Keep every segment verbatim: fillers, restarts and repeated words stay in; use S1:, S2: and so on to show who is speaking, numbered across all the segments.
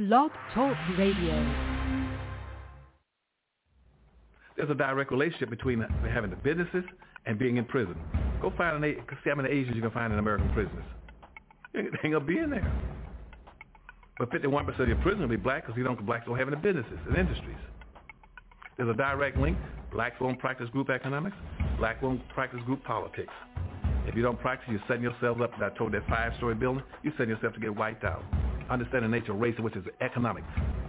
S1: Blog Talk Radio.
S2: There's a direct relationship between having the businesses and being in prison. Go find an, see how many Asians you can find in American prisons. They ain't gonna be in there. But fifty-one percent of your prisoners will be black because you don't blacks don't have any businesses and industries. There's a direct link. Blacks won't practice group economics. Blacks won't practice group politics. If you don't practice, you're setting yourself up. I told that five-story building, you're setting yourself to get wiped out. Understand the nature of race, which is economics.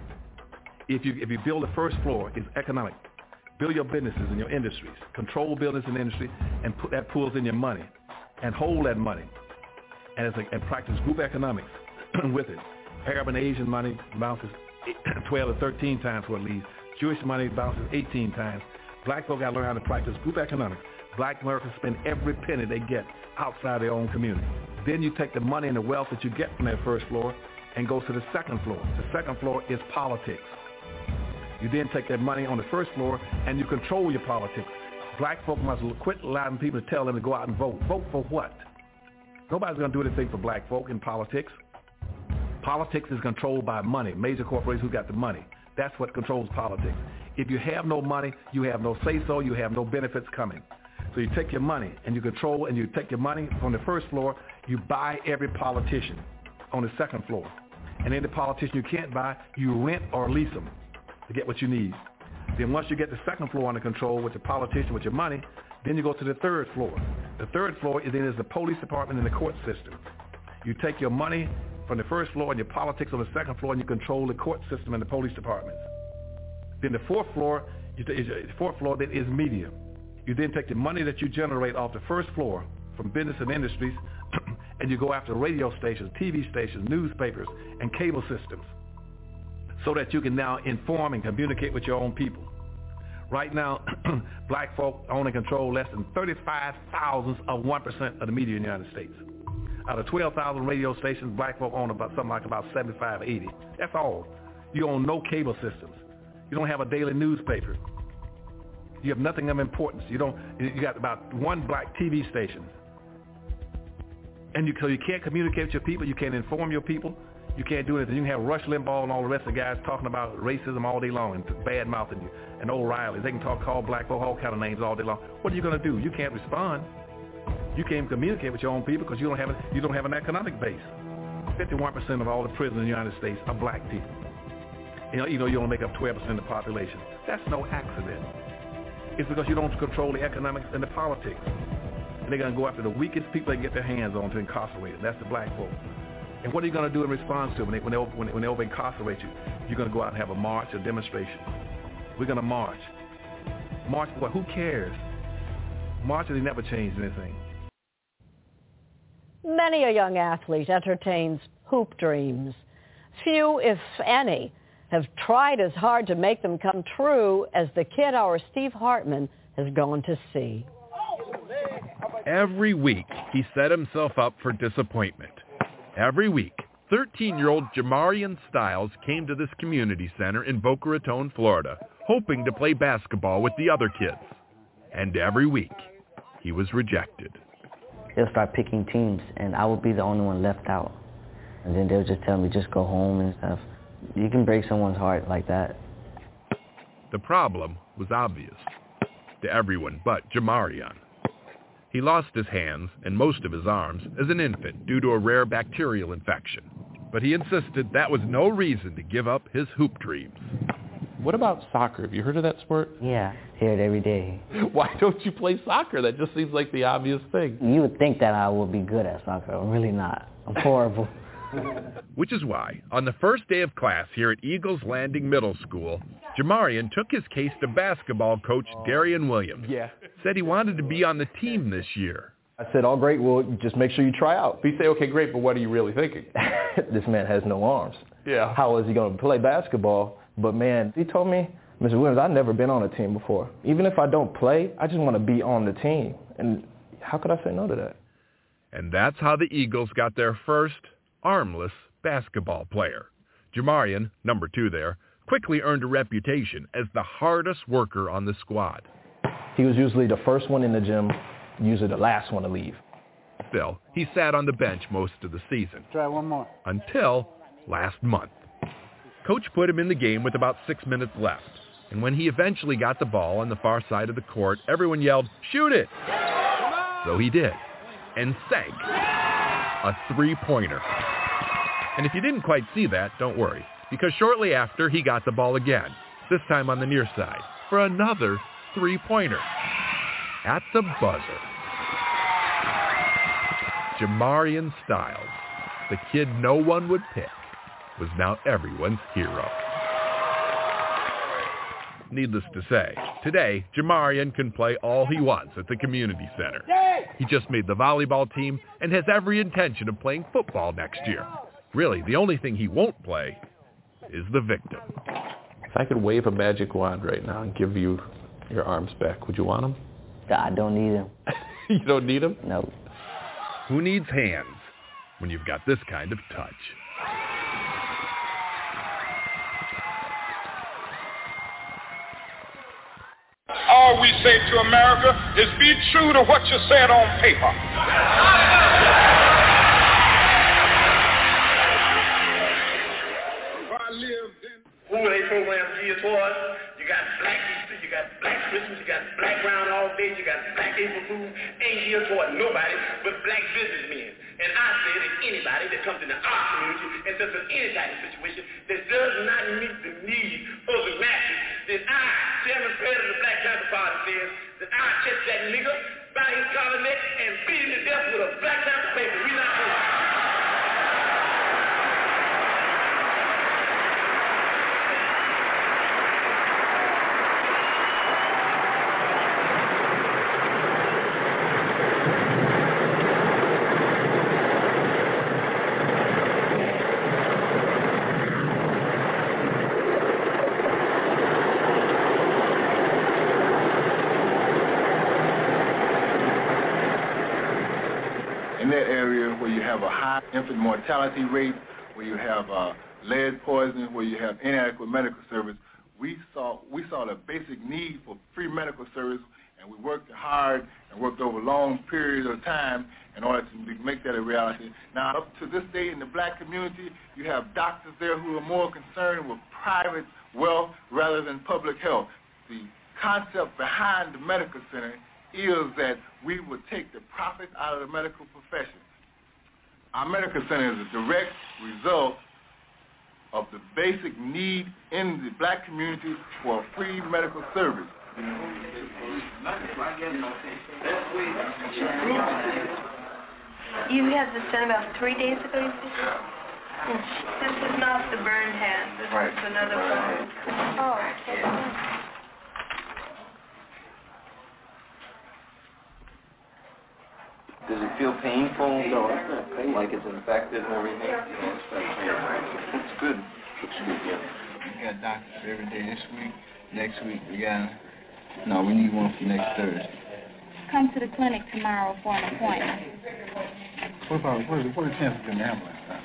S2: If you if you build the first floor, it's economic. Build your businesses and your industries. Control business and industry, and put that pulls in your money, and hold that money, and it's like, and practice group economics with it. Arab and Asian money bounces twelve to thirteen times what it leaves. Jewish money bounces eighteen times. Black folk got to learn how to practice group economics. Black Americans spend every penny they get outside their own community. Then you take the money and the wealth that you get from that first floor and go to the second floor. The second floor is politics. You then take that money on the first floor and you control your politics. Black folk must quit allowing people to tell them to go out and vote. Vote for what? Nobody's going to do anything for black folk in politics. Politics is controlled by money, major corporations who got the money. That's what controls politics. If you have no money, you have no say-so, you have no benefits coming. So you take your money and you control, and you take your money from the first floor, you buy every politician on the second floor. And any politician you can't buy, you rent or lease them to get what you need. Then once you get the second floor under control with the politician, with your money, then you go to the third floor. The third floor is then is the police department and the court system. You take your money from the first floor and your politics on the second floor, and you control the court system and the police departments. Then the fourth floor, is the fourth floor then is media. You then take the money that you generate off the first floor from business and industries, and you go after radio stations, T V stations, newspapers, and cable systems, so that you can now inform and communicate with your own people. Right now, black folk own and control less than thirty-five thousandths of one percent of the media in the United States. Out of twelve thousand radio stations, black folk own about something like about seventy-five, eighty. That's all. You own no cable systems. You don't have a daily newspaper. You have nothing of importance. You don't. You got about one black T V station, and you so you can't communicate with your people. You can't inform your people. You can't do anything. You can have Rush Limbaugh and all the rest of the guys talking about racism all day long and bad mouthing you, and O'Reilly. They can talk, call black folk all kind of names all day long. What are you going to do? You can't respond. You can't communicate with your own people because you don't have a, you don't have an economic base. fifty-one percent of all the prisoners in the United States are black people. You know, you know, you only make up twelve percent of the population. That's no accident. It's because you don't control the economics and the politics. And they're going to go after the weakest people they can get their hands on to incarcerate them. That's the black folk. And what are you going to do in response to when they, when they, when they, when they over incarcerate you? You're going to go out and have a march, a demonstration. We're going to march. March for what? Who cares? Marching never changed anything.
S3: Many a young athlete entertains hoop dreams. Few, if any, have tried as hard to make them come true as the kid our Steve Hartman has gone to see.
S4: Every week, he set himself up for disappointment. Every week, thirteen-year-old Jamarian Styles came to this community center in Boca Raton, Florida, hoping to play basketball with the other kids. And every week, he was rejected.
S5: They'll start picking teams, and I would be the only one left out. And then they'll just tell me, just go home and stuff. You can break someone's heart like that.
S4: The problem was obvious to everyone but Jamarian. He lost his hands and most of his arms as an infant due to a rare bacterial infection. But he insisted that was no reason to give up his hoop dreams.
S6: What about soccer? Have you heard of that sport?
S5: Yeah, hear it every day.
S6: Why don't you play soccer? That just seems like the obvious thing.
S5: You would think that I would be good at soccer. I'm really not. I'm horrible.
S4: Which is why, on the first day of class here at Eagles Landing Middle School, Jamarian took his case to basketball coach Darian Williams.
S6: Yeah.
S4: Said he wanted to be on the team this year.
S7: I said, all great, well, just make sure you try out.
S6: If you say, okay, great, but what are you really thinking?
S7: This man has no arms.
S6: Yeah.
S7: How is he going to play basketball? But, man, he told me, Mister Williams, I've never been on a team before. Even if I don't play, I just want to be on the team. And how could I say no to that?
S4: And that's how the Eagles got their first armless basketball player. Jamarian, number two there, quickly earned a reputation as the hardest worker on the squad.
S7: He was usually the first one in the gym, usually the last one to leave.
S4: Still, he sat on the bench most of the season.
S8: Try one more.
S4: Until last month. Coach put him in the game with about six minutes left. And when he eventually got the ball on the far side of the court, everyone yelled, "Shoot it!" So he did, and sank a three-pointer. And if you didn't quite see that, don't worry, because shortly after, he got the ball again, this time on the near side, for another three-pointer. At the buzzer, Jamarian Styles, the kid no one would pick, was now everyone's hero. Needless to say, today, Jamarian can play all he wants at the community center. He just made the volleyball team and has every intention of playing football next year. Really, the only thing he won't play is the victim.
S6: If I could wave a magic wand right now and give you your arms back, would you want them?
S5: I don't need them.
S6: You don't need them?
S5: No.
S4: Who needs hands when you've got this kind of touch?
S1: All we say to America is be true to what you said on paper.
S8: Who are they programs geared towards? You got black Easter, you got black Christmas, you got black round all day, you got black April Fool. Ain't geared toward nobody but black businessmen. And I say that anybody that comes into our community and does any type of situation that does not meet the needs of the masses, then I, Chairman President of the Black Panther Party, says that I catch that nigga by his collar neck and beat him to death with a Black Panther paper. We not doing it.
S9: Have a high infant mortality rate, where you have uh, lead poisoning, where you have inadequate medical service. We saw we saw the basic need for free medical service, and we worked hard and worked over long periods of time in order to make that a reality. Now, up to this day in the black community, you have doctors there who are more concerned with private wealth rather than public health. The concept behind the medical center is that we would take the profits out of the medical profession. Our medical center is a direct result of the basic need in the black community for free medical service.
S10: You had this done about three days ago, you said? This is not the burned hand. This
S9: right.
S10: is another one. Oh, okay.
S11: Does it feel painful?
S12: No, it's not painful.
S11: Like it's infected and everything?
S12: No, it's not painful.
S11: It's good. It's good, yeah.
S13: We got doctors every day this week. Next week we got, no, we need one for next Thursday.
S14: Come to the clinic tomorrow for an appointment.
S13: What about, what are the, what are the chances of an ambulance time?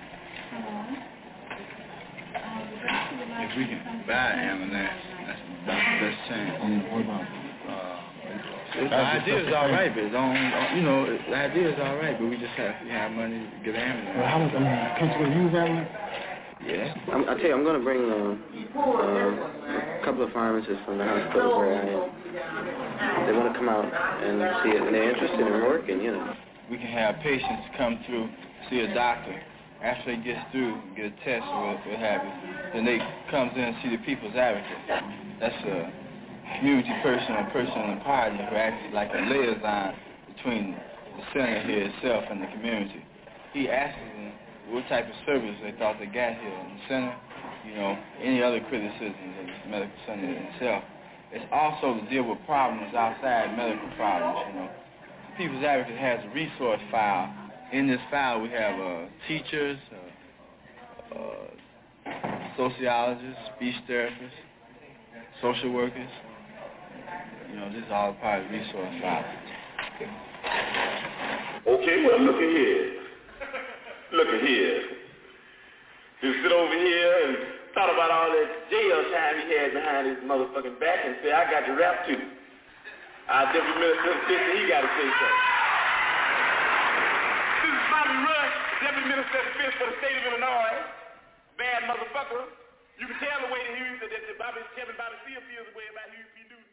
S13: If we can buy an ambulance, that's the best chance. And what about, uh, the idea is all right, but it's on, you know, the idea is all right, but we just have to have money to get an ambulance. Well, how much, I mean, can't you use ambulance?
S11: Yeah. I'm, I'll tell you, I'm going to bring uh, uh, a couple of pharmacists from the hospital where I am. They want to come out and see it, and they're interested in working, you know.
S13: We can have patients come through, see a doctor. After they get through, get a test or what, what have you, then they comes in and see the People's Advocate. That's a community person or person in the party who acts like a liaison between the center here itself and the community. He asks them what type of service they thought they got here in the center, you know, any other criticisms of the medical center itself. It's also to deal with problems outside medical problems, you know. The People's Advocate has a resource file. In this file we have uh, teachers, uh, uh, sociologists, speech therapists, social workers. You know, this is all part of the resource file.
S8: Okay, well, look at here. Look at here. You sit over here and thought about all that jail time he had behind his motherfucking back and say, I got the rap too. Our Deputy Minister of Justice, he got to say so. This is Bobby Rush, Deputy Minister of Defense for the state of Illinois. Bad motherfucker. You can tell the way that, he, that, that Bobby, Kevin Bobby Seale feels the way about Huey P. Newton.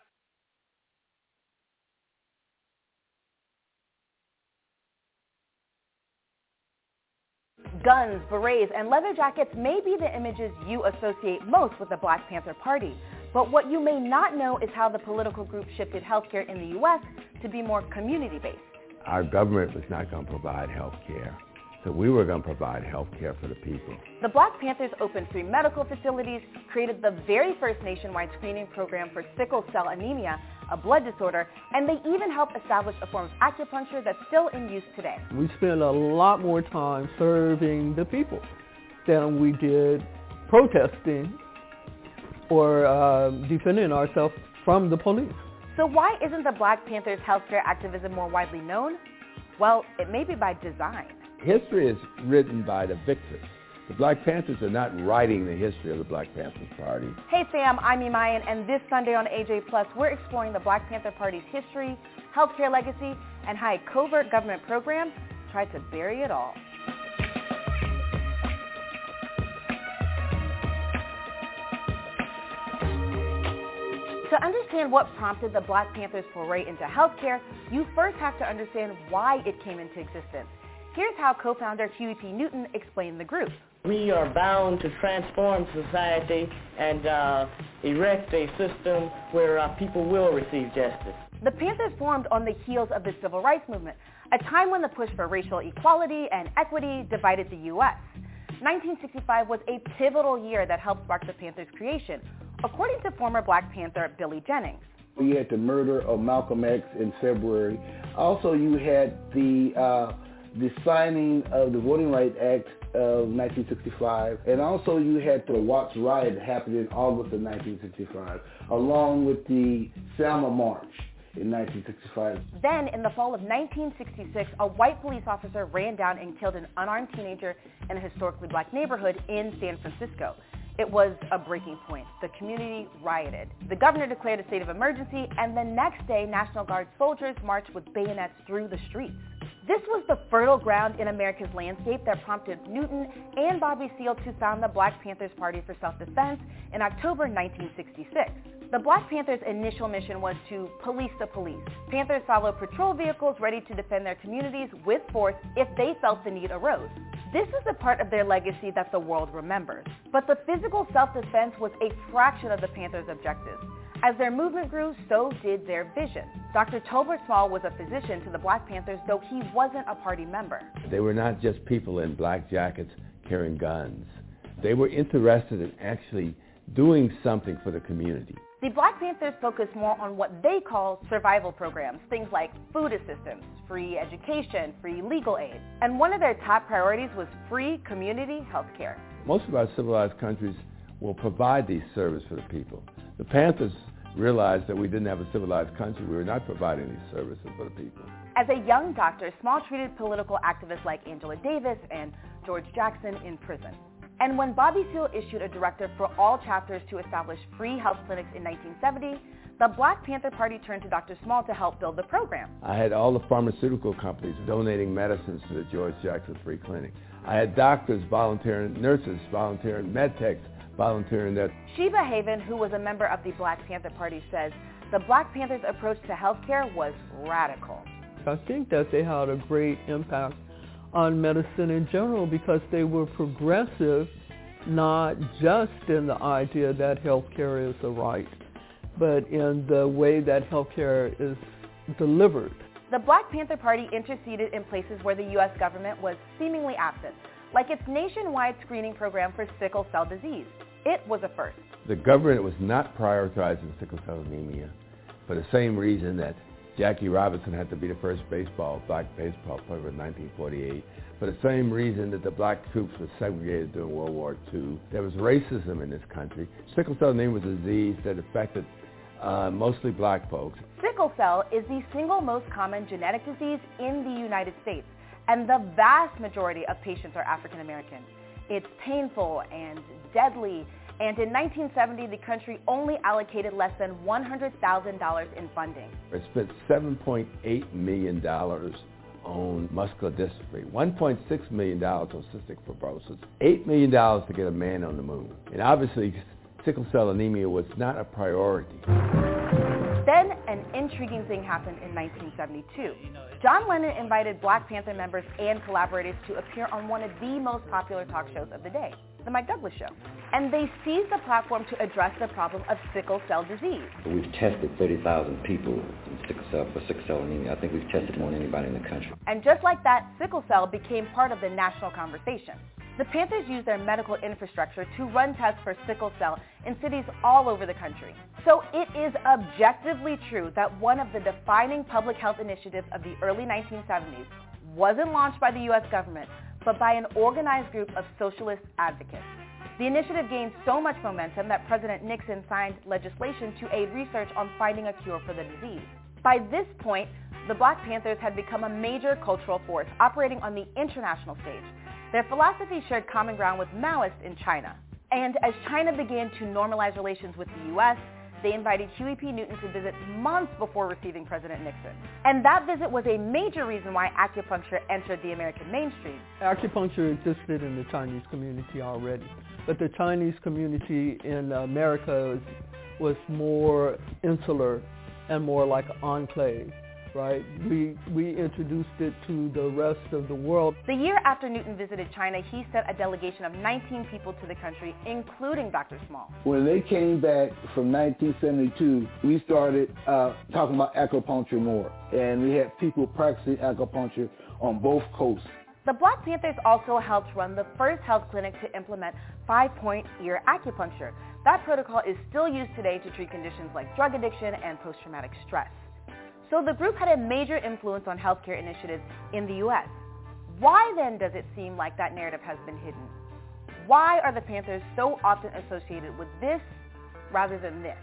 S15: Guns, berets, and leather jackets may be the images you associate most with the Black Panther Party. But what you may not know is how the political group shifted healthcare in the U S to be more community-based.
S16: Our government was not going to provide health care, so we were going to provide health care for the people.
S15: The Black Panthers opened three medical facilities, created the very first nationwide screening program for sickle cell anemia, a blood disorder, and they even helped establish a form of acupuncture that's still in use today.
S17: We spent a lot more time serving the people than we did protesting or uh, defending ourselves from the police.
S15: So why isn't the Black Panthers' healthcare activism more widely known? Well, it may be by design.
S16: History is written by the victors. The Black Panthers are not writing the history of the Black Panther Party.
S15: Hey fam, I'm Imayan, and this Sunday on A J Plus, we're exploring the Black Panther Party's history, healthcare legacy, and how a covert government program tried to bury it all. To understand what prompted the Black Panthers' foray into healthcare, you first have to understand why it came into existence. Here's how co-founder Huey P. Newton explained the group.
S18: We are bound to transform society and uh, erect a system where uh, people will receive justice.
S15: The Panthers formed on the heels of the Civil Rights Movement, a time when the push for racial equality and equity divided the U S nineteen sixty-five was a pivotal year that helped spark the Panthers' creation, according to former Black Panther Billy Jennings.
S19: You had the murder of Malcolm X in February. Also, you had the uh, the signing of the Voting Rights Act of nineteen sixty-five, and also you had the Watts riot happen in August of nineteen sixty-five, along with the Selma March in nineteen sixty-five.
S15: Then, in the fall of nineteen sixty-six, a white police officer ran down and killed an unarmed teenager in a historically black neighborhood in San Francisco. It was a breaking point. The community rioted. The governor declared a state of emergency, and the next day, National Guard soldiers marched with bayonets through the streets. This was the fertile ground in America's landscape that prompted Newton and Bobby Seale to found the Black Panthers Party for Self-Defense in October nineteen sixty-six. The Black Panthers' initial mission was to police the police. Panthers followed patrol vehicles ready to defend their communities with force if they felt the need arose. This is a part of their legacy that the world remembers. But the physical self-defense was a fraction of the Panthers' objectives. As their movement grew, so did their vision. Doctor Tolbert Small was a physician to the Black Panthers, though he wasn't a party member.
S16: They were not just people in black jackets carrying guns. They were interested in actually doing something for the community.
S15: The Black Panthers focused more on what they call survival programs, things like food assistance, free education, free legal aid. And one of their top priorities was free community health care.
S16: Most of our civilized countries will provide these services for the people. The Panthers realized that we didn't have a civilized country. We were not providing these services for the people.
S15: As a young doctor, Small treated political activists like Angela Davis and George Jackson in prison. And when Bobby Seale issued a directive for all chapters to establish free health clinics in nineteen seventy, the Black Panther Party turned to Doctor Small to help build the program.
S16: I had all the pharmaceutical companies donating medicines to the George Jackson Free Clinic. I had doctors volunteering, nurses volunteering, med techs volunteering that.
S15: Sheba Haven, who was a member of the Black Panther Party, says the Black Panthers' approach to healthcare was radical.
S17: I think that they had a great impact on medicine in general because they were progressive, not just in the idea that healthcare is a right, but in the way that healthcare is delivered.
S15: The Black Panther Party interceded in places where the U S government was seemingly absent, like its nationwide screening program for sickle cell disease. It was a first.
S16: The government was not prioritizing sickle cell anemia for the same reason that Jackie Robinson had to be the first baseball, black baseball player in nineteen forty-eight, for the same reason that the black troops were segregated during World War Two. There was racism in this country. Sickle cell anemia was a disease that affected uh, mostly black folks.
S15: Sickle cell is the single most common genetic disease in the United States, and the vast majority of patients are African American. It's painful and deadly, and in nineteen seventy, the country only allocated less than one hundred thousand dollars in funding.
S16: It spent seven point eight million dollars on muscular dystrophy, one point six million dollars on cystic fibrosis, eight million dollars to get a man on the moon. And obviously, sickle cell anemia was not a priority.
S15: Then an intriguing thing happened in nineteen seventy-two. John Lennon invited Black Panther members and collaborators to appear on one of the most popular talk shows of the day, The Mike Douglas Show. And they seized the platform to address the problem of sickle cell disease.
S20: We've tested thirty thousand people in sickle cell for sickle cell anemia. I think we've tested more than anybody in the country.
S15: And just like that, sickle cell became part of the national conversation. The Panthers used their medical infrastructure to run tests for sickle cell in cities all over the country. So it is objectively true that one of the defining public health initiatives of the early nineteen seventies wasn't launched by the U S government, but by an organized group of socialist advocates. The initiative gained so much momentum that President Nixon signed legislation to aid research on finding a cure for the disease. By this point, the Black Panthers had become a major cultural force operating on the international stage. Their philosophy shared common ground with Maoists in China. And as China began to normalize relations with the U S, they invited Huey P. Newton to visit months before receiving President Nixon. And that visit was a major reason why acupuncture entered the American mainstream.
S17: Acupuncture existed in the Chinese community already, but the Chinese community in America was more insular and more like an enclave. Right? We we introduced it to the rest of the world.
S15: The year after Newton visited China, he sent a delegation of nineteen people to the country, including Doctor Small.
S19: When they came back from nineteen seventy-two, we started uh, talking about acupuncture more, and we had people practicing acupuncture on both coasts.
S15: The Black Panthers also helped run the first health clinic to implement five-point ear acupuncture. That protocol is still used today to treat conditions like drug addiction and post-traumatic stress. So the group had a major influence on healthcare initiatives in the U S. Why then does it seem like that narrative has been hidden? Why are the Panthers so often associated with this rather than this?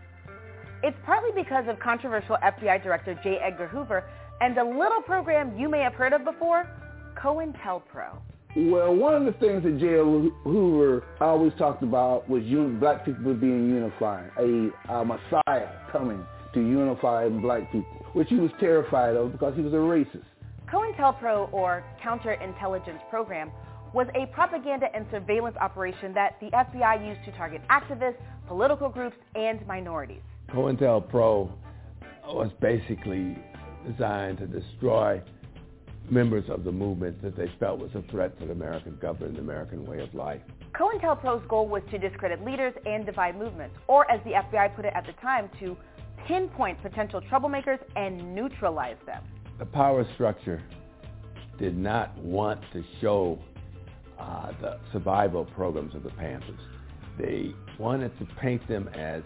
S15: It's partly because of controversial F B I Director J. Edgar Hoover and a little program you may have heard of before, COINTELPRO.
S19: Well, one of the things that J. Edgar Hoover always talked about was un- black people being unified, a, a messiah coming to unify black people, which he was terrified of because he was a racist.
S15: COINTELPRO, or Counterintelligence Program, was a propaganda and surveillance operation that the F B I used to target activists, political groups, and minorities.
S16: COINTELPRO was basically designed to destroy members of the movement that they felt was a threat to the American government and the American way of life.
S15: COINTELPRO's goal was to discredit leaders and divide movements, or as the F B I put it at the time, to pinpoint potential troublemakers and neutralize them.
S16: The power structure did not want to show uh, the survival programs of the Panthers. They wanted to paint them as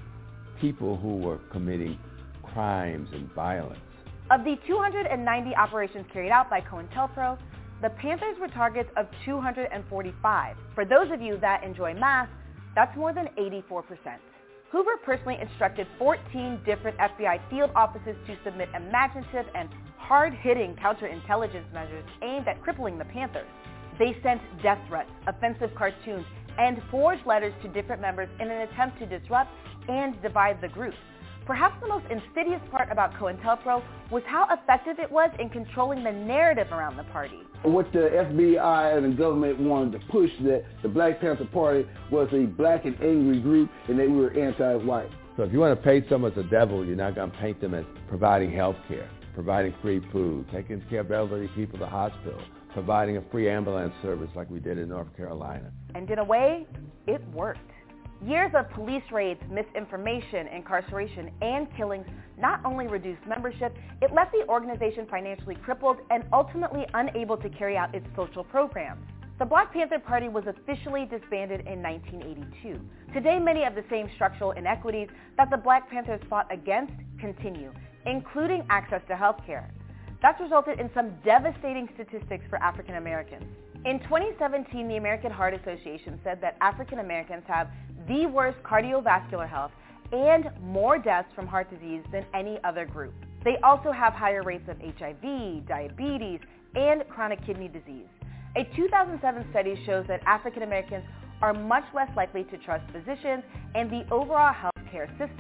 S16: people who were committing crimes and violence.
S15: Of the two hundred ninety operations carried out by COINTELPRO, the Panthers were targets of two hundred forty-five. For those of you that enjoy math, that's more than eighty-four percent. Hoover personally instructed fourteen different F B I field offices to submit imaginative and hard-hitting counterintelligence measures aimed at crippling the Panthers. They sent death threats, offensive cartoons, and forged letters to different members in an attempt to disrupt and divide the group. Perhaps the most insidious part about COINTELPRO was how effective it was in controlling the narrative around the party.
S19: What the F B I and the government wanted to push, that the Black Panther Party was a black and angry group and they were anti-white.
S16: So if you want to paint someone as a devil, you're not going to paint them as providing health care, providing free food, taking care of elderly people to hospital, providing a free ambulance service like we did in North Carolina.
S15: And in a way, it worked. Years of police raids, misinformation, incarceration, and killings not only reduced membership, it left the organization financially crippled and ultimately unable to carry out its social programs. The Black Panther Party was officially disbanded in nineteen eighty-two. Today, many of the same structural inequities that the Black Panthers fought against continue, including access to health care. That's resulted in some devastating statistics for African Americans. In twenty seventeen, the American Heart Association said that African Americans have the worst cardiovascular health and more deaths from heart disease than any other group. They also have higher rates of H I V, diabetes, and chronic kidney disease. A two thousand seven study shows that African Americans are much less likely to trust physicians and the overall healthcare system.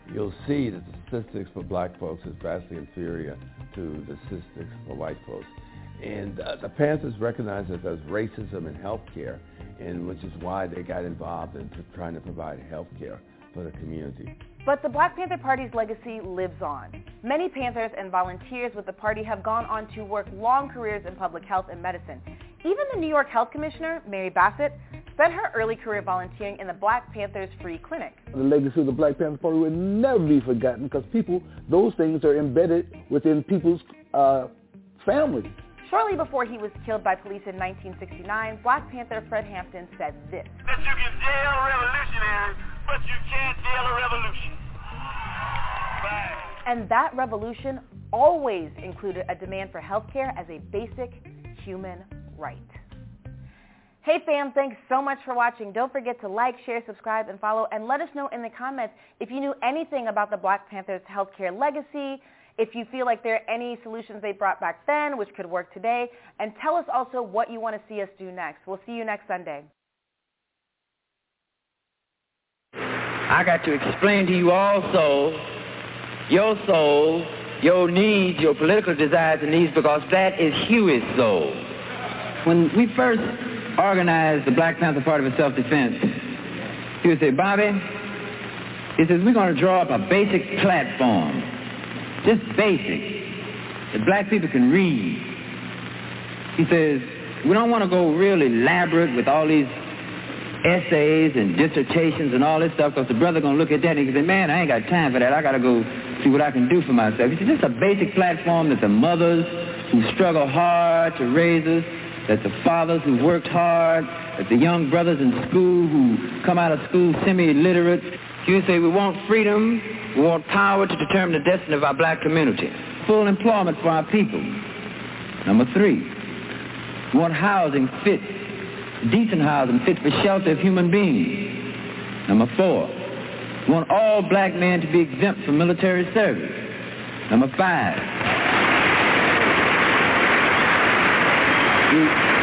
S16: you'll see that the statistics for black folks is vastly inferior to the statistics for white folks. And uh, the Panthers recognize that there's racism in health care, and which is why they got involved in trying to provide health care for the community.
S15: But the Black Panther Party's legacy lives on. Many Panthers and volunteers with the party have gone on to work long careers in public health and medicine. Even the New York Health Commissioner, Mary Bassett, spent her early career volunteering in the Black Panthers Free Clinic.
S19: The legacy of the Black Panther Party will never be forgotten because people, those things are embedded within people's uh, families.
S15: Shortly before he was killed by police in nineteen sixty-nine, Black Panther Fred Hampton said this.
S8: That you can jail revolutionaries, but you can't jail a revolution. Right.
S15: And that revolution always included a demand for health care as a basic human right. Hey fam, thanks so much for watching. Don't forget to like, share, subscribe, and follow, and let us know in the comments if you knew anything about the Black Panthers' healthcare legacy, if you feel like there are any solutions they brought back then which could work today, and tell us also what you want to see us do next. We'll see you next Sunday.
S21: I got to explain to you also your soul, your needs, your political desires and needs, because that is Huey's soul. When we first organized the Black Panther Party for Self-Defense, he would say, Bobby, he says, we're going to draw up a basic platform, just basic, that black people can read. He says, we don't want to go real elaborate with all these essays and dissertations and all this stuff, because the brother going to look at that and he say, man, I ain't got time for that. I got to go see what I can do for myself. He said, just a basic platform that the mothers who struggle hard to raise us, that the fathers who worked hard, that the young brothers in school who come out of school semi-illiterate, you say we want freedom, we want power to determine the destiny of our black community, full employment for our people. Number three, we want housing fit, decent housing fit for shelter of human beings. Number four, we want all black men to be exempt from military service. Number five, we,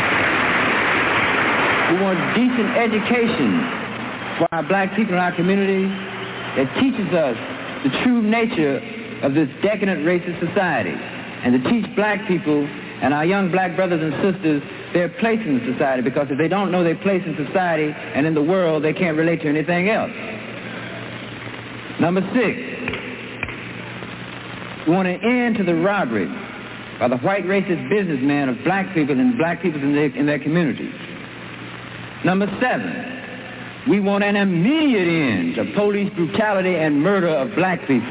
S21: we want decent education for our black people in our community that teaches us the true nature of this decadent racist society, and to teach black people and our young black brothers and sisters their place in the society, because if they don't know their place in society and in the world, they can't relate to anything else. Number six, we want an end to the robbery by the white racist businessmen of black people and black people in their, in their communities. Number seven, we want an immediate end to police brutality and murder of black people.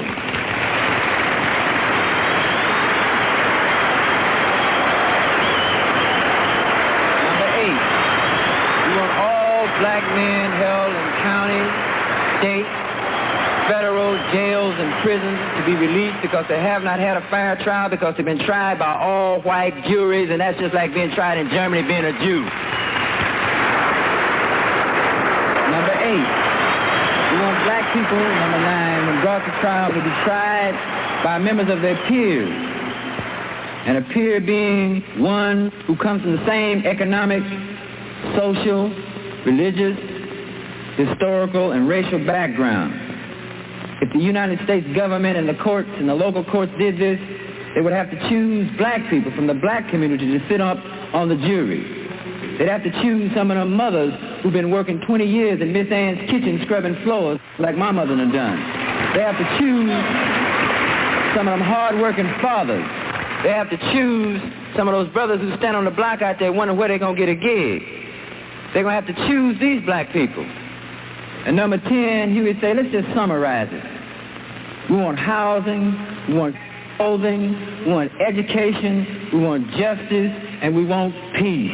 S21: Number eight, we want all black men held in county, state, federal jails and prisons to be released because they have not had a fair trial, because they've been tried by all white juries, and that's just like being tried in Germany being a Jew. Number eight, we want black people, number nine, when brought to trial, to be tried by members of their peers. And a peer being one who comes from the same economic, social, religious, historical, and racial background. If the United States government and the courts and the local courts did this, they would have to choose black people from the black community to sit up on the jury. They'd have to choose some of the mothers who've been working twenty years in Miss Ann's kitchen scrubbing floors like my mother done done. They have to choose some of them hard-working fathers. They have to choose some of those brothers who stand on the block out there wondering where they're going to get a gig. They're going to have to choose these black people. And number ten, he would say, let's just summarize it. We want housing, we want clothing, we want education, we want justice, and we want peace.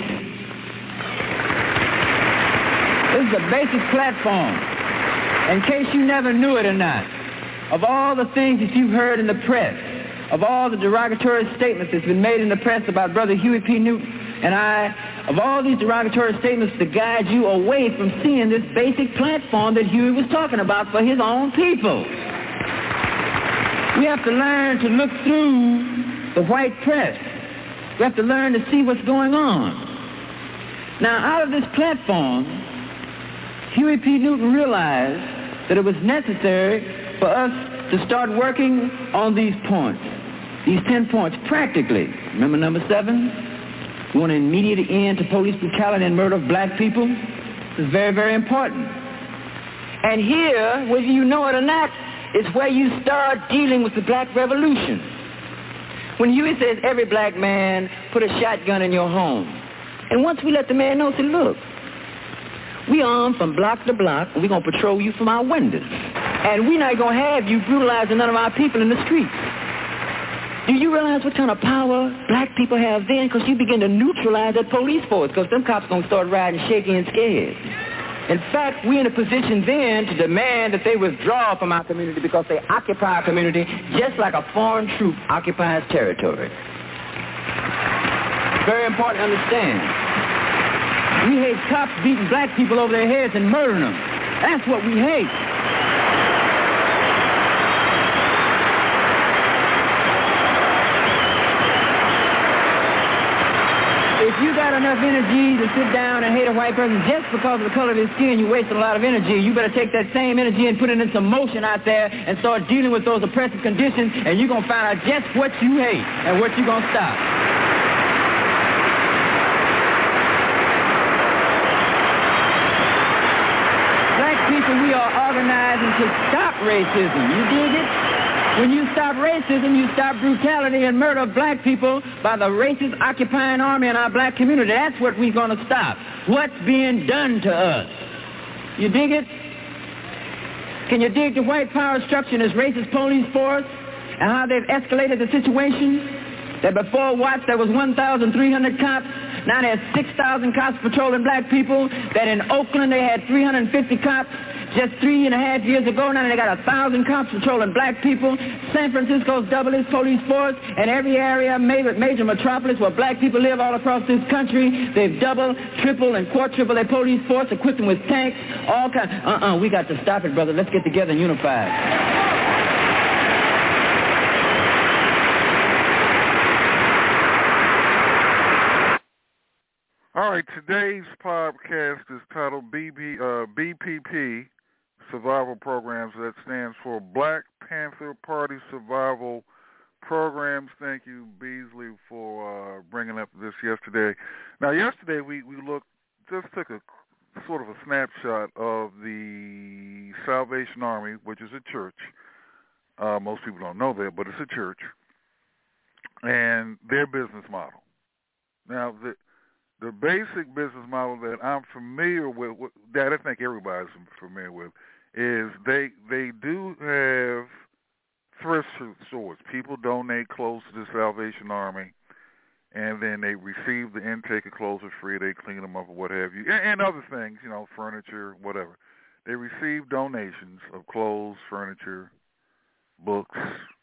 S21: This is a basic platform. In case you never knew it or not, of all the things that you've heard in the press, of all the derogatory statements that's been made in the press about Brother Huey P. Newton and I, of all these derogatory statements to guide you away from seeing this basic platform that Huey was talking about for his own people. We have to learn to look through the white press. We have to learn to see what's going on. Now, out of this platform, Huey P. Newton realized that it was necessary for us to start working on these points, these ten points practically. Remember number seven? We want an immediate end to police brutality and murder of black people. This is very, very important. And here, whether you know it or not, is where you start dealing with the black revolution. When Huey says every black man put a shotgun in your home, and once we let the man know, say, look, we armed from block to block, and we're going to patrol you from our windows. And we're not going to have you brutalizing none of our people in the streets. Do you realize what kind of power black people have then? Because you begin to neutralize that police force, because them cops going to start riding shaky and scared. In fact, we're in a position then to demand that they withdraw from our community because they occupy our community just like a foreign troop occupies territory. Very important to understand. We hate cops beating black people over their heads and murdering them. That's what we hate. If you got enough energy to sit down and hate a white person just because of the color of his skin, you wasted a lot of energy. You better take that same energy and put it in some motion out there and start dealing with those oppressive conditions, and you're going to find out just what you hate and what you're going to stop. Black people, we are organizing to stop racism. You dig it? When you stop racism, you stop brutality and murder of black people by the racist occupying army in our black community. That's what we're going to stop. What's being done to us? You dig it? Can you dig the white power structure in this racist police force and how they've escalated the situation? That before Watts there was one thousand three hundred cops. Now there's six thousand cops patrolling black people. That in Oakland they had three hundred fifty cops. Just three and a half years ago, now they got a thousand cops patrolling black people. San Francisco's doubled its police force, and every area, major, major metropolis where black people live all across this country, they've doubled, tripled, and quadrupled their police force, equipped them with tanks, all kinds. Uh-uh, we got to stop it, brother. Let's get together and unify.
S2: All right, today's podcast is titled B B, uh, B P P, Survival Programs. That stands for Black Panther Party Survival Programs. Thank you, Beasley, for uh, bringing up this yesterday. Now, yesterday we, we looked, just took a sort of a snapshot of the Salvation Army, which is a church. Uh, most people don't know that, but it's a church, and their business model. Now, the The basic business model that I'm familiar with, that I think everybody's familiar with, is they they do have thrift stores. People donate clothes to the Salvation Army, and then they receive the intake of clothes for free. They clean them up or what have you, and, and other things, you know, furniture, whatever. They receive donations of clothes, furniture, books,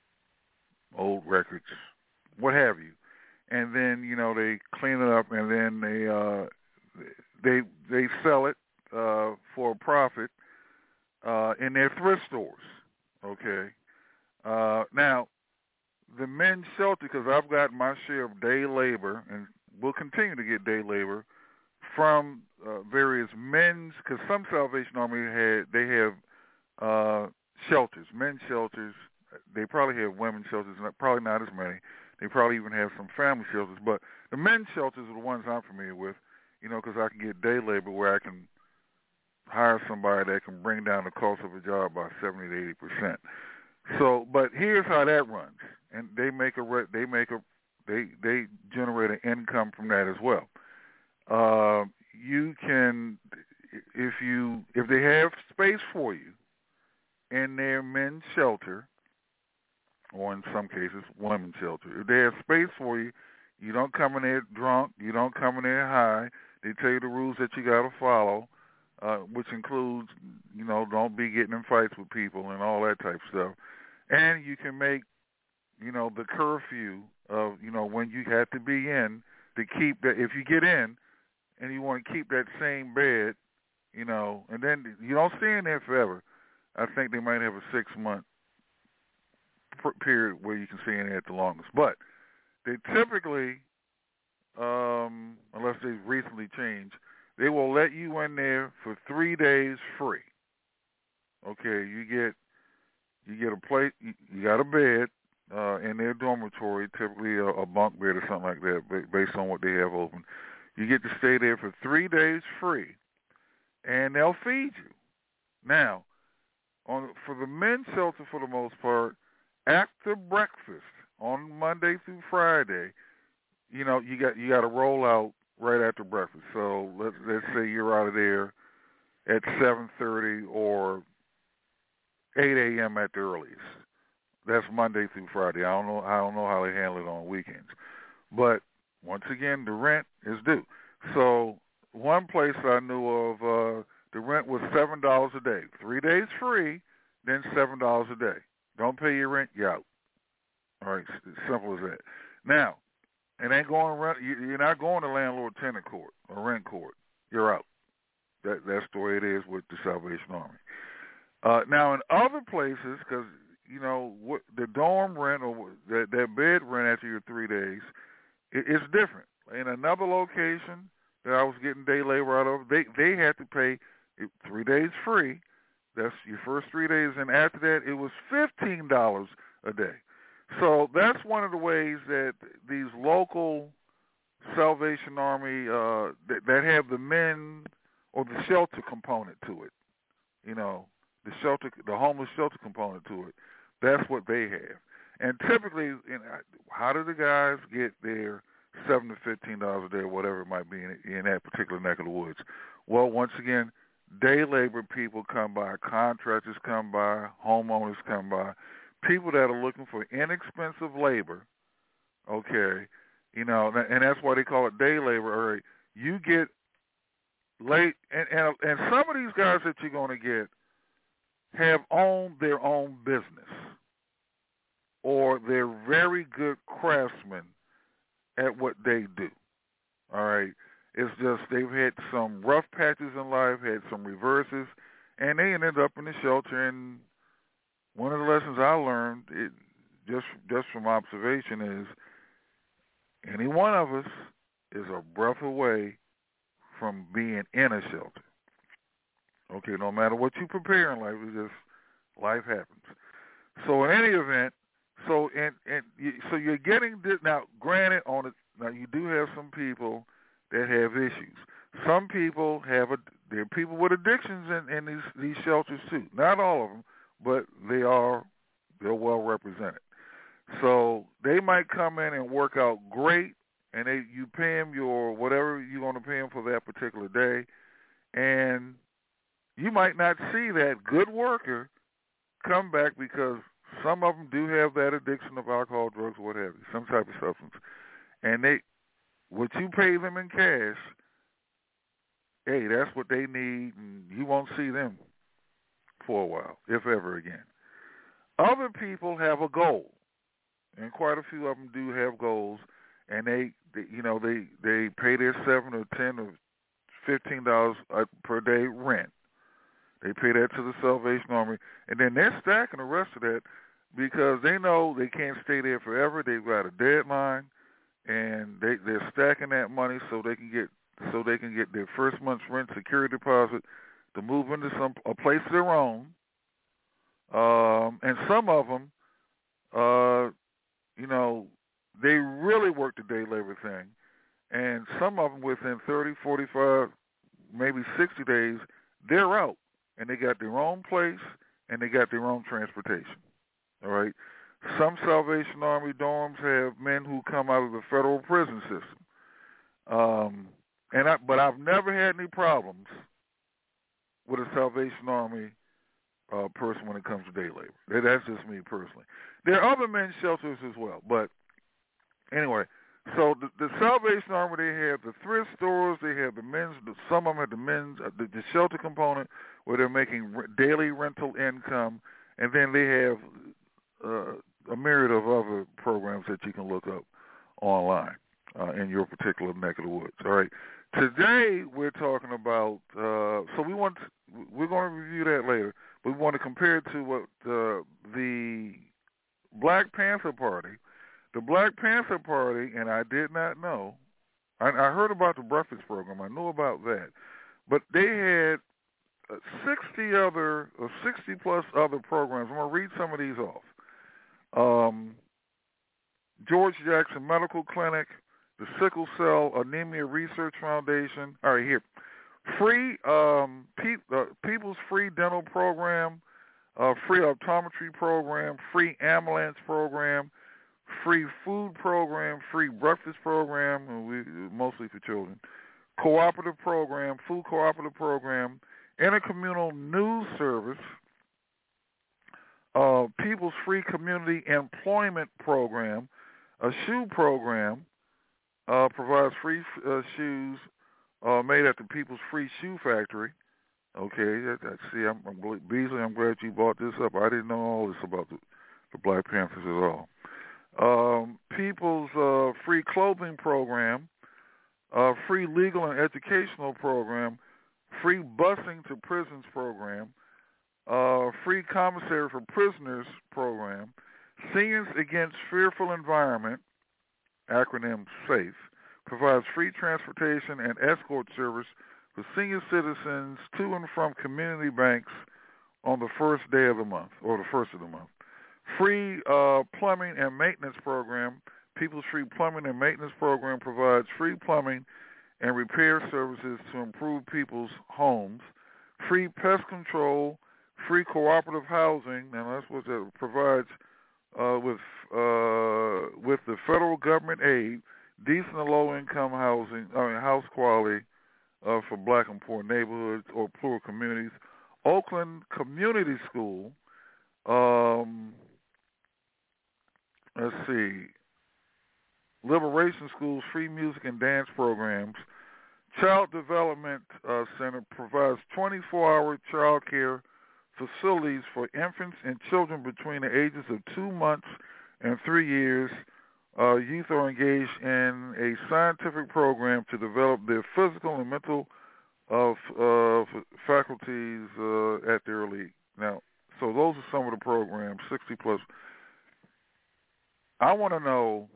S2: old records, what have you. And then, you know, they clean it up, and then they uh, they they sell it uh, for a profit uh, in their thrift stores. Okay. Uh, now, the men's shelter, because I've got my share of day labor, and will continue to get day labor from uh, various men's, because some Salvation Army had they have uh, shelters, men's shelters. They probably have women's shelters, probably not as many. They probably even have some family shelters, but the men's shelters are the ones I'm familiar with, you know, because I can get day labor where I can hire somebody that can bring down the cost of a job by seventy to eighty percent. So, but here's how that runs, and they make a they make a they they generate an income from that as well. Uh, you can, if you if they have space for you in their men's shelter, or in some cases, women's shelter. If they have space for you, you don't come in there drunk, you don't come in there high. They tell you the rules that you got to follow, uh, which includes, you know, don't be getting in fights with people and all that type of stuff. And you can make, you know, the curfew of, you know, when you have to be in to keep that. If you get in and you want to keep that same bed, you know, and then you don't stay in there forever. I think they might have a six-month period where you can stay in there at the longest. But they typically, um, unless they've recently changed, they will let you in there for three days free. Okay, you get You get a plate. You, you got a bed uh, in their dormitory, typically a, a bunk bed or something like that, based on what they have open. You get to stay there for three days free, and they'll feed you. Now, on for the men's shelter, for the most part, after breakfast on Monday through Friday, you know, you got you got to roll out right after breakfast. So let's let's say you're out of there at seven thirty or eight a.m. at the earliest. That's Monday through Friday. I don't know I don't know how they handle it on weekends, but once again, the rent is due. So one place I knew of, uh, the rent was seven dollars a day. Three days free, then seven dollars a day. Don't pay your rent, you're out. All right, it's simple as that. Now, it ain't going rent. You're not going to landlord-tenant court or rent court. You're out. That that's the way it is with the Salvation Army. Uh, now, in other places, because you know what, the dorm rent or that that bed rent after your three days, it, it's different. In another location that I was getting day labor out of, they they had to pay three days free. That's your first three days, and after that, it was fifteen dollars a day. So that's one of the ways that these local Salvation Army uh, that, that have the men or the shelter component to it, you know, the shelter, the homeless shelter component to it. That's what they have. And typically, you know, how do the guys get their seven to fifteen dollars a day, or whatever it might be in, in that particular neck of the woods? Well, once again, day labor people come by, contractors come by, homeowners come by, people that are looking for inexpensive labor. Okay, you know, and that's why they call it day labor. Or you get late, and, and and some of these guys that you're going to get have owned their own business, or they're very good craftsmen at what they do. All right. It's just they've had some rough patches in life, had some reverses, and they ended up in the shelter. And one of the lessons I learned, it, just just from observation, is any one of us is a breath away from being in a shelter. Okay, no matter what you prepare in life, it's just life happens. So in any event, so and and you, so you're getting this now. Granted, on it now you do have some people that have issues. Some people have a there are people with addictions in, in these these shelters too. Not all of them, but they are they're well represented. So they might come in and work out great, and they you pay them your whatever you're going to pay them for that particular day, and you might not see that good worker come back because some of them do have that addiction of alcohol, drugs, what have you, some type of substance, and they. What you pay them in cash, hey, that's what they need, and you won't see them for a while, if ever again. Other people have a goal, and quite a few of them do have goals, and they, they you know, they, they pay their seven or ten or fifteen dollars per day rent. They pay that to the Salvation Army, and then they're stacking the rest of that because they know they can't stay there forever. They've got a deadline. And they they're stacking that money so they can get so they can get their first month's rent, security deposit, to move into some a place of their own. Um, and some of them, uh, you know, they really work the day labor thing. And some of them within thirty, forty-five, maybe sixty days, they're out, and they got their own place and they got their own transportation. All right. Some Salvation Army dorms have men who come out of the federal prison system, um, and I, but I've never had any problems with a Salvation Army uh, person when it comes to day labor. That's just me personally. There are other men's shelters as well, but anyway. So the, the Salvation Army, they have the thrift stores, they have the men's. Some of them have the men's uh, the, the shelter component where they're making re- daily rental income, and then they have. Uh, a myriad of other programs that you can look up online uh, in your particular neck of the woods. All right. Today we're talking about. Uh, so we want. To, we're going to review that later. But we want to compare it to what uh, the Black Panther Party. The Black Panther Party, and I did not know. I, I heard about the breakfast program. I knew about that, but they had sixty other, or sixty plus other programs. I'm going to read some of these off. Um, George Jackson Medical Clinic, the Sickle Cell Anemia Research Foundation. All right, here. Free um, pe- uh, People's Free Dental Program, uh, free optometry program, free ambulance program, free food program, free breakfast program, we, mostly for children, cooperative program, food cooperative program, intercommunal news service, uh, People's Free Community Employment Program, a shoe program, uh, provides free uh, shoes uh, made at the People's Free Shoe Factory. Okay, that, that, see, I'm, I'm Beasley, I'm glad you brought this up. I didn't know all this about the, the Black Panthers at all. Um, People's uh, Free Clothing Program, uh, free legal and educational program, free busing to prisons program, uh, free commissary for prisoners program, Seniors Against Fearful Environment, acronym SAFE, provides free transportation and escort service for senior citizens to and from community banks on the first day of the month, or the first of the month. Free uh, plumbing and maintenance program, People's Free Plumbing and Maintenance Program provides free plumbing and repair services to improve people's homes. Free pest control, free cooperative housing, now that's what that provides uh, with uh, with the federal government aid, decent and low-income housing, I mean house quality uh, for black and poor neighborhoods or poor communities. Oakland Community School, um, let's see, Liberation Schools, free music and dance programs. Child Development uh, Center provides twenty-four hour child care facilities for infants and children between the ages of two months and three years. Uh, youth are engaged in a scientific program to develop their physical and mental uh, uh, faculties uh, at the early. Now, so those are some of the programs, sixty plus. I want to know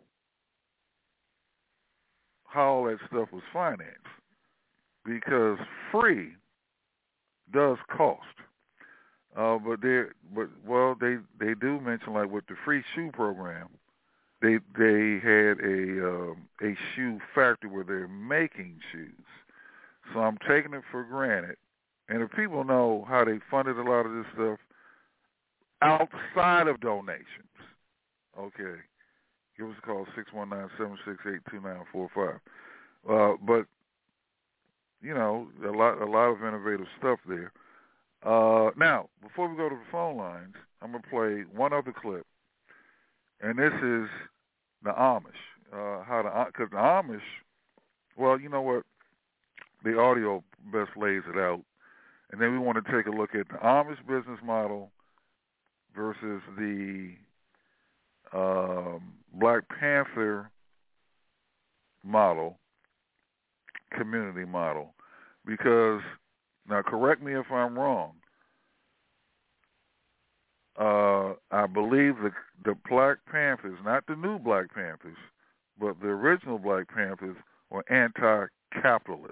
S2: how all that stuff was financed, because free does cost. Uh, but they, but well, they they do mention, like with the free shoe program, they they had a um, a shoe factory where they're making shoes. So I'm taking it for granted. And if people know how they funded a lot of this stuff outside of donations, okay, give us a call, six one nine, seven six eight, two nine four five. Uh, but, you know, a lot a lot of innovative stuff there. Uh, now, before we go to the phone lines, I'm going to play one other clip. And this is the Amish. Uh, how the Because the Amish, well, you know what? The audio best lays it out. And then we want to take a look at the Amish business model versus the um, Black Panther model, community model. Because, now correct me if I'm wrong, uh, I believe the, the Black Panthers, not the new Black Panthers, but the original Black Panthers were anti-capitalist.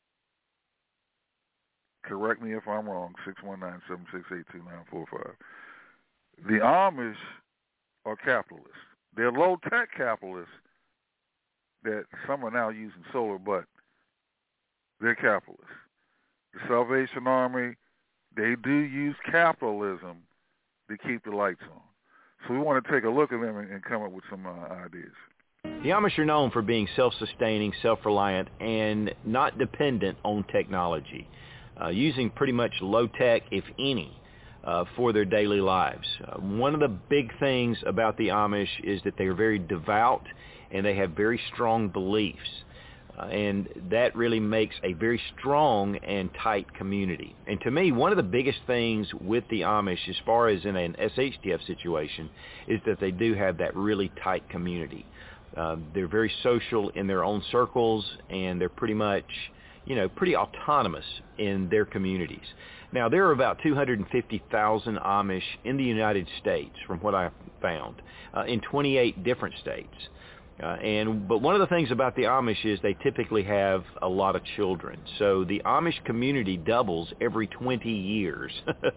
S2: Correct me if I'm wrong, six one nine, seven six eight, two nine four five. The Amish are capitalists. They're low-tech capitalists that some are now using solar, but they're capitalists. The Salvation Army, they do use capitalism to keep the lights on. So we want to take a look at them and, and come up with some uh, ideas.
S3: The Amish are known for being self-sustaining, self-reliant, and not dependent on technology, uh, using pretty much low-tech, if any, uh, for their daily lives. Uh, one of the big things about the Amish is that they are very devout and they have very strong beliefs. Uh, and that really makes a very strong and tight community. And to me, one of the biggest things with the Amish, as far as in an S H T F situation, is that they do have that really tight community. Uh, they're very social in their own circles, and they're pretty much, you know, pretty autonomous in their communities. Now, there are about two hundred fifty thousand Amish in the United States, from what I found, uh, in twenty-eight different states. Uh, and but one of the things about the Amish is they typically have a lot of children. So the Amish community doubles every twenty years.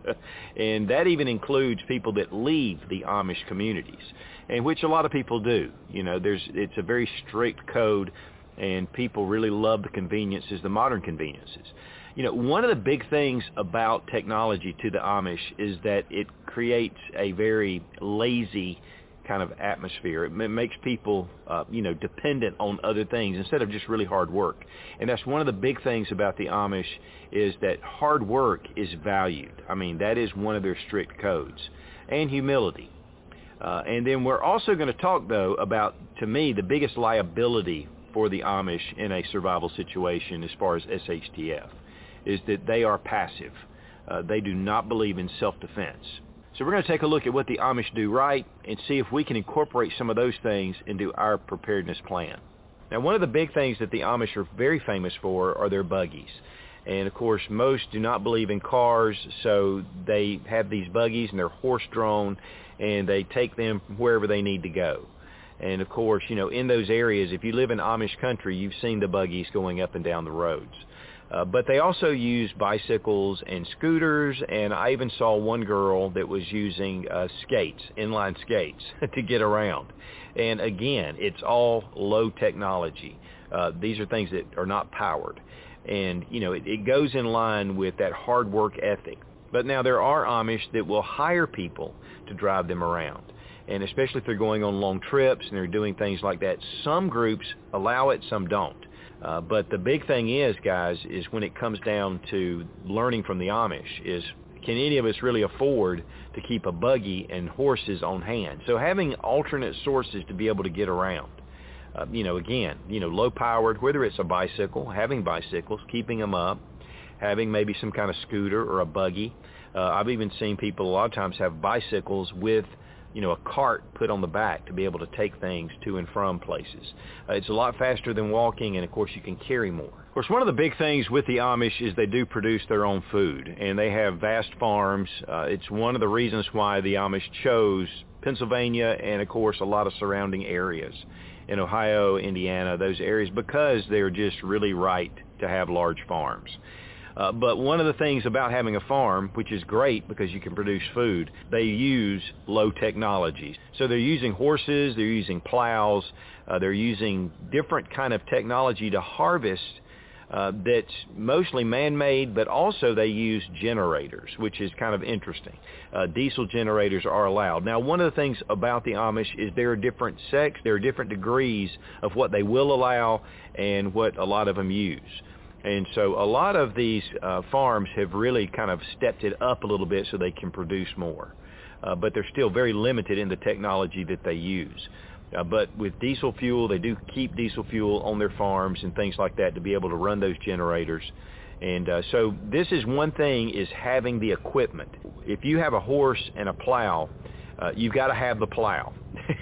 S3: And that even includes people that leave the Amish communities, and which a lot of people do. You know, there's it's a very strict code, and people really love the conveniences, the modern conveniences. You know, one of the big things about technology to the Amish is that it creates a very lazy kind of atmosphere. It makes people, uh, you know, dependent on other things instead of just really hard work. And that's one of the big things about the Amish is that hard work is valued. I mean, that is one of their strict codes. And humility. Uh, and then we're also going to talk, though, about, to me, the biggest liability for the Amish in a survival situation as far as S H T F is that they are passive. Uh, they do not believe in self-defense. So we're going to take a look at what the Amish do right and see if we can incorporate some of those things into our preparedness plan. Now, one of the big things that the Amish are very famous for are their buggies. And, of course, most do not believe in cars, so they have these buggies, and they're horse-drawn, and they take them wherever they need to go. And, of course, you know, in those areas, if you live in Amish country, you've seen the buggies going up and down the roads. Uh, but they also use bicycles and scooters, and I even saw one girl that was using uh, skates, inline skates, to get around. And again, it's all low technology. Uh, these are things that are not powered. And, you know, it, it goes in line with that hard work ethic. But now there are Amish that will hire people to drive them around. And especially if they're going on long trips and they're doing things like that. Some groups allow it, some don't. Uh, but the big thing is, guys, is when it comes down to learning from the Amish is, can any of us really afford to keep a buggy and horses on hand? So having alternate sources to be able to get around. Uh, you know, again, you know, low-powered, whether it's a bicycle, having bicycles, keeping them up, having maybe some kind of scooter or a buggy. Uh, I've even seen people a lot of times have bicycles with, you know, a cart put on the back to be able to take things to and from places. Uh, it's a lot faster than walking, and, of course, you can carry more. Of course, one of the big things with the Amish is they do produce their own food, and they have vast farms. Uh, it's one of the reasons why the Amish chose Pennsylvania and, of course, a lot of surrounding areas in Ohio, Indiana, those areas, because they're just really right to have large farms. Uh, but one of the things about having a farm, which is great because you can produce food, they use low technologies. So they're using horses, they're using plows, uh, they're using different kind of technology to harvest uh, that's mostly man-made, but also they use generators, which is kind of interesting. Uh, diesel generators are allowed. Now, one of the things about the Amish is there are different sects, there are different degrees of what they will allow and what a lot of them use. And so a lot of these uh, farms have really kind of stepped it up a little bit so they can produce more. Uh, but they're still very limited in the technology that they use. Uh, but with diesel fuel, they do keep diesel fuel on their farms and things like that to be able to run those generators. And uh, so this is one thing, is having the equipment. If you have a horse and a plow, uh, you've got to have the plow,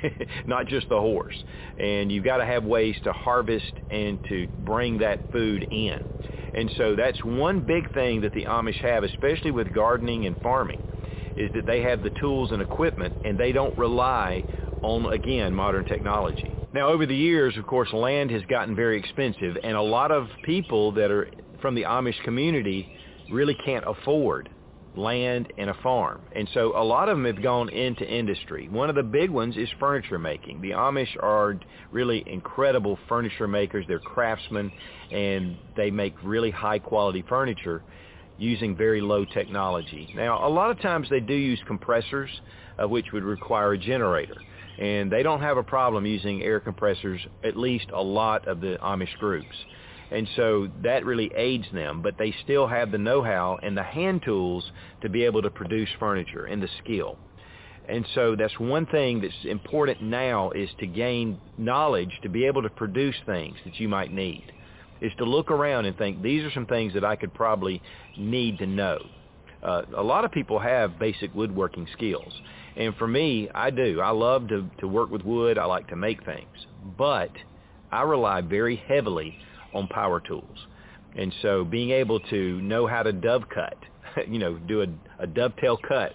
S3: not just the horse. And you've got to have ways to harvest and to bring that food in. And so that's one big thing that the Amish have, especially with gardening and farming, is that they have the tools and equipment, and they don't rely on, again, modern technology. Now, over the years, of course, land has gotten very expensive, and a lot of people that are from the Amish community really can't afford land and a farm. And so a lot of them have gone into industry. One of the big ones is furniture making. The Amish are really incredible furniture makers. They're craftsmen, and they make really high quality furniture using very low technology. Now, a lot of times they do use compressors, uh, which would require a generator. And they don't have a problem using air compressors, at least a lot of the Amish groups. And so that really aids them, but they still have the know-how and the hand tools to be able to produce furniture and the skill. And so that's one thing that's important now, is to gain knowledge to be able to produce things that you might need, is to look around and think, these are some things that I could probably need to know. Uh, a lot of people have basic woodworking skills. And for me, I do. I love to, to work with wood. I like to make things. But I rely very heavily on power tools. And so being able to know how to dove cut, you know, do a, a dovetail cut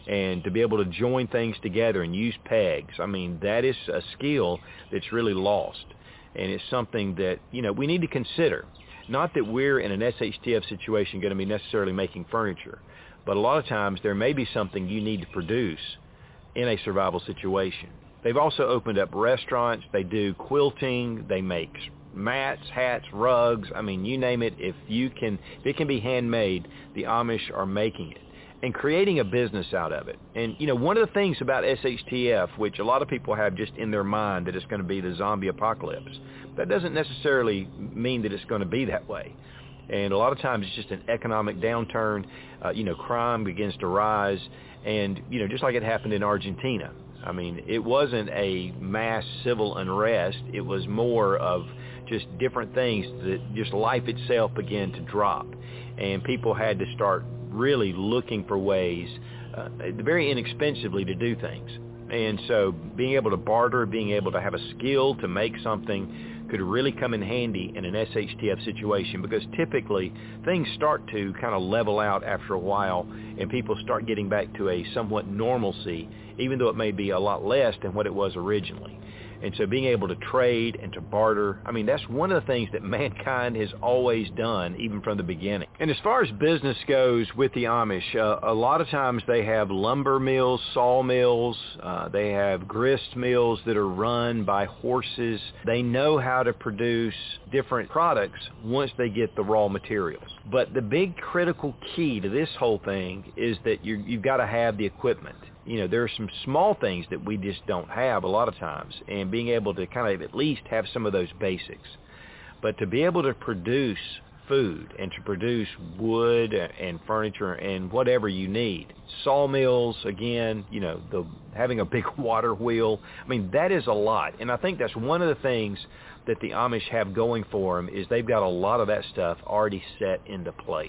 S3: And to be able to join things together and use pegs, I mean, that is a skill that's really lost. And it's something that, you know, we need to consider. Not that we're in an S H T F situation going to be necessarily making furniture, but a lot of times there may be something you need to produce in a survival situation. They've also opened up restaurants. They do quilting. They make mats, hats, rugs. I mean, you name it. If you can, if it can be handmade, the Amish are making it and creating a business out of it. And, you know, one of the things about S H T F, which a lot of people have just in their mind that it's going to be the zombie apocalypse, that doesn't necessarily mean that it's going to be that way. And a lot of times it's just an economic downturn. Uh, you know, crime begins to rise. And, you know, just like it happened in Argentina. I mean, it wasn't a mass civil unrest. It was more of just different things that just life itself began to drop. And people had to start really looking for ways, uh, very inexpensively, to do things. And so being able to barter, being able to have a skill to make something could really come in handy in an S H T F situation, because typically things start to kind of level out after a while and people start getting back to a somewhat normalcy, even though it may be a lot less than what it was originally. And so being able to trade and to barter, I mean, that's one of the things that mankind has always done, even from the beginning. And as far as business goes with the Amish, uh, a lot of times they have lumber mills, sawmills, uh, they have grist mills that are run by horses. They know how to produce different products once they get the raw materials. But the big critical key to this whole thing is that you, you've got to have the equipment. You know, there are some small things that we just don't have a lot of times, and being able to kind of at least have some of those basics. But to be able to produce food and to produce wood and furniture and whatever you need, sawmills, again, you know, the having a big water wheel, I mean, that is a lot. And I think that's one of the things that the Amish have going for them, is they've got a lot of that stuff already set into place.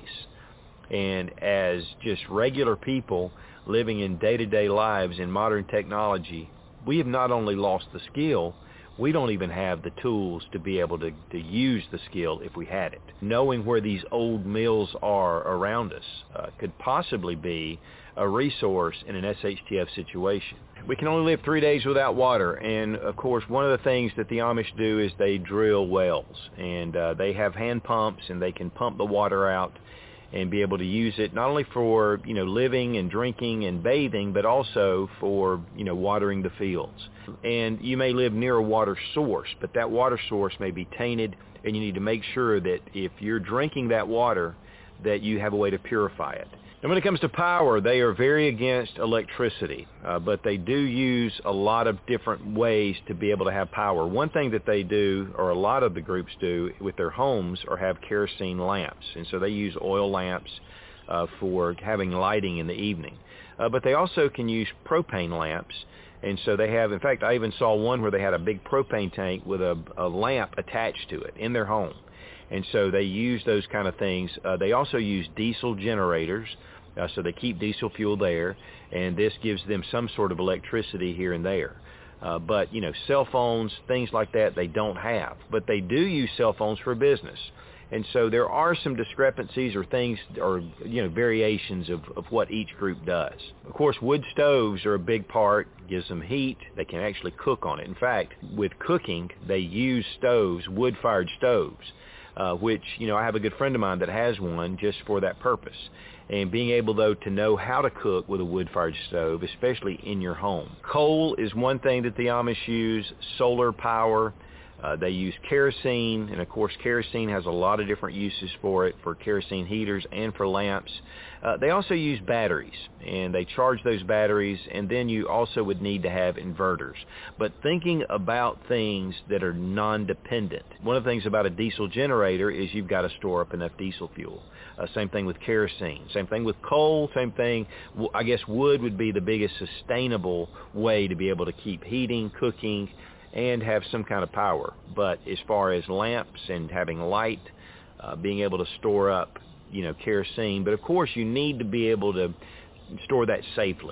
S3: And as just regular people living in day-to-day lives in modern technology, we have not only lost the skill, we don't even have the tools to be able to, to use the skill if we had it. Knowing where these old mills are around us uh, could possibly be a resource in an S H T F situation. We can only live three days without water, and of course one of the things that the Amish do is they drill wells, and uh, they have hand pumps, and they can pump the water out and be able to use it not only for, you know, living and drinking and bathing, but also for, you know, watering the fields. And you may live near a water source, but that water source may be tainted, and you need to make sure that if you're drinking that water, that you have a way to purify it. And when it comes to power, they are very against electricity, uh, but they do use a lot of different ways to be able to have power. One thing that they do, or a lot of the groups do with their homes, are have kerosene lamps. And so they use oil lamps uh, for having lighting in the evening. Uh, but they also can use propane lamps. And so they have, in fact, I even saw one where they had a big propane tank with a, a lamp attached to it in their home. And so they use those kind of things. Uh, they also use diesel generators, uh, so they keep diesel fuel there, and this gives them some sort of electricity here and there. Uh, but, you know, cell phones, things like that, they don't have. But they do use cell phones for business. And so there are some discrepancies or things, or, you know, variations of, of what each group does. Of course, wood stoves are a big part, gives them heat. They can actually cook on it. In fact, with cooking, they use stoves, wood-fired stoves. Uh, which, you know, I have a good friend of mine that has one just for that purpose. And being able, though, to know how to cook with a wood-fired stove, especially in your home. Coal is one thing that the Amish use, solar power. Uh, they use kerosene, and of course kerosene has a lot of different uses for it, for kerosene heaters and for lamps. Uh, they also use batteries, and they charge those batteries, and then you also would need to have inverters. But thinking about things that are non-dependent, one of the things about a diesel generator is you've got to store up enough diesel fuel. Uh, same thing with kerosene. Same thing with coal. Same thing, I guess wood would be the biggest sustainable way to be able to keep heating, cooking, and have some kind of power. But as far as lamps and having light, uh, being able to store up, you know, kerosene. But of course you need to be able to store that safely.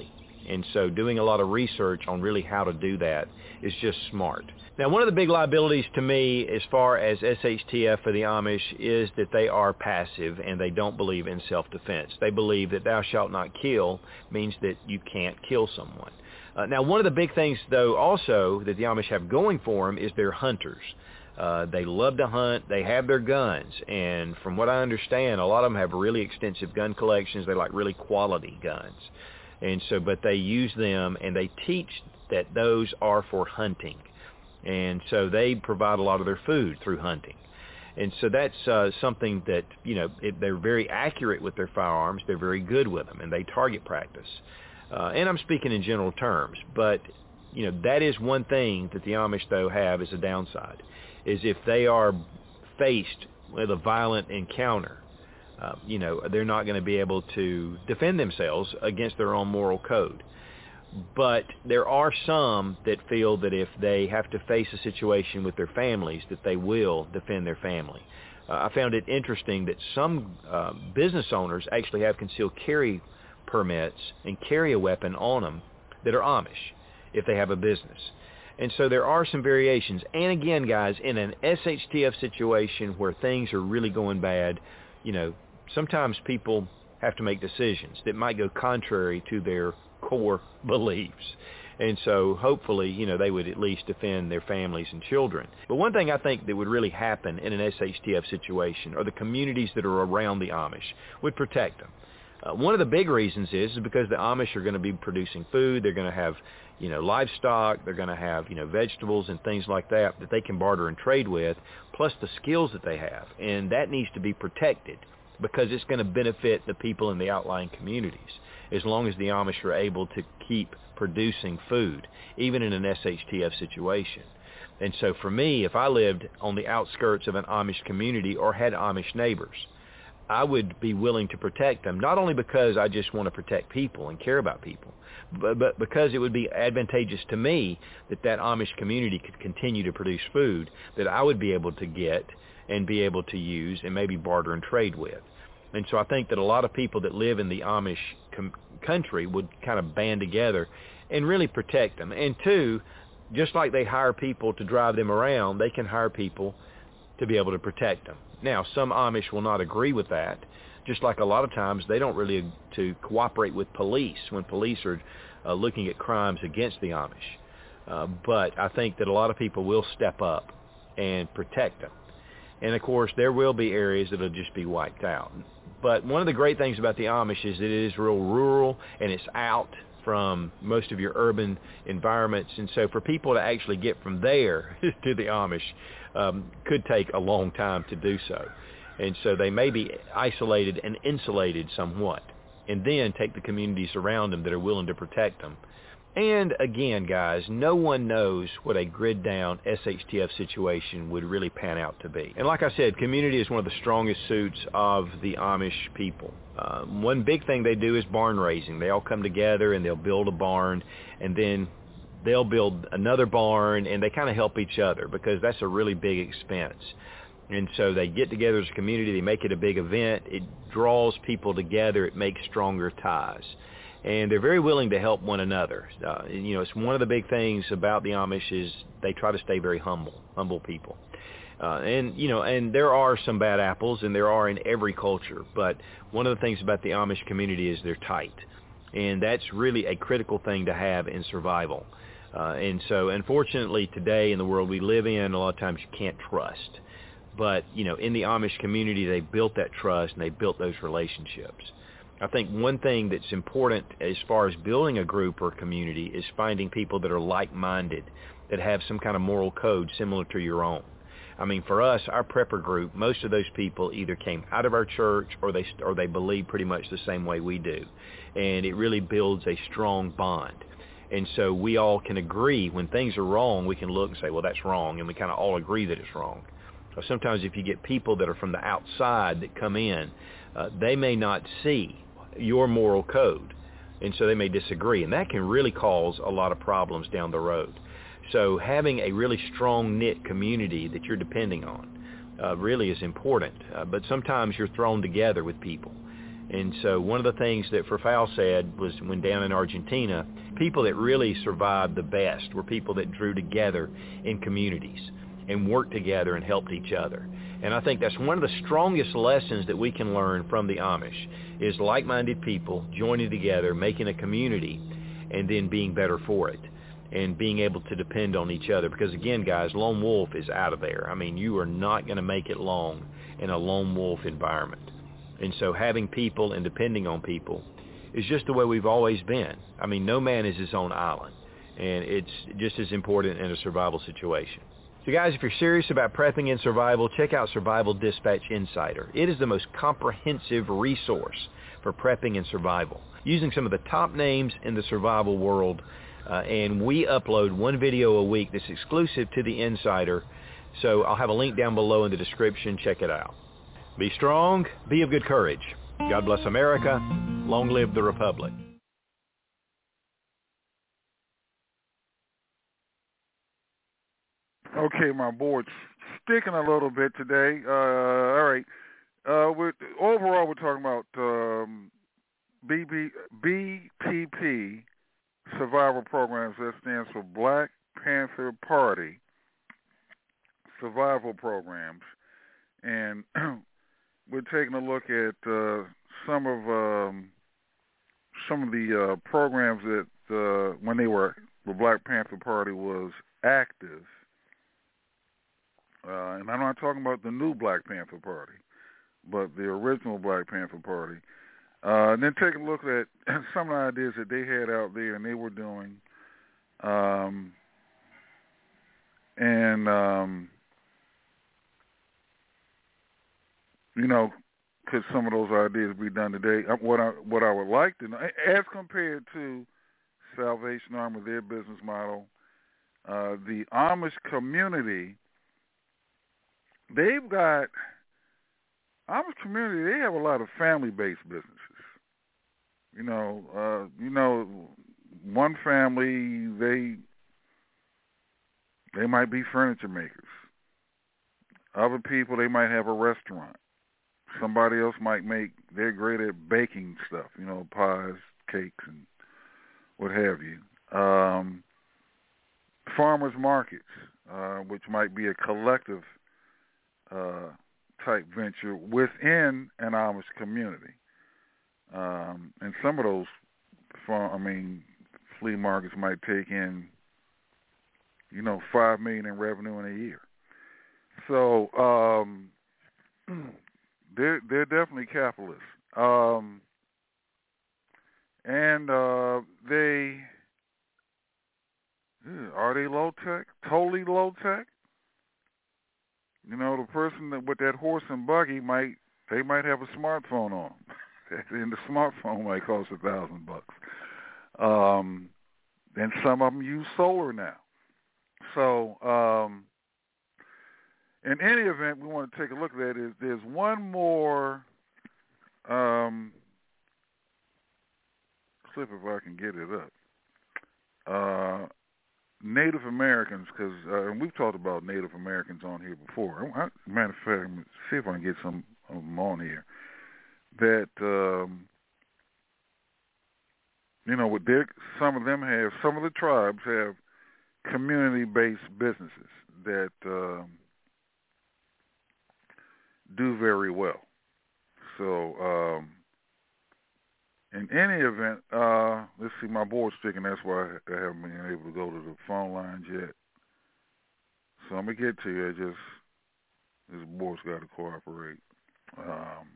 S3: And so doing a lot of research on really how to do that is just smart. Now, one of the big liabilities to me as far as S H T F for the Amish is that they are passive and they don't believe in self-defense. They believe that thou shalt not kill means that you can't kill someone. Uh, now, one of the big things, though, also that the Amish have going for them is they're hunters. Uh, they love to hunt. They have their guns. And from what I understand, a lot of them have really extensive gun collections. They like really quality guns. And so, but they use them and they teach that those are for hunting. And so they provide a lot of their food through hunting. And so that's uh, something that, you know, it, they're very accurate with their firearms. They're very good with them, and they target practice. Uh, and I'm speaking in general terms. But, you know, that is one thing that the Amish, though, have as a downside, is if they are faced with a violent encounter, uh, you know, they're not going to be able to defend themselves against their own moral code. But there are some that feel that if they have to face a situation with their families, that they will defend their family. Uh, I found it interesting that some uh, business owners actually have concealed carry permits and carry a weapon on them that are Amish if they have a business. And so there are some variations. And again, guys, in an S H T F situation where things are really going bad, you know, sometimes people have to make decisions that might go contrary to their core beliefs. And so hopefully, you know, they would at least defend their families and children. But one thing I think that would really happen in an S H T F situation are the communities that are around the Amish would protect them. Uh, one of the big reasons is, is because the Amish are going to be producing food. They're going to have, you know, livestock. They're going to have, you know, vegetables and things like that that they can barter and trade with, plus the skills that they have. And that needs to be protected because it's going to benefit the people in the outlying communities as long as the Amish are able to keep producing food, even in an S H T F situation. And so for me, if I lived on the outskirts of an Amish community or had Amish neighbors, I would be willing to protect them, not only because I just want to protect people and care about people, but, but because it would be advantageous to me that that Amish community could continue to produce food that I would be able to get and be able to use and maybe barter and trade with. And so I think that a lot of people that live in the Amish com- country would kind of band together and really protect them. And two, just like they hire people to drive them around, they can hire people to be able to protect them. Now, some Amish will not agree with that, just like a lot of times they don't really to cooperate with police when police are uh, looking at crimes against the Amish. Uh, but I think that a lot of people will step up and protect them. And, of course, there will be areas that will just be wiped out. But one of the great things about the Amish is that it is real rural and it's out from most of your urban environments. And so for people to actually get from there to the Amish um, could take a long time to do so. And so they may be isolated and insulated somewhat, and then take the communities around them that are willing to protect them. And again, guys, no one knows what a grid-down S H T F situation would really pan out to be. And like I said, community is one of the strongest suits of the Amish people. Uh, one big thing they do is barn raising. They all come together and they'll build a barn, and then they'll build another barn, and they kind of help each other because that's a really big expense. And so they get together as a community. They make it a big event. It draws people together. It makes stronger ties. And they're very willing to help one another. Uh, you know, it's one of the big things about the Amish is they try to stay very humble, humble people. Uh, and, you know, and there are some bad apples, and there are in every culture. But one of the things about the Amish community is they're tight. And that's really a critical thing to have in survival. Uh, and so, unfortunately, today in the world we live in, a lot of times you can't trust. But, you know, in the Amish community, they built that trust, and they built those relationships. I think one thing that's important as far as building a group or community is finding people that are like-minded, that have some kind of moral code similar to your own. I mean, for us, our prepper group, most of those people either came out of our church or they or they believe pretty much the same way we do. And it really builds a strong bond. And so we all can agree when things are wrong, we can look and say, well, that's wrong, and we kind of all agree that it's wrong. So sometimes if you get people that are from the outside that come in, uh, they may not see your moral code, and so they may disagree, and that can really cause a lot of problems down the road. So having a really strong knit community that you're depending on uh, really is important, uh, but sometimes you're thrown together with people, And so one of the things that Furfal said was when down in Argentina, people that really survived the best were people that drew together in communities and worked together and helped each other. And I think that's one of the strongest lessons that we can learn from the Amish is like-minded people joining together, making a community, and then being better for it and being able to depend on each other. Because again, guys, lone wolf is out of there. I mean, you are not going to make it long in a lone wolf environment. And so having people and depending on people is just the way we've always been. I mean, no man is his own island. And it's just as important in a survival situation. So guys, if you're serious about prepping and survival, check out Survival Dispatch Insider. It is the most comprehensive resource for prepping and survival, using some of the top names in the survival world. Uh, and we upload one video a week that's exclusive to the Insider. So I'll have a link down below in the description. Check it out. Be strong. Be of good courage. God bless America. Long live the Republic.
S2: Okay, my board's sticking a little bit today. Uh, all right. Uh, we're, overall, we're talking about um, B P P survival programs. That stands for Black Panther Party survival programs. And we're taking a look at uh, some of um, some of the uh, programs that uh, when they were the Black Panther Party was active. Uh, and I'm not talking about the new Black Panther Party, but the original Black Panther Party. Uh, and then take a look at some of the ideas that they had out there and they were doing. Um, and, um, you know, could some of those ideas be done today? What I, what I would like to know, as compared to Salvation Army, their business model, uh, the Amish community, they've got, Amish community, they have a lot of family-based businesses. You know, uh, you know, one family, they they might be furniture makers. Other people, they might have a restaurant. Somebody else might make, they're great at baking stuff, you know, pies, cakes, and what have you. Um, farmers markets, uh, which might be a collective uh, type venture within an Amish community. Um, and some of those, farm, I mean, flea markets might take in, you know, five million in revenue in a year. So um, they're they're definitely capitalists, um, and uh, they are they low tech? Totally low tech. You know, the person that, with that horse and buggy might they might have a smartphone on them. And the smartphone might cost a thousand bucks. Um, and some of them use solar now. So, um, in any event, we want to take a look at that. Is there's one more um, clip if I can get it up. Uh, Native Americans, because uh, and we've talked about Native Americans on here before. I, matter of fact, see if I can get some of them on here. That um, you know, with their, some of them have, some of the tribes have community-based businesses that um, do very well. So, um, in any event, uh, let's see, my board's sticking. That's why I haven't been able to go to the phone lines yet. So I'm gonna get to you. I just this board's got to cooperate. Um,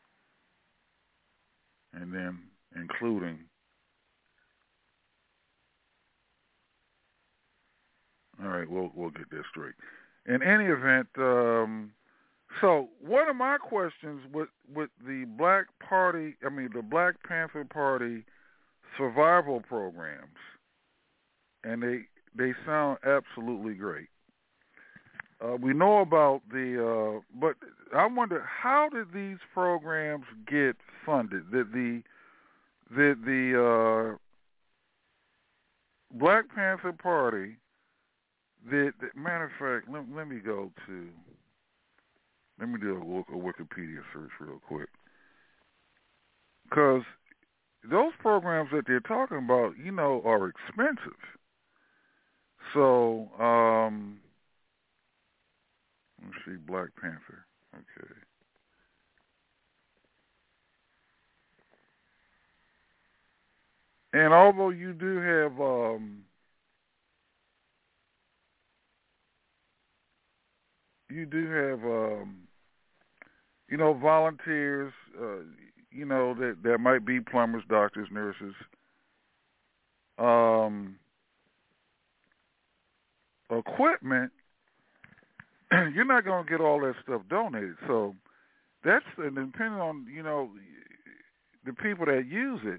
S2: and then including all right, we'll we'll get this straight. In any event, um, so one of my questions with with the Black Party, I mean the Black Panther Party survival programs, and they they sound absolutely great. Uh, we know about the, uh, but I wonder, how did these programs get funded? Did the the the uh, Black Panther Party, the, the matter of fact, let, let me go to, let me do a, a Wikipedia search real quick. because those programs that they're talking about, you know, are expensive. So, um, let's see, Black Panther. Okay. And although you do have, um, you do have, um, you know, volunteers, uh, you know, that, that might be plumbers, doctors, nurses, um, equipment, you're not going to get all that stuff donated. So that's, and depending on, you know, the people that use it,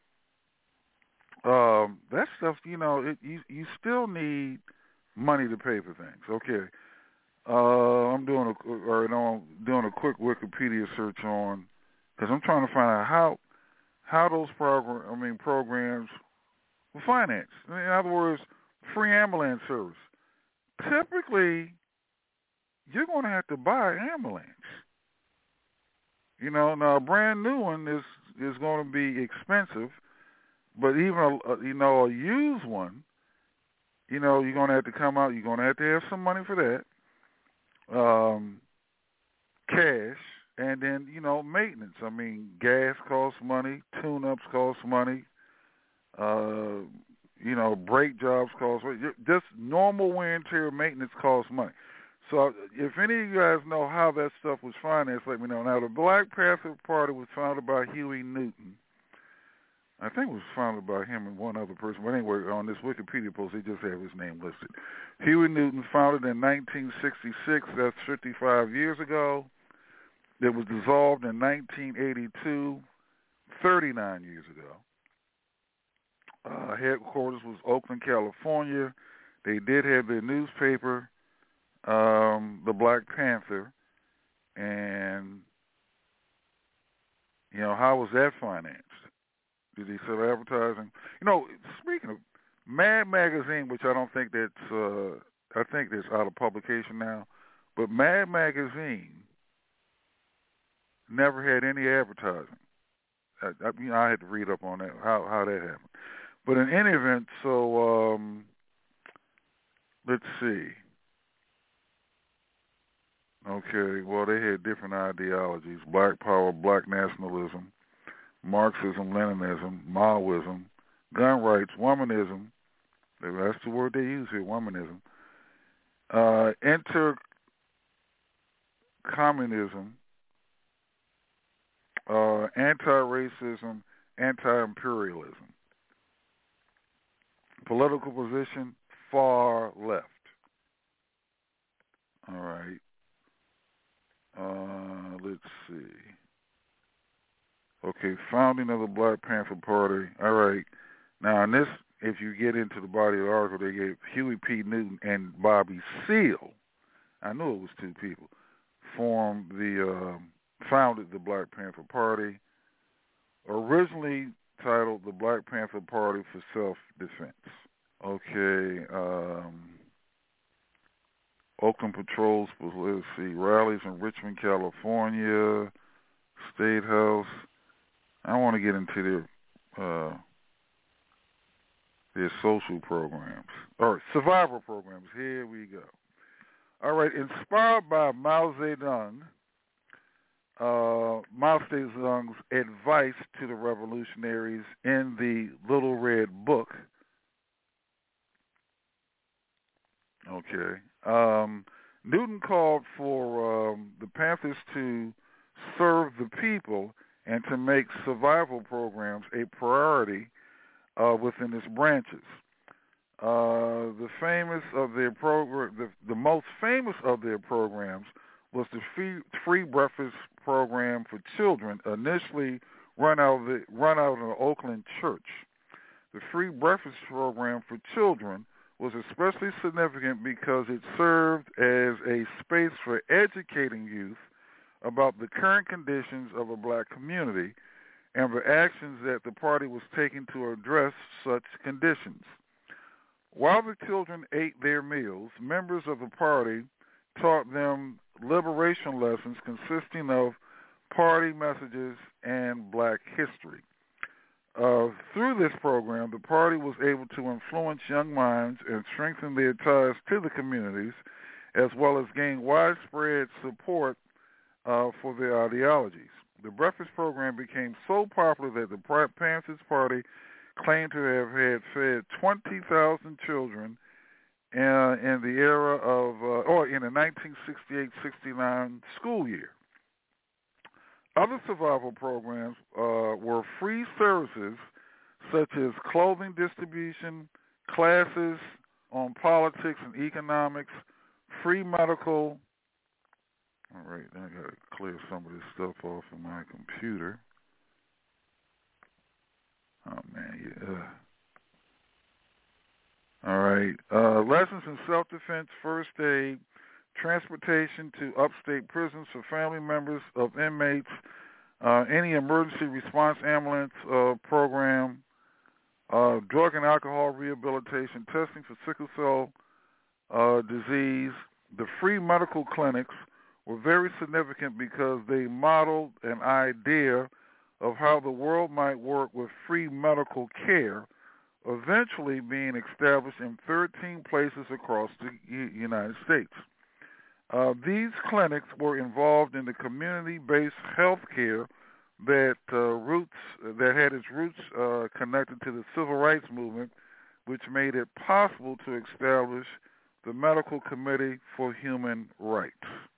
S2: um, that stuff, you know, it, you, you still need money to pay for things. Okay. Uh, I'm doing a, or no, I'm doing a quick Wikipedia search on, because I'm trying to find out how, how those program, I mean, programs were financed. In other words, free ambulance service. Typically, you're going to have to buy an ambulance. You know, now a brand new one is is going to be expensive, but even a, you know a used one, you know, you're going to have to come out. You're going to have to have some money for that. Um, cash, and then, you know, maintenance. I mean, gas costs money, tune-ups cost money, uh, you know, brake jobs cost money. Just normal wear and tear maintenance costs money. So if any of you guys know how that stuff was financed, let me know. Now, the Black Panther Party was founded by Huey Newton. I think it was founded by him and one other person. But anyway, on this Wikipedia post, they just have his name listed. Huey Newton, founded in nineteen sixty-six. That's fifty-five years ago. It was dissolved in nineteen eighty-two, thirty-nine years ago. Uh, headquarters was Oakland, California. They did have their newspaper, um, the Black Panther. And, you know, how was that financed? Did he sell advertising? You know, speaking of Mad Magazine, which I don't think that's, uh, I think that's out of publication now, but Mad Magazine never had any advertising. I, I, you know, I had to read up on that, how how that happened. But in any event, so um, let's see. Okay, well, they had different ideologies: Black Power, Black Nationalism, Marxism, Leninism, Maoism, gun rights, womanism. That's the word they use here, womanism. Uh, inter-communism, uh, anti-racism, anti-imperialism. Political position, far left. All right. Uh, let's see. Okay, founding of the Black Panther Party. All right. Now, in this, if you get into the body of the article, they gave Huey P. Newton and Bobby Seale, I knew it was two people, formed the, uh, founded the Black Panther Party, originally titled the Black Panther Party for Self-Defense. Okay, um, Oakland patrols, let's see, rallies in Richmond, California, State House. I want to get into their uh, their social programs, or survival programs. Here we go. All right, inspired by Mao Zedong, uh, Mao Zedong's advice to the revolutionaries in the Little Red Book. Okay. Um, Newton called for um, the Panthers to serve the people and to make survival programs a priority uh, within its branches. Uh, the famous of their program, the, the most famous of their programs was the free, free breakfast program for children, initially run out of the run out of the Oakland church. The free breakfast program for children was especially significant because it served as a space for educating youth about the current conditions of a black community and the actions that the party was taking to address such conditions. While the children ate their meals, members of the party taught them liberation lessons consisting of party messages, and black history. Uh, through this program, the party was able to influence young minds and strengthen their ties to the communities, as well as gain widespread support uh, for their ideologies. The breakfast program became so popular that the Panthers Party claimed to have had fed twenty thousand children uh, in the era of, uh, or in the nineteen sixty-eight sixty-nine school year. Other survival programs uh, were free services such as clothing distribution, classes on politics and economics, free medical. All right, I got to clear some of this stuff off of my computer. Oh, man, yeah. All right. Uh, lessons in self-defense, first aid, transportation to upstate prisons for family members of inmates, uh, any emergency response ambulance uh, program, uh, drug and alcohol rehabilitation, testing for sickle cell uh, disease. The free medical clinics were very significant because they modeled an idea of how the world might work with free medical care, eventually being established in thirteen places across the U- United States. Uh, these clinics were involved in the community-based health care that uh, roots that had its roots uh, connected to the civil rights movement, which made it possible to establish the Medical Committee for Human Rights.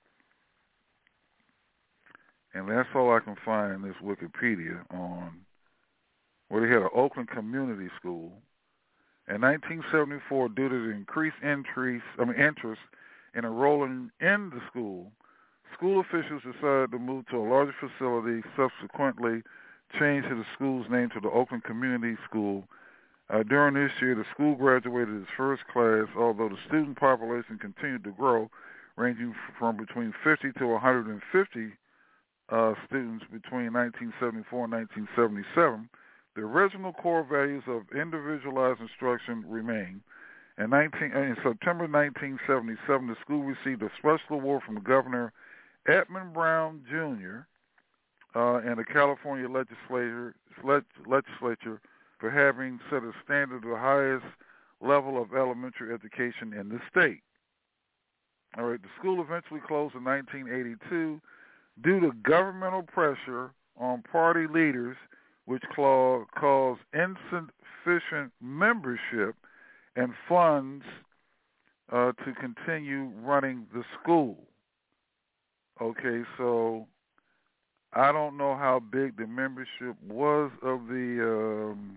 S2: And that's all I can find in this Wikipedia on where they had an Oakland Community School. In nineteen seventy-four, due to the increased interest, I mean, interest in enrolling in the school, school officials decided to move to a larger facility, subsequently changed to the school's name to the Oakland Community School. Uh, during this year, the school graduated its first class, although the student population continued to grow, ranging from between fifty to one hundred fifty uh, students between nineteen seventy-four and nineteen seventy-seven. The original core values of individualized instruction remain. In, nineteen, in September nineteen seventy-seven, the school received a special award from Governor Edmund Brown, Junior, uh, and the California legislature, legislature for having set a standard of the highest level of elementary education in the state. All right, the school eventually closed in nineteen eighty-two due to governmental pressure on party leaders, which caused insufficient membership and funds uh, to continue running the school. Okay, so I don't know how big the membership was of the, um,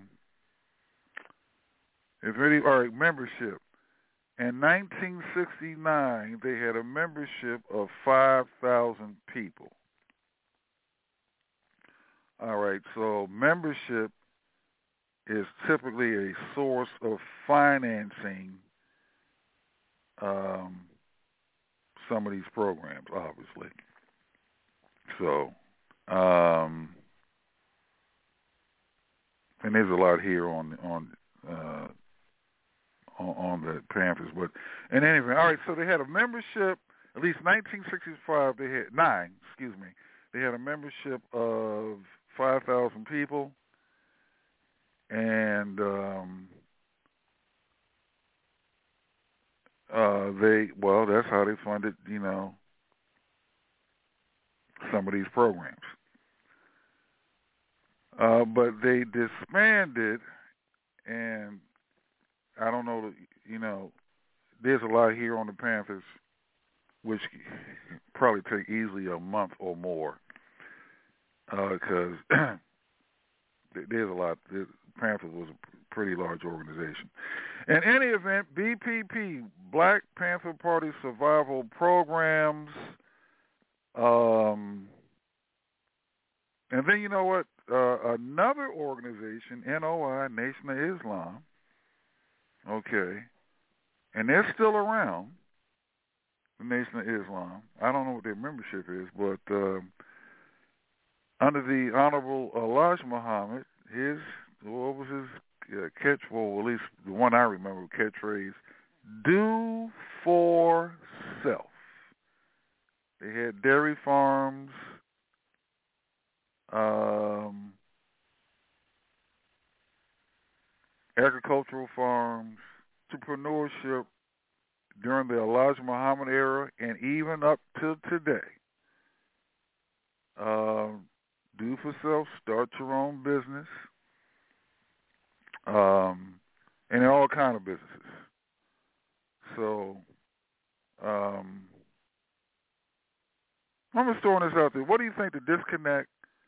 S2: if any, all right, membership. In nineteen sixty-nine, they had a membership of five thousand people. All right, so membership is typically a source of financing um, some of these programs, obviously. So, um, and there's a lot here on on uh, on, on the Panthers, but in any event, all right. So they had a membership. At least nineteen sixty-five, they had nine. Excuse me. They had a membership of five thousand people. And um, uh, they, well, that's how they funded, you know, some of these programs. Uh, but they disbanded, and I don't know, you know, there's a lot here on the Panthers, which probably take easily a month or more, because uh, there's a lot. There's, Panthers was a pretty large organization. In any event, B P P, Black Panther Party Survival Programs, um, and then you know what? Uh, another organization, N O I, Nation of Islam, okay, and they're still around, the Nation of Islam. I don't know what their membership is, but um, under the Honorable Elijah Muhammad, his what was his uh, catch? Well, at least the one I remember, catchphrase: "Do for self." They had dairy farms, um, agricultural farms, entrepreneurship during the Elijah Muhammad era, and even up to today. Uh, do for self, start your own business, um, and all kind of businesses. So, um, I'm just throwing this out there. What do you think the disconnect?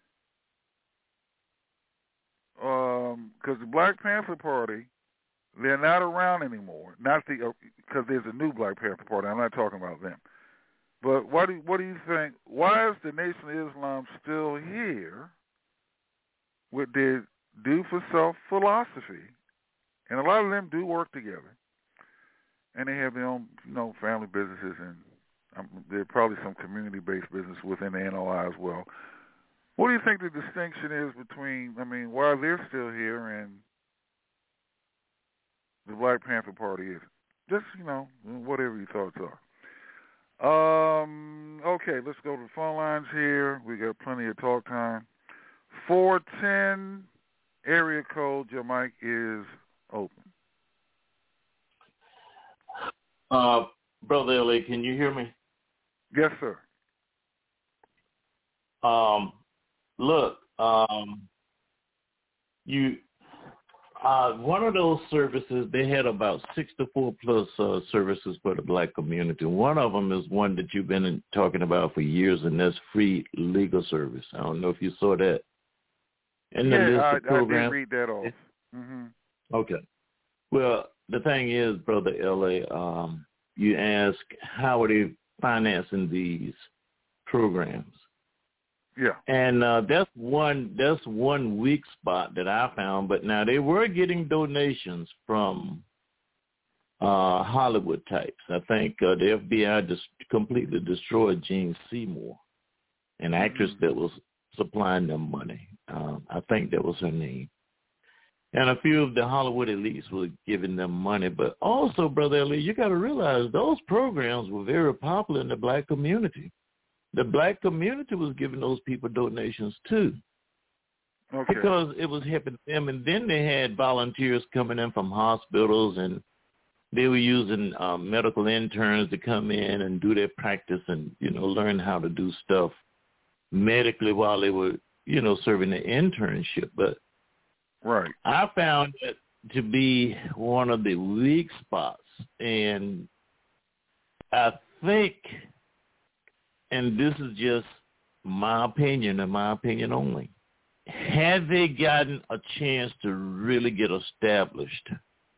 S2: Because um, the Black Panther Party, they're not around anymore. Not the because uh, there's a new Black Panther Party. I'm not talking about them. But what do what do you think? Why is the Nation of Islam still here with their do for self philosophy? And a lot of them do work together, and they have their own, you know, family businesses, and um, there's probably some community-based business within the N O I as well. What do you think the distinction is between? I mean, why they're still here and the Black Panther Party is? Just, you know, whatever your thoughts are. Um, okay, let's go to the phone lines here. We got plenty of talk time. four ten area code, your mic is open.
S7: Uh, Brother L A, can you hear me?
S2: Yes, sir.
S7: Um, look, um, you, uh, one of those services, they had about sixty-four plus uh, services for the Black community. One of them is one that you've been talking about for years, and that's free legal service. I don't know if you saw that. In the
S2: yeah,
S7: list
S2: I,
S7: of programs.
S2: I did read that off. Mm-hmm.
S7: Okay. Well, the thing is, Brother L A, um, you ask how are they financing these programs?
S2: Yeah.
S7: And uh, that's one that's one weak spot that I found. But now they were getting donations from uh, Hollywood types. I think uh, the F B I just completely destroyed Jean Seymour, an actress mm-hmm. that was supplying them money. Um, I think that was her name. And a few of the Hollywood elites were giving them money. But also, Brother Ellie, you got to realize those programs were very popular in the Black community. The Black community was giving those people donations too.
S2: Okay.
S7: Because it was helping them. And then they had volunteers coming in from hospitals, and they were using um, medical interns to come in and do their practice and, you know, learn how to do stuff medically while they were, you know, serving the internship. But
S2: right.
S7: I found it to be one of the weak spots. And I think, and this is just my opinion and my opinion only, had they gotten a chance to really get established,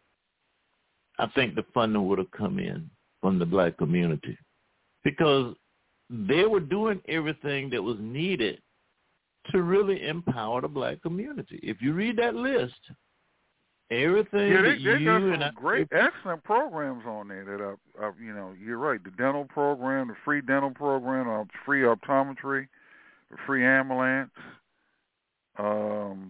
S7: I think the funding would have come in from the Black community, because they were doing everything that was needed to really empower the Black community. If you read that list, everything
S2: yeah, they,
S7: that
S2: they
S7: you
S2: got some
S7: and I,
S2: great, excellent programs on there that I, I, you know, you're right. The dental program, the free dental program, uh, free optometry, the free ambulance. Um,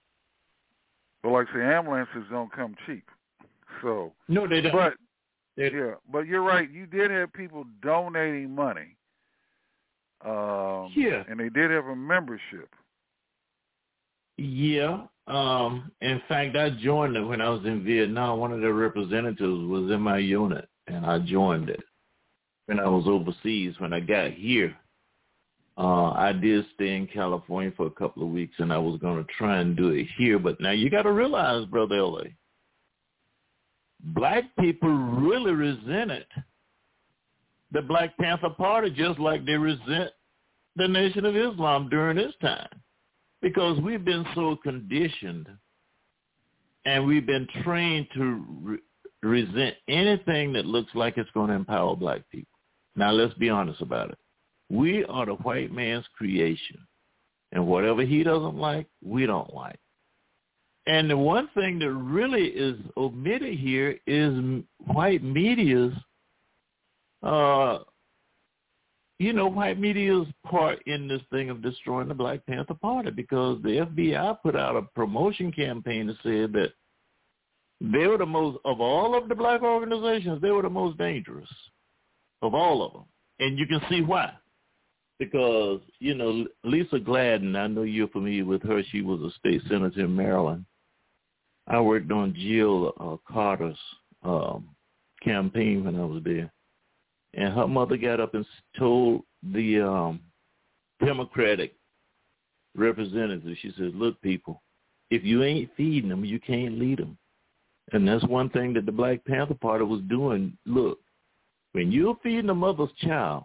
S2: but like I say, ambulances don't come cheap. So
S7: no, they don't.
S2: But
S7: they
S2: yeah, but you're right. You did have people donating money. Um,
S7: yeah,
S2: and they did have a membership.
S7: Yeah. Um, in fact, I joined it when I was in Vietnam. One of their representatives was in my unit, and I joined it when I was overseas. When I got here, uh, I did stay in California for a couple of weeks, and I was going to try and do it here. But now you got to realize, Brother L A, Black people really resented the Black Panther Party just like they resent the Nation of Islam during this time, because we've been so conditioned and we've been trained to re- resent anything that looks like it's going to empower Black people. Now, let's be honest about it. We are the white man's creation, and whatever he doesn't like, we don't like. And the one thing that really is omitted here is white media's Uh, you know, white media's part in this thing of destroying the Black Panther Party, because the F B I put out a promotion campaign that said that they were the most, of all of the Black organizations, they were the most dangerous of all of them. And you can see why. because, you know, Lisa Gladden, I know you're familiar with her. She was a state senator in Maryland. I worked on Jill uh, Carter's um, campaign when I was there. And her mother got up and told the um, Democratic representative, she says, look, people, if you ain't feeding them, you can't lead them. And that's one thing that the Black Panther Party was doing. Look, when you're feeding a mother's child,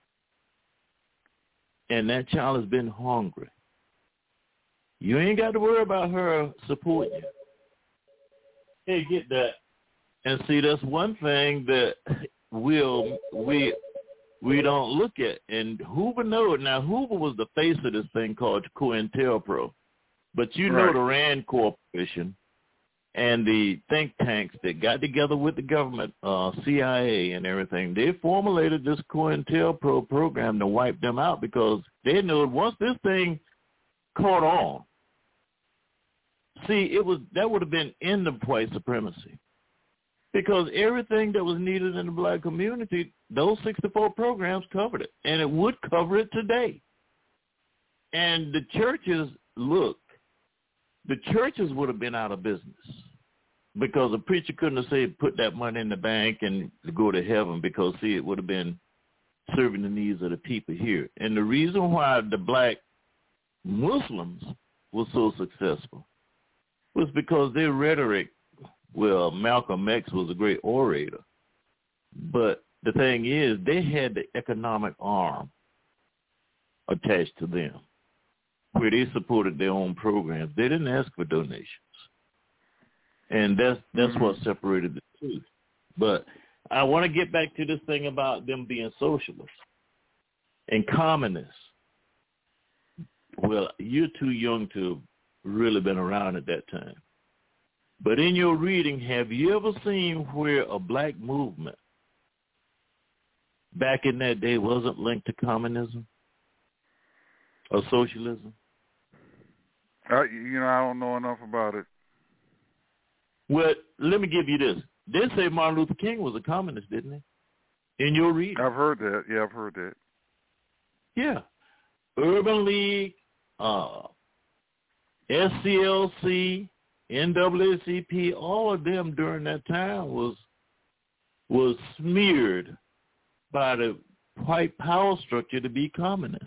S7: and that child has been hungry, you ain't got to worry about her supporting you. Hey, get that. And see, that's one thing that we'll, we we don't look at. And Hoover knew it. Now, Hoover was the face of this thing called COINTELPRO. But you
S2: right.
S7: know the RAND Corporation and the think tanks that got together with the government, uh, C I A and everything, they formulated this COINTELPRO program to wipe them out because they knew once this thing caught on, see, it was that would have been end of white supremacy. Because everything that was needed in the black community, those sixty-four programs covered it. And it would cover it today. And the churches, look, the churches would have been out of business. Because a preacher couldn't have said, put that money in the bank and go to heaven. Because, see, it would have been serving the needs of the people here. And the reason why the black Muslims were so successful was because their rhetoric, well, Malcolm X was a great orator, but the thing is they had the economic arm attached to them where they supported their own programs. They didn't ask for donations. And that's that's mm-hmm. what separated the two. But I want to get back to this thing about them being socialists and communists. Well, you're too young to have really been around at that time. But in your reading, have you ever seen where a black movement back in that day wasn't linked to communism or socialism?
S2: Uh, you know, I don't know enough about it.
S7: Well, let me give you this. They say Martin Luther King was a communist, didn't he? In your reading.
S2: I've heard that. Yeah, I've heard that.
S7: Yeah. Urban League, uh, S C L C, N double A C P, all of them during that time was was smeared by the white power structure to be communist.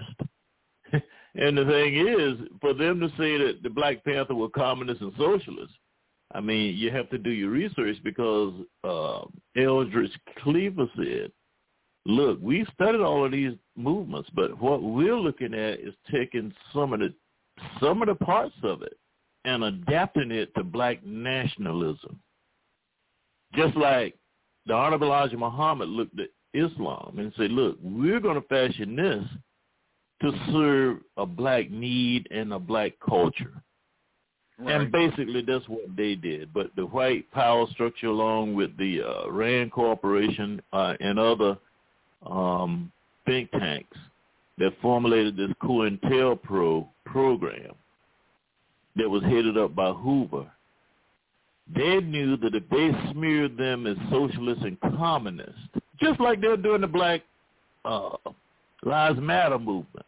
S7: And the thing is, for them to say that the Black Panther were communists and socialists, I mean, you have to do your research because uh, Eldridge Cleaver said, look, we studied all of these movements, but what we're looking at is taking some of the some of the parts of it and adapting it to black nationalism. Just like the Honorable Elijah Muhammad looked at Islam and said, look, we're going to fashion this to serve a black need and a black culture. Right. And basically that's what they did. But the white power structure along with the uh, RAND Corporation uh, and other um, think tanks that formulated this COINTELPRO program that was headed up by Hoover, they knew that if they smeared them as socialists and communists, just like they're doing the Black uh, Lives Matter movement,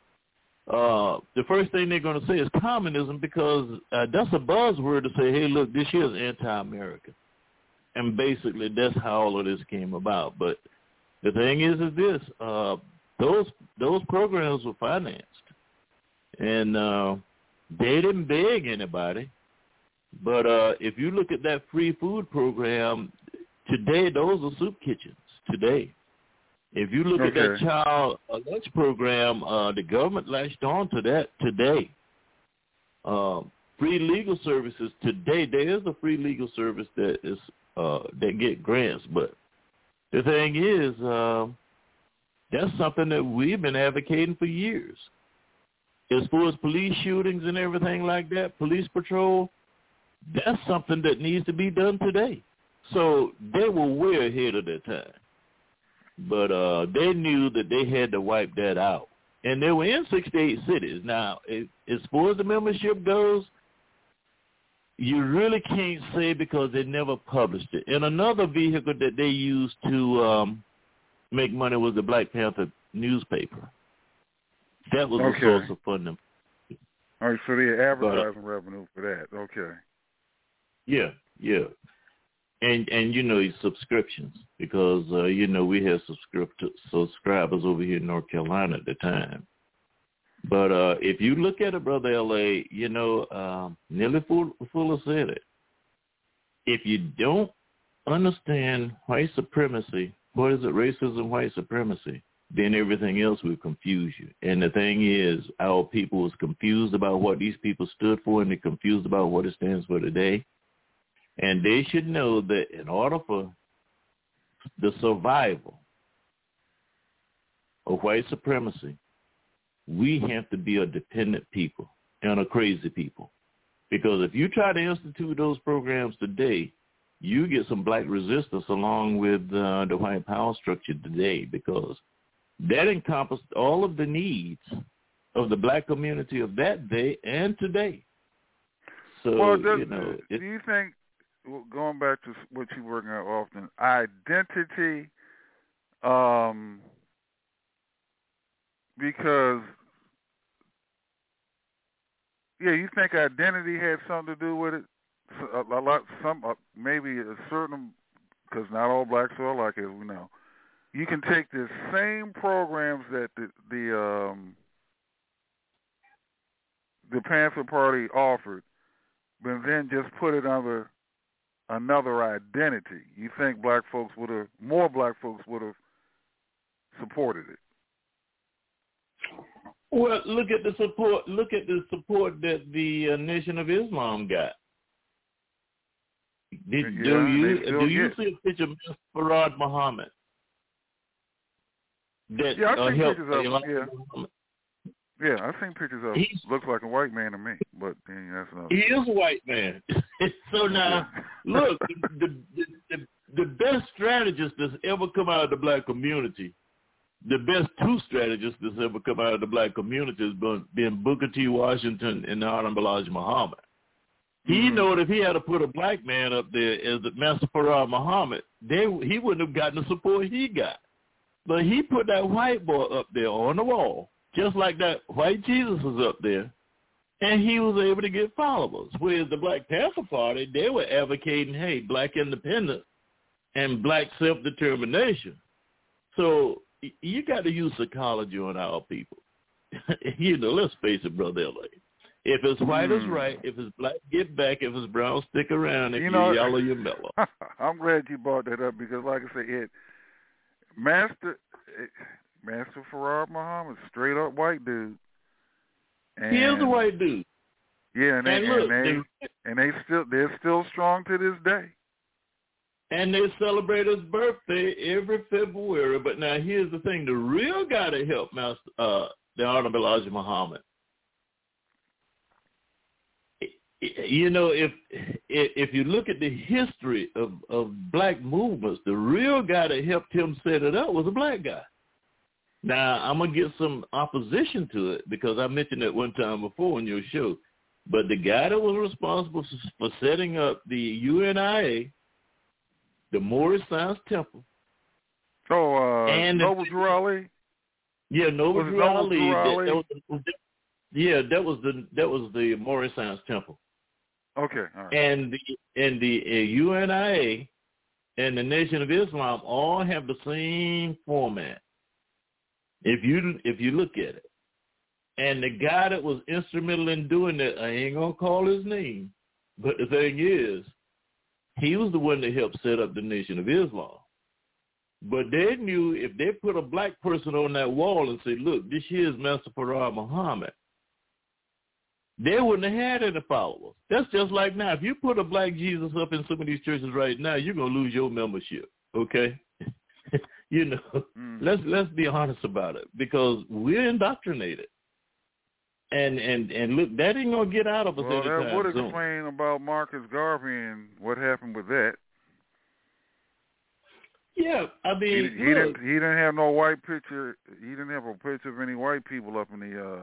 S7: uh, the first thing they're going to say is communism because uh, that's a buzzword to say, hey, look, this here is anti-American. And basically that's how all of this came about. But the thing is, is this, uh, those those programs were financed. And uh, they didn't beg anybody. But uh, if you look at that free food program, today those are soup kitchens today. If you look okay. at that child lunch program, uh, the government latched on to that today. Uh, free legal services today, there is a free legal service that is uh, that get grants. But the thing is, uh, that's something that we've been advocating for years. As far as police shootings and everything like that, police patrol, that's something that needs to be done today. So they were way ahead of their time. But uh, they knew that they had to wipe that out. And they were in sixty-eight cities. Now, it, as far as the membership goes, you really can't say because they never published it. And another vehicle that they used to um, make money was the Black Panther newspaper. That was
S2: okay.
S7: the source of funding.
S2: All right, so the advertising
S7: but, uh,
S2: revenue for that. Okay.
S7: Yeah, yeah. And, and you know, subscriptions, because, uh, you know, we had subscript- subscribers over here in North Carolina at the time. But uh, if you look at it, Brother L A, you know, um, Neely Fuller said it. If you don't understand white supremacy, what is it, racism, white supremacy, then everything else will confuse you. And the thing is, our people was confused about what these people stood for, and they're confused about what it stands for today. And they should know that in order for the survival of white supremacy, we have to be a dependent people and a crazy people. Because if you try to institute those programs today, you get some black resistance along with uh, the white power structure today, because that encompassed all of the needs of the black community of that day and today. So,
S2: well, does,
S7: you know, it,
S2: do you think, going back to what you're working on often, identity, um, because, yeah, you think identity had something to do with it? A, a lot, some, uh, maybe a certain, because not all blacks are alike, as we know. You can take the same programs that the the, um, the Panther Party offered, but then just put it under another identity. You think black folks would have, more black folks would have supported it?
S7: Well, look at the support. Look at the support that the uh, Nation of Islam got. Did,
S2: yeah,
S7: do you do you
S2: get.
S7: see a picture of Mister Farad Muhammad? That,
S2: yeah, I've
S7: uh,
S2: seen
S7: helped,
S2: pictures of him. Yeah,
S7: Muhammad.
S2: yeah, I've seen pictures of him. Looks like a white man to me, but yeah, that's another.
S7: He is a white man. So now, look, the, the the the best strategist that's ever come out of the black community, the best two strategists that's ever come out of the black community has been, been Booker T. Washington and Honorable Elijah Muhammad. He mm-hmm. knew that if he had to put a black man up there as the Master Farad Muhammad, they he wouldn't have gotten the support he got. But he put that white boy up there on the wall, just like that white Jesus was up there, and he was able to get followers. Whereas the Black Panther Party, they were advocating, hey, black independence and black self-determination. So you got to use psychology on our people. You know, let's face it, Brother L A. If it's white, mm. it's right. If it's black, get back. If it's brown, stick around. If you know, you're yellow, you're mellow.
S2: I'm glad you brought that up because, like I said, it, Master Master Farad Muhammad, straight up white dude. And,
S7: he is a white dude.
S2: Yeah, and they,
S7: and, look,
S2: and, they, and they still they're still strong to this day.
S7: And they celebrate his birthday every February. But now here's the thing: the real guy to help Master, uh, the Honorable Elijah Muhammad. You know, if if you look at the history of, of black movements, the real guy that helped him set it up was a black guy. Now, I'm going to get some opposition to it because I mentioned it one time before on your show. But the guy that was responsible for setting up the U N I A, the Moorish Science Temple.
S2: Oh, uh,
S7: and
S2: Noble Drew Ali?
S7: Yeah, Noble Drew Ali.
S2: That,
S7: that was, yeah, that was the that was the Moorish Science Temple.
S2: Okay, all right.
S7: And the and the uh, U N I A and the Nation of Islam all have the same format. If you if you look at it, and the guy that was instrumental in doing that, I ain't gonna call his name, but the thing is, he was the one that helped set up the Nation of Islam. But they knew if they put a black person on that wall and say, "Look, this here is Master Farad Muhammad," they wouldn't have had any followers. That's just like now. If you put a black Jesus up in some of these churches right now, you're gonna lose your membership. Okay, you know. Mm. Let's let's be honest about it because we're indoctrinated, and and and look, that ain't gonna get out of us
S2: well,
S7: anytime soon.
S2: Well, that would explain about Marcus Garvey and what happened with that.
S7: Yeah, I mean,
S2: he, he didn't he didn't have no white picture. He didn't have a picture of any white people up in the. Uh,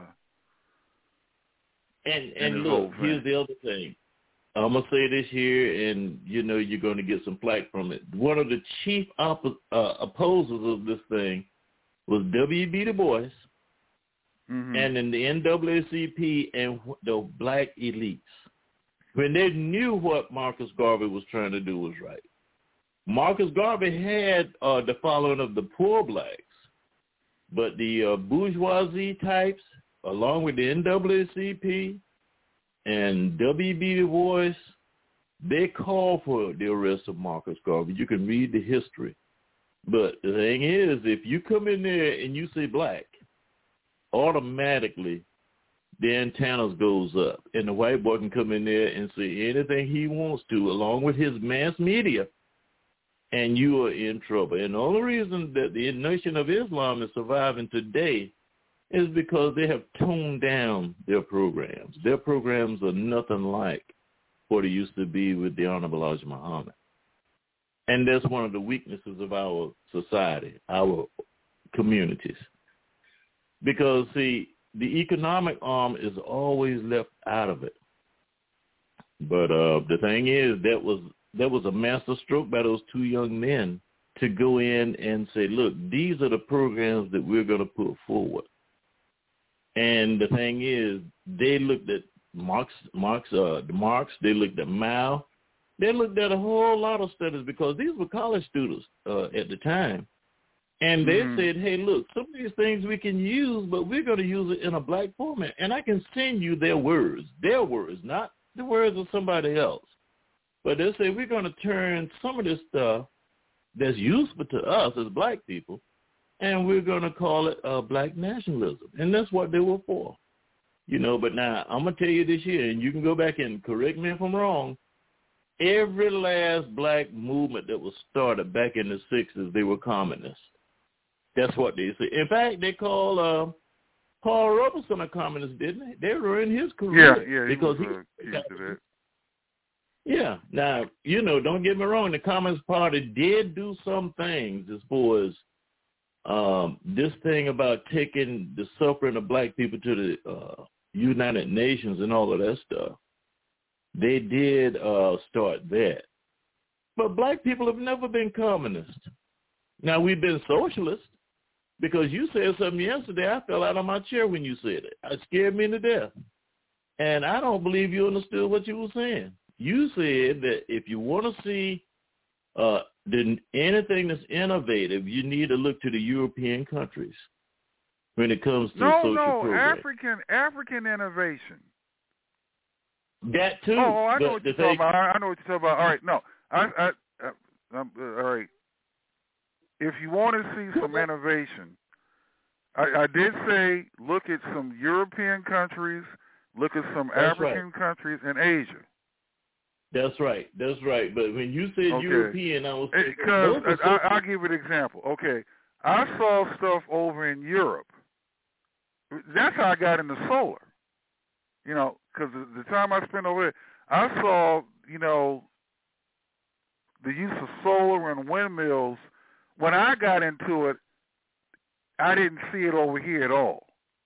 S7: And and look, here's the other thing. I'm going to say this here, and, you know, you're going to get some flack from it. One of the chief op- uh, opposers of this thing was W B Du Bois, mm-hmm. and in the N double A C P and the black elites, when they knew what Marcus Garvey was trying to do was right. Marcus Garvey had uh, the following of the poor blacks, but the uh, bourgeoisie types, along with the N double A C P and W B Du Bois, they called for the arrest of Marcus Garvey. You can read the history. But the thing is, if you come in there and you say black, automatically the antennas goes up. And the white boy can come in there and say anything he wants to, along with his mass media, and you are in trouble. And the only reason that the Nation of Islam is surviving today is because they have toned down their programs. Their programs are nothing like what it used to be with the Honorable Elijah Muhammad. And that's one of the weaknesses of our society, our communities. Because, see, the economic arm is always left out of it. But uh, the thing is, that was that was a master stroke by those two young men to go in and say, look, these are the programs that we're going to put forward. And the thing is, they looked at Marx, Marx, uh, Marx, they looked at Mao, they looked at a whole lot of studies because these were college students uh, at the time. And they mm-hmm. said, hey, look, some of these things we can use, but we're going to use it in a black format. And I can send you their words, their words, not the words of somebody else. But they say we're going to turn some of this stuff that's useful to us as black people, and we're going to call it uh, black nationalism. And that's what they were for. You know, but now I'm going to tell you this here, and you can go back and correct me if I'm wrong. Every last black movement that was started back in the sixties, they were communists. That's what they say. In fact, they call uh, Paul Robeson a communist, didn't they? They ruined his career.
S2: Yeah, yeah, he
S7: because
S2: was,
S7: he,
S2: uh, accused of that.
S7: Yeah. Now, you know, don't get me wrong. The Communist Party did do some things as far as um, this thing about taking the suffering of black people to the uh, United Nations and all of that stuff. They did uh, start that. But black people have never been communists. Now, we've been socialists because you said something yesterday. I fell out of my chair when you said it. It scared me to death. And I don't believe you understood what you were saying. You said that if you want to see uh, the, anything that's innovative, you need to look to the European countries when it comes to
S2: no,
S7: social
S2: no,
S7: programs.
S2: African African innovation.
S7: That too.
S2: Oh, I know
S7: but
S2: what you're
S7: thing,
S2: talking about. I know what you're talking about. All right, no, I, I, I I'm, uh, all right. If you want to see some innovation, I, I did say look at some European countries, look at some
S7: That's
S2: African
S7: right.
S2: countries, and Asia.
S7: That's right. That's right. But when you said
S2: okay.
S7: European, I was thinking,
S2: because
S7: so
S2: I, I'll give you an example. Okay, I saw stuff over in Europe. That's how I got into solar. You know, because the time I spent over there, I saw, you know, the use of solar and windmills. When I got into it, I didn't see it over here at all.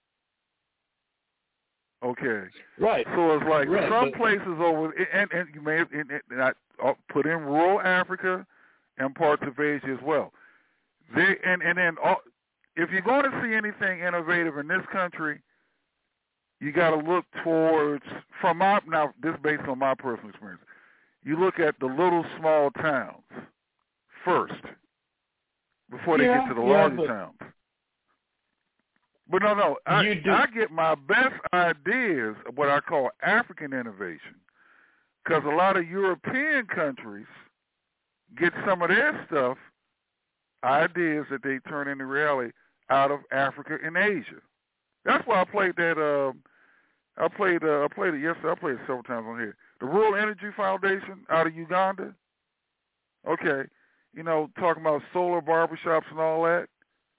S2: Okay.
S7: Right.
S2: So it's like
S7: right,
S2: some
S7: but,
S2: places over, and, and you may have and, and I put in rural Africa and parts of Asia as well. They and and then all, if you're going to see anything innovative in this country, you got to look towards from my now. This is based on my personal experience. You look at the little small towns first before
S7: yeah,
S2: they get to the
S7: yeah,
S2: larger
S7: but,
S2: towns. But no, no, I, I get my best ideas of what I call African innovation because a lot of European countries get some of their stuff, ideas that they turn into reality out of Africa and Asia. That's why I played that. Um, I played. Uh, I played it yesterday. I played it several times on here. The Rural Energy Foundation out of Uganda. Okay, you know, talking about solar barbershops and all that.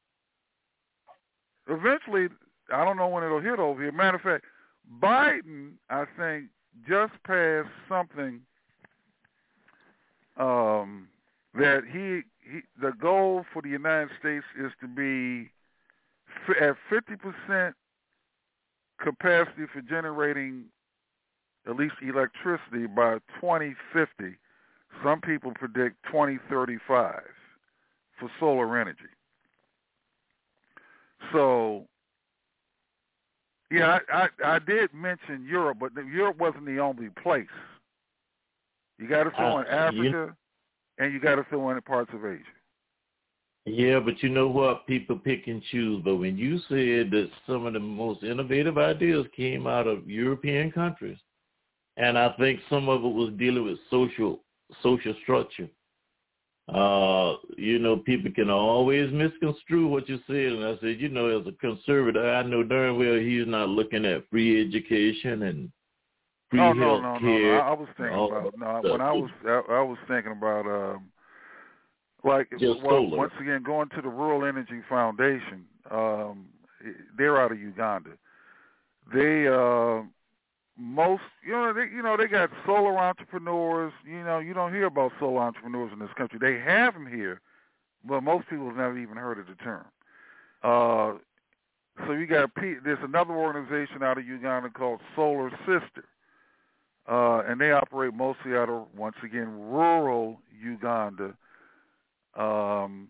S2: Eventually, I don't know when it'll hit over here. Matter of fact, Biden, I think, just passed something um, that he, he the goal for the United States is to be at fifty percent capacity for generating at least electricity by twenty fifty. Some people predict twenty thirty-five for solar energy. So Yeah, I, I, I did mention Europe, but Europe wasn't the only place. You got to throw
S7: Uh,
S2: in Africa,
S7: you,
S2: and you got to throw in parts of Asia.
S7: Yeah, but you know what? People pick and choose. But when you said that some of the most innovative ideas came out of European countries, and I think some of it was dealing with social social structure. Uh, you know, people can always misconstrue what you said. And I said, you know, as a conservative, I know darn well he's not looking at free education and free
S2: oh, no,
S7: health
S2: no,
S7: care.
S2: no, no. I was thinking about, no, when I was, I, I was thinking about, um, like,
S7: Just
S2: well,
S7: solar.
S2: once again, going to the Rural Energy Foundation, um, they're out of Uganda. They, uh, most, you know, they, you know, they got solar entrepreneurs. You know, you don't hear about solar entrepreneurs in this country. They have them here, but most people have never even heard of the term. Uh, so you got, there's another organization out of Uganda called Solar Sister, uh, and they operate mostly out of, once again, rural Uganda. Um,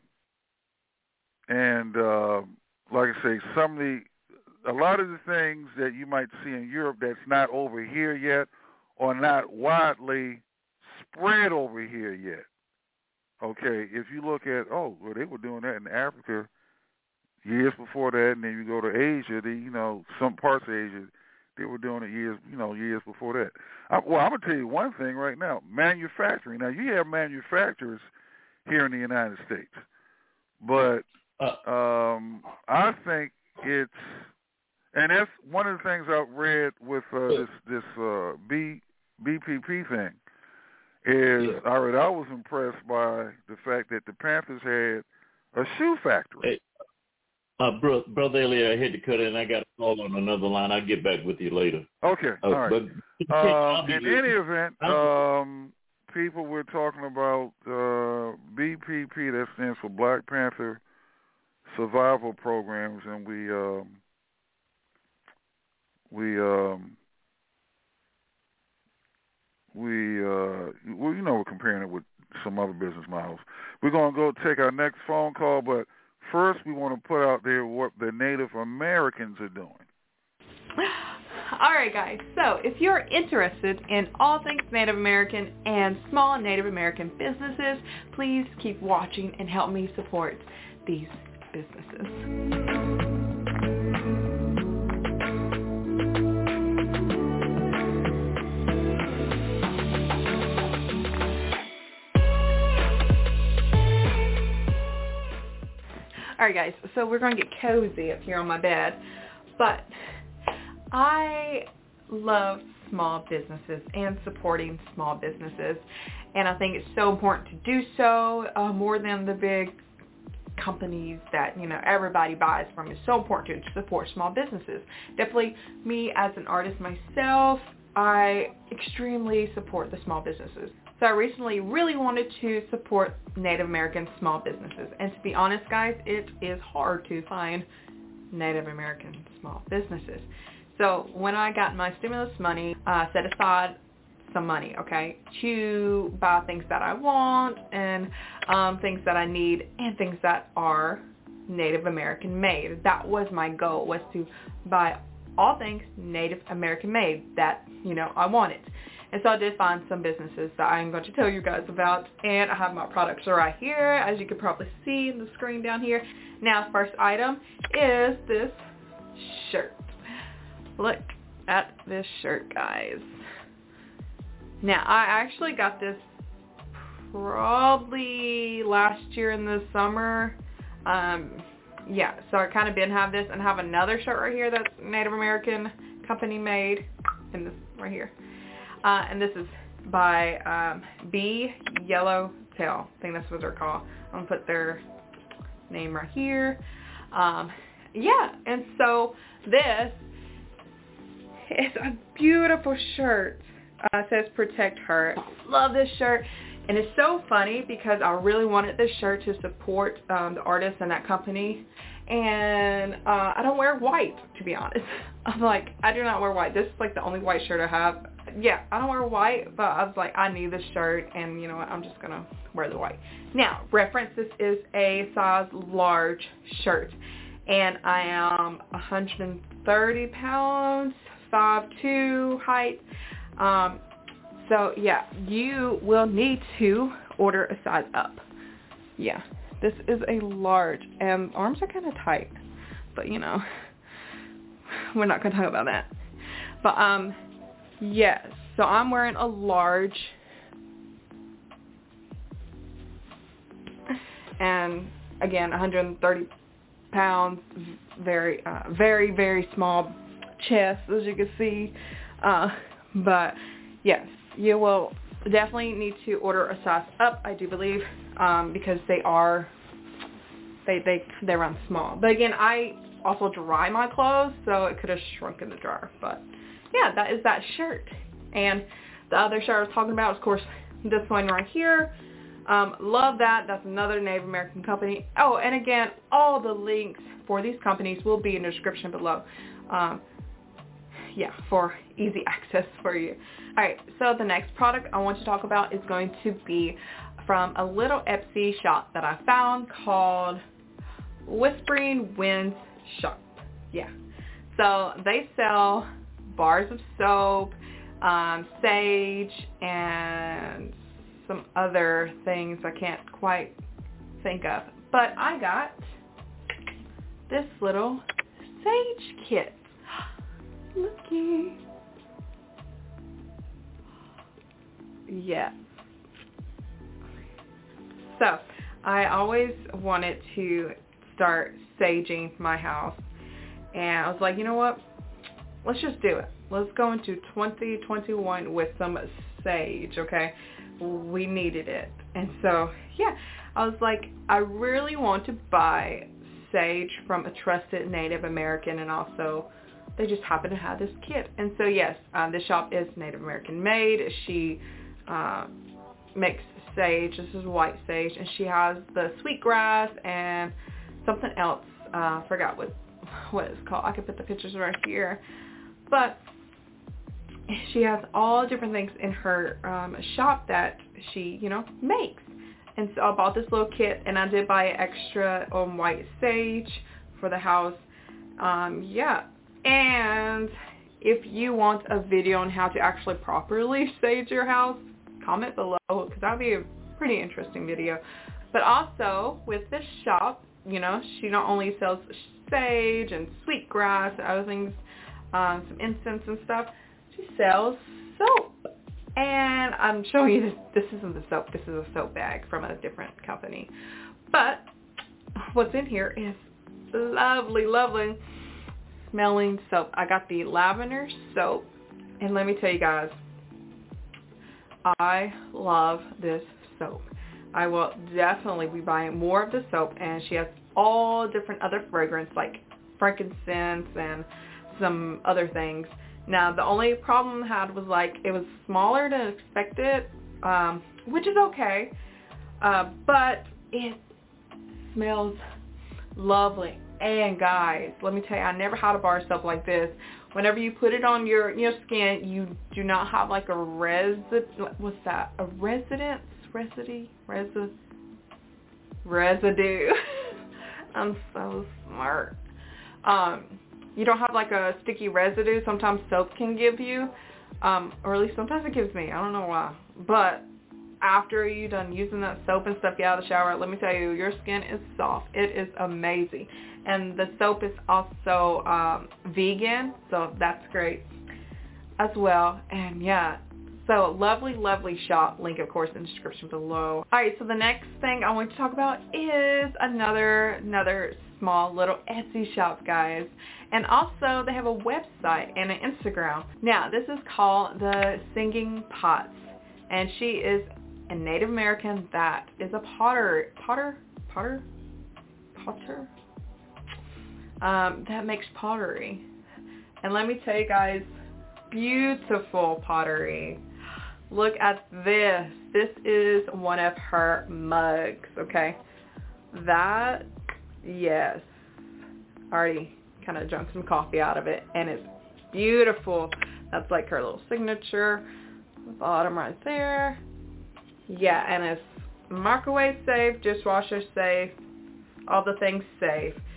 S2: and uh, like I say, some of the, a lot of the things that you might see in Europe that's not over here yet, or not widely spread over here yet. Okay, if you look at, oh, well, they were doing that in Africa years before that, and then you go to Asia, they, you know, some parts of Asia, they were doing it years, you know, years before that. I, well, I'm gonna tell you one thing right now: manufacturing. Now, you have manufacturers here in the United States, but um, I think it's, and that's one of the things I've read with uh, this this uh, B B P P thing is yeah. I read I was impressed by the fact that the Panthers had a shoe factory.
S7: Hey, uh, bro, brother Elliot, I had to cut in. I got a call on another line. I'll get back with you later.
S2: Okay,
S7: uh,
S2: all right.
S7: But
S2: um, in any event, um, people were talking about uh, B P P. That stands for Black Panther Survival Programs, and we. Um, We um we uh well you know we're comparing it with some other business models. We're gonna go take our next phone call, but first we want to put out there what the Native Americans are doing.
S6: All right, guys. So if you're interested in all things Native American and small Native American businesses, please keep watching and help me support these businesses. All right, guys, so we're going to get cozy up here on my bed, but I love small businesses and supporting small businesses, and I think it's so important to do so uh, more than the big companies that, you know, everybody buys from. It's so important to support small businesses. Definitely me as an artist myself, I extremely support the small businesses. So I recently really wanted to support Native American small businesses. And to be honest, guys, it is hard to find Native American small businesses. So when I got my stimulus money, I uh, set aside some money, okay, to buy things that I want and um, things that I need and things that are Native American made. That was my goal, was to buy all things Native American made that, you know, I wanted. And so I did find some businesses that I'm going to tell you guys about, and I have my products right here, as you can probably see in the screen down here. Now, first item is this shirt. Look at this shirt, guys. Now, I actually got this probably last year in the summer. Um, yeah, so I kind of been have this and have another shirt right here that's Native American company made, and this right here. Uh, and this is by um, B Yellowtail. I think that's what they're called. I'm going to put their name right here. Um, yeah, and so this is a beautiful shirt. Uh, it says Protect Her. Love this shirt. And it's so funny because I really wanted this shirt to support um, the artist and that company. And uh, I don't wear white, to be honest. I'm like, I do not wear white. This is like the only white shirt I have. Yeah, I don't wear white, but I was like, I need this shirt, and you know what, I'm just going to wear the white. Now, reference, this is a size large shirt. and I am one hundred thirty pounds, five two height. Um, so yeah, you will need to order a size up. Yeah, this is a large, and arms are kind of tight, but you know, we're not going to talk about that. But um, yes, so I'm wearing a large, and again, one hundred thirty pounds, very, uh, very, very small chest, as you can see. Uh, but yes, you will definitely need to order a size up, I do believe, um, because they are, they, they, they run small. But again, I also dry my clothes, so it could have shrunk in the dryer. But yeah, that is that shirt. And the other shirt I was talking about, of course, this one right here. Um, love that. That's another Native American company. Oh, and again, all the links for these companies will be in the description below. Um, yeah, for easy access for you. All right, so the next product I want to talk about is going to be from a little Etsy shop that I found called Whispering Winds Shop. Yeah, so they sell bars of soap, um, sage, and some other things I can't quite think of. But I got this little sage kit. Looky. Yeah. So, I always wanted to start saging my house. And I was like, you know what? Let's just do it. Let's go into twenty twenty-one with some sage, okay? We needed it. And so, yeah, I was like, I really want to buy sage from a trusted Native American, and also they just happen to have this kit. And so, yes, um, this shop is Native American made. She uh, makes sage. This is white sage, and she has the sweetgrass and something else. I uh, forgot what what it's called. I could put the pictures right here. But she has all different things in her um, shop that she, you know, makes. And so I bought this little kit, and I did buy extra um, white sage for the house. Um, yeah. And if you want a video on how to actually properly sage your house, comment below, because that would be a pretty interesting video. But also, with this shop, you know, she not only sells sage and sweetgrass and other things, um, some incense and stuff, she sells soap. And I'm showing you this. This isn't the soap. This is a soap bag from a different company. But what's in here is lovely, lovely smelling soap. I got the lavender soap. And let me tell you guys, I love this soap. I will definitely be buying more of the soap. And she has all different other fragrance like frankincense and some other things. Now, the only problem I had was, like, it was smaller than expected, um, which is okay, uh, but it smells lovely. And, guys, let me tell you, I never had a bar of soap like this. Whenever you put it on your, your skin, you do not have, like, a resid... What's that? A residence? Residue? Resi... Residue. I'm so smart. Um... You don't have like a sticky residue sometimes soap can give you, um, or at least sometimes it gives me. I don't know why. But after you're done using that soap and stuff, get out of the shower, let me tell you, your skin is soft. It is amazing. And the soap is also um, vegan, so that's great as well. And yeah, so lovely, lovely shop. Link, of course, in the description below. All right, so the next thing I want to talk about is another, another small little Etsy shop, guys. And also they have a website and an Instagram. Now this is called the Singing Pots, and she is a Native American that is a potter, potter, potter, potter, um, that makes pottery. And let me tell you guys, beautiful pottery. Look at this. This is one of her mugs, okay? That, yes, already kind of drunk some coffee out of it, and it's beautiful. That's like her little signature. The bottom right there. Yeah, and it's microwave safe, dishwasher safe, all the things safe.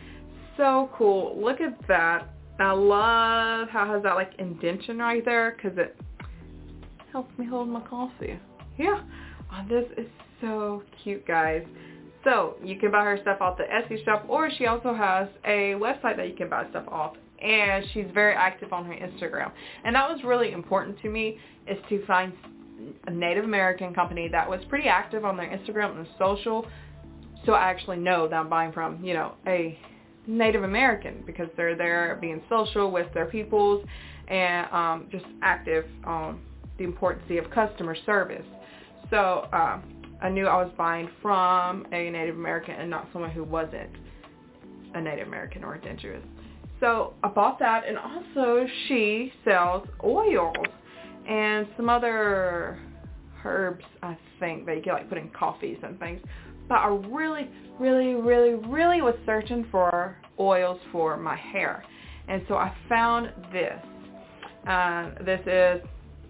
S6: so cool. Look at that. I love how it has that like indentation right there because it helps me hold my coffee. Yeah. Oh, this is so cute, guys. So you can buy her stuff off the Etsy shop, or she also has a website that you can buy stuff off. And she's very active on her Instagram. And that was really important to me, is to find a Native American company that was pretty active on their Instagram and social, so I actually know that I'm buying from, you know, a Native American, because they're there being social with their peoples and um, just active on the importance of customer service. So um, I knew I was buying from a Native American and not someone who wasn't a Native American or indigenous. So I bought that, and also she sells oils and some other herbs, I think, that you can like put in coffees and things. But I really, really, really, really was searching for oils for my hair. And so I found this. Uh, this is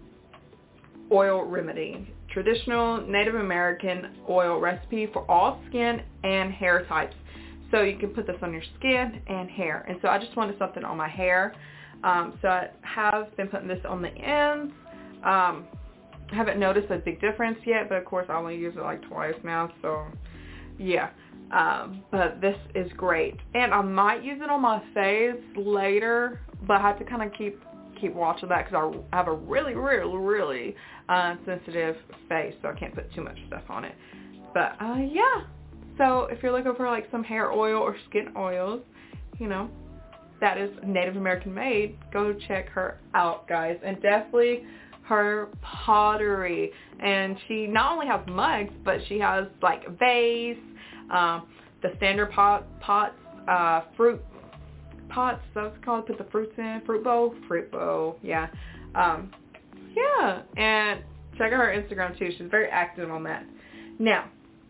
S6: Oil Remedy, traditional Native American oil recipe for all skin and hair types. So you can put this on your skin and hair. And so I just wanted something on my hair. Um, so I have been putting this on the ends. Um, I haven't noticed a big difference yet, but of course I only use it like twice now. So yeah. Um, but this is great. And I might use it on my face later, but I have to kind of keep keep watching that because I have a really, really, really uh, sensitive face, so I can't put too much stuff on it. But uh, yeah. So if you're looking for like some hair oil or skin oils, you know, that is Native American made, go check her out, guys. And definitely her pottery. And she not only has mugs, but she has like a vase, um, the standard pot, pots, uh, fruit pots, that's called, put the fruits in, fruit bowl, fruit bowl, yeah. Um, yeah, and check out her Instagram too. She's very active on that. Now,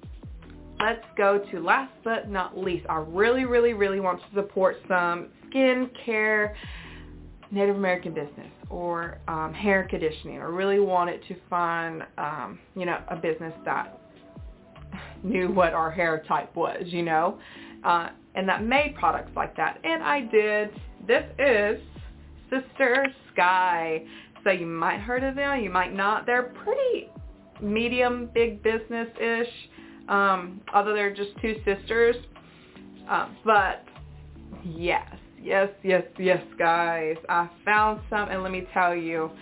S6: let's go to last but not least. I really, really, really want to support some skincare Native American business or um, hair conditioning. I really wanted to find, um, you know, a business that knew what our hair type was, you know, uh, and that made products like that. And I did. This is Sister Sky. So you might have heard of them, you might not. They're pretty medium, big business-ish. Um, although they're just two sisters. Um, but yes, yes, yes, yes, guys. I found some, and let me tell you,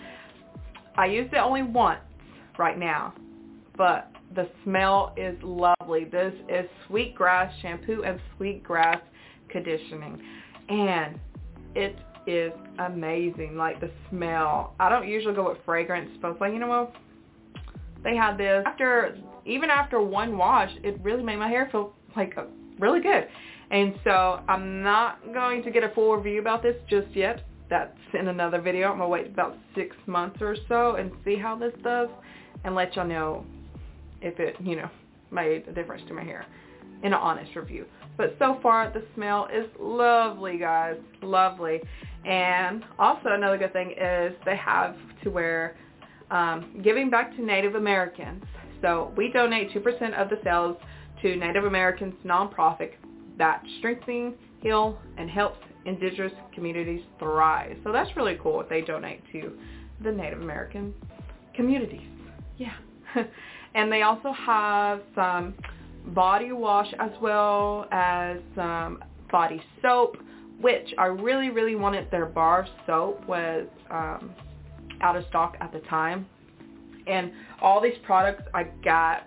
S6: I used it only once right now, but the smell is lovely. This is Sweetgrass shampoo and Sweetgrass conditioning, and it is amazing. Like the smell. I don't usually go with fragrance, but I was like, you know what? They had this. After, even after one wash, it really made my hair feel like uh, really good. And so I'm not going to get a full review about this just yet. That's in another video. I'm going to wait about six months or so and see how this does and let y'all know if it, you know, made a difference to my hair in an honest review. But so far, the smell is lovely, guys. Lovely. And also another good thing is they have to where um, giving back to Native Americans. So we donate two percent of the sales to Native Americans nonprofit that strengthens, heals, and helps indigenous communities thrive. So that's really cool if they donate to the Native American communities. Yeah. And they also have some body wash as well as some body soap, which I really, really wanted. Their bar soap was um, out of stock at the time. And all these products I got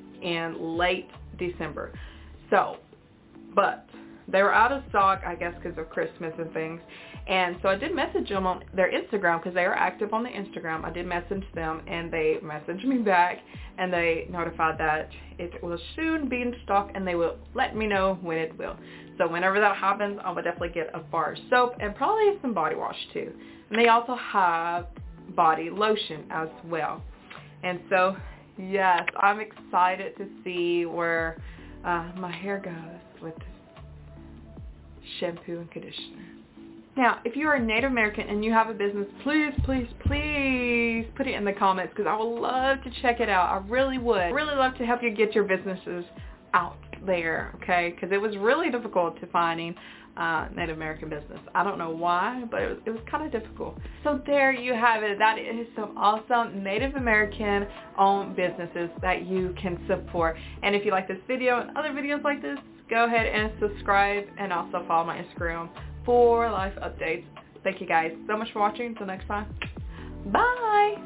S6: in late December. So, but they were out of stock, I guess, because of Christmas and things. And so I did message them on their Instagram because they are active on the Instagram. I did message them, and they messaged me back, and they notified that it will soon be in stock, and they will let me know when it will. So whenever that happens, I will definitely get a bar of soap and probably some body wash too. And they also have body lotion as well. And so, yes, I'm excited to see where uh, my hair goes with shampoo and conditioner. Now, if you are a Native American and you have a business, please, please, please put it in the comments because I would love to check it out. I really would. I really love to help you get your businesses out there, okay? Because it was really difficult to finding uh, Native American business. I don't know why, but it was, it was kind of difficult. So there you have it. That is some awesome Native American owned businesses that you can support. And if you like this video and other videos like this, go ahead and subscribe and also follow my Instagram for life updates. Thank you guys so much for watching. Until next time. Bye.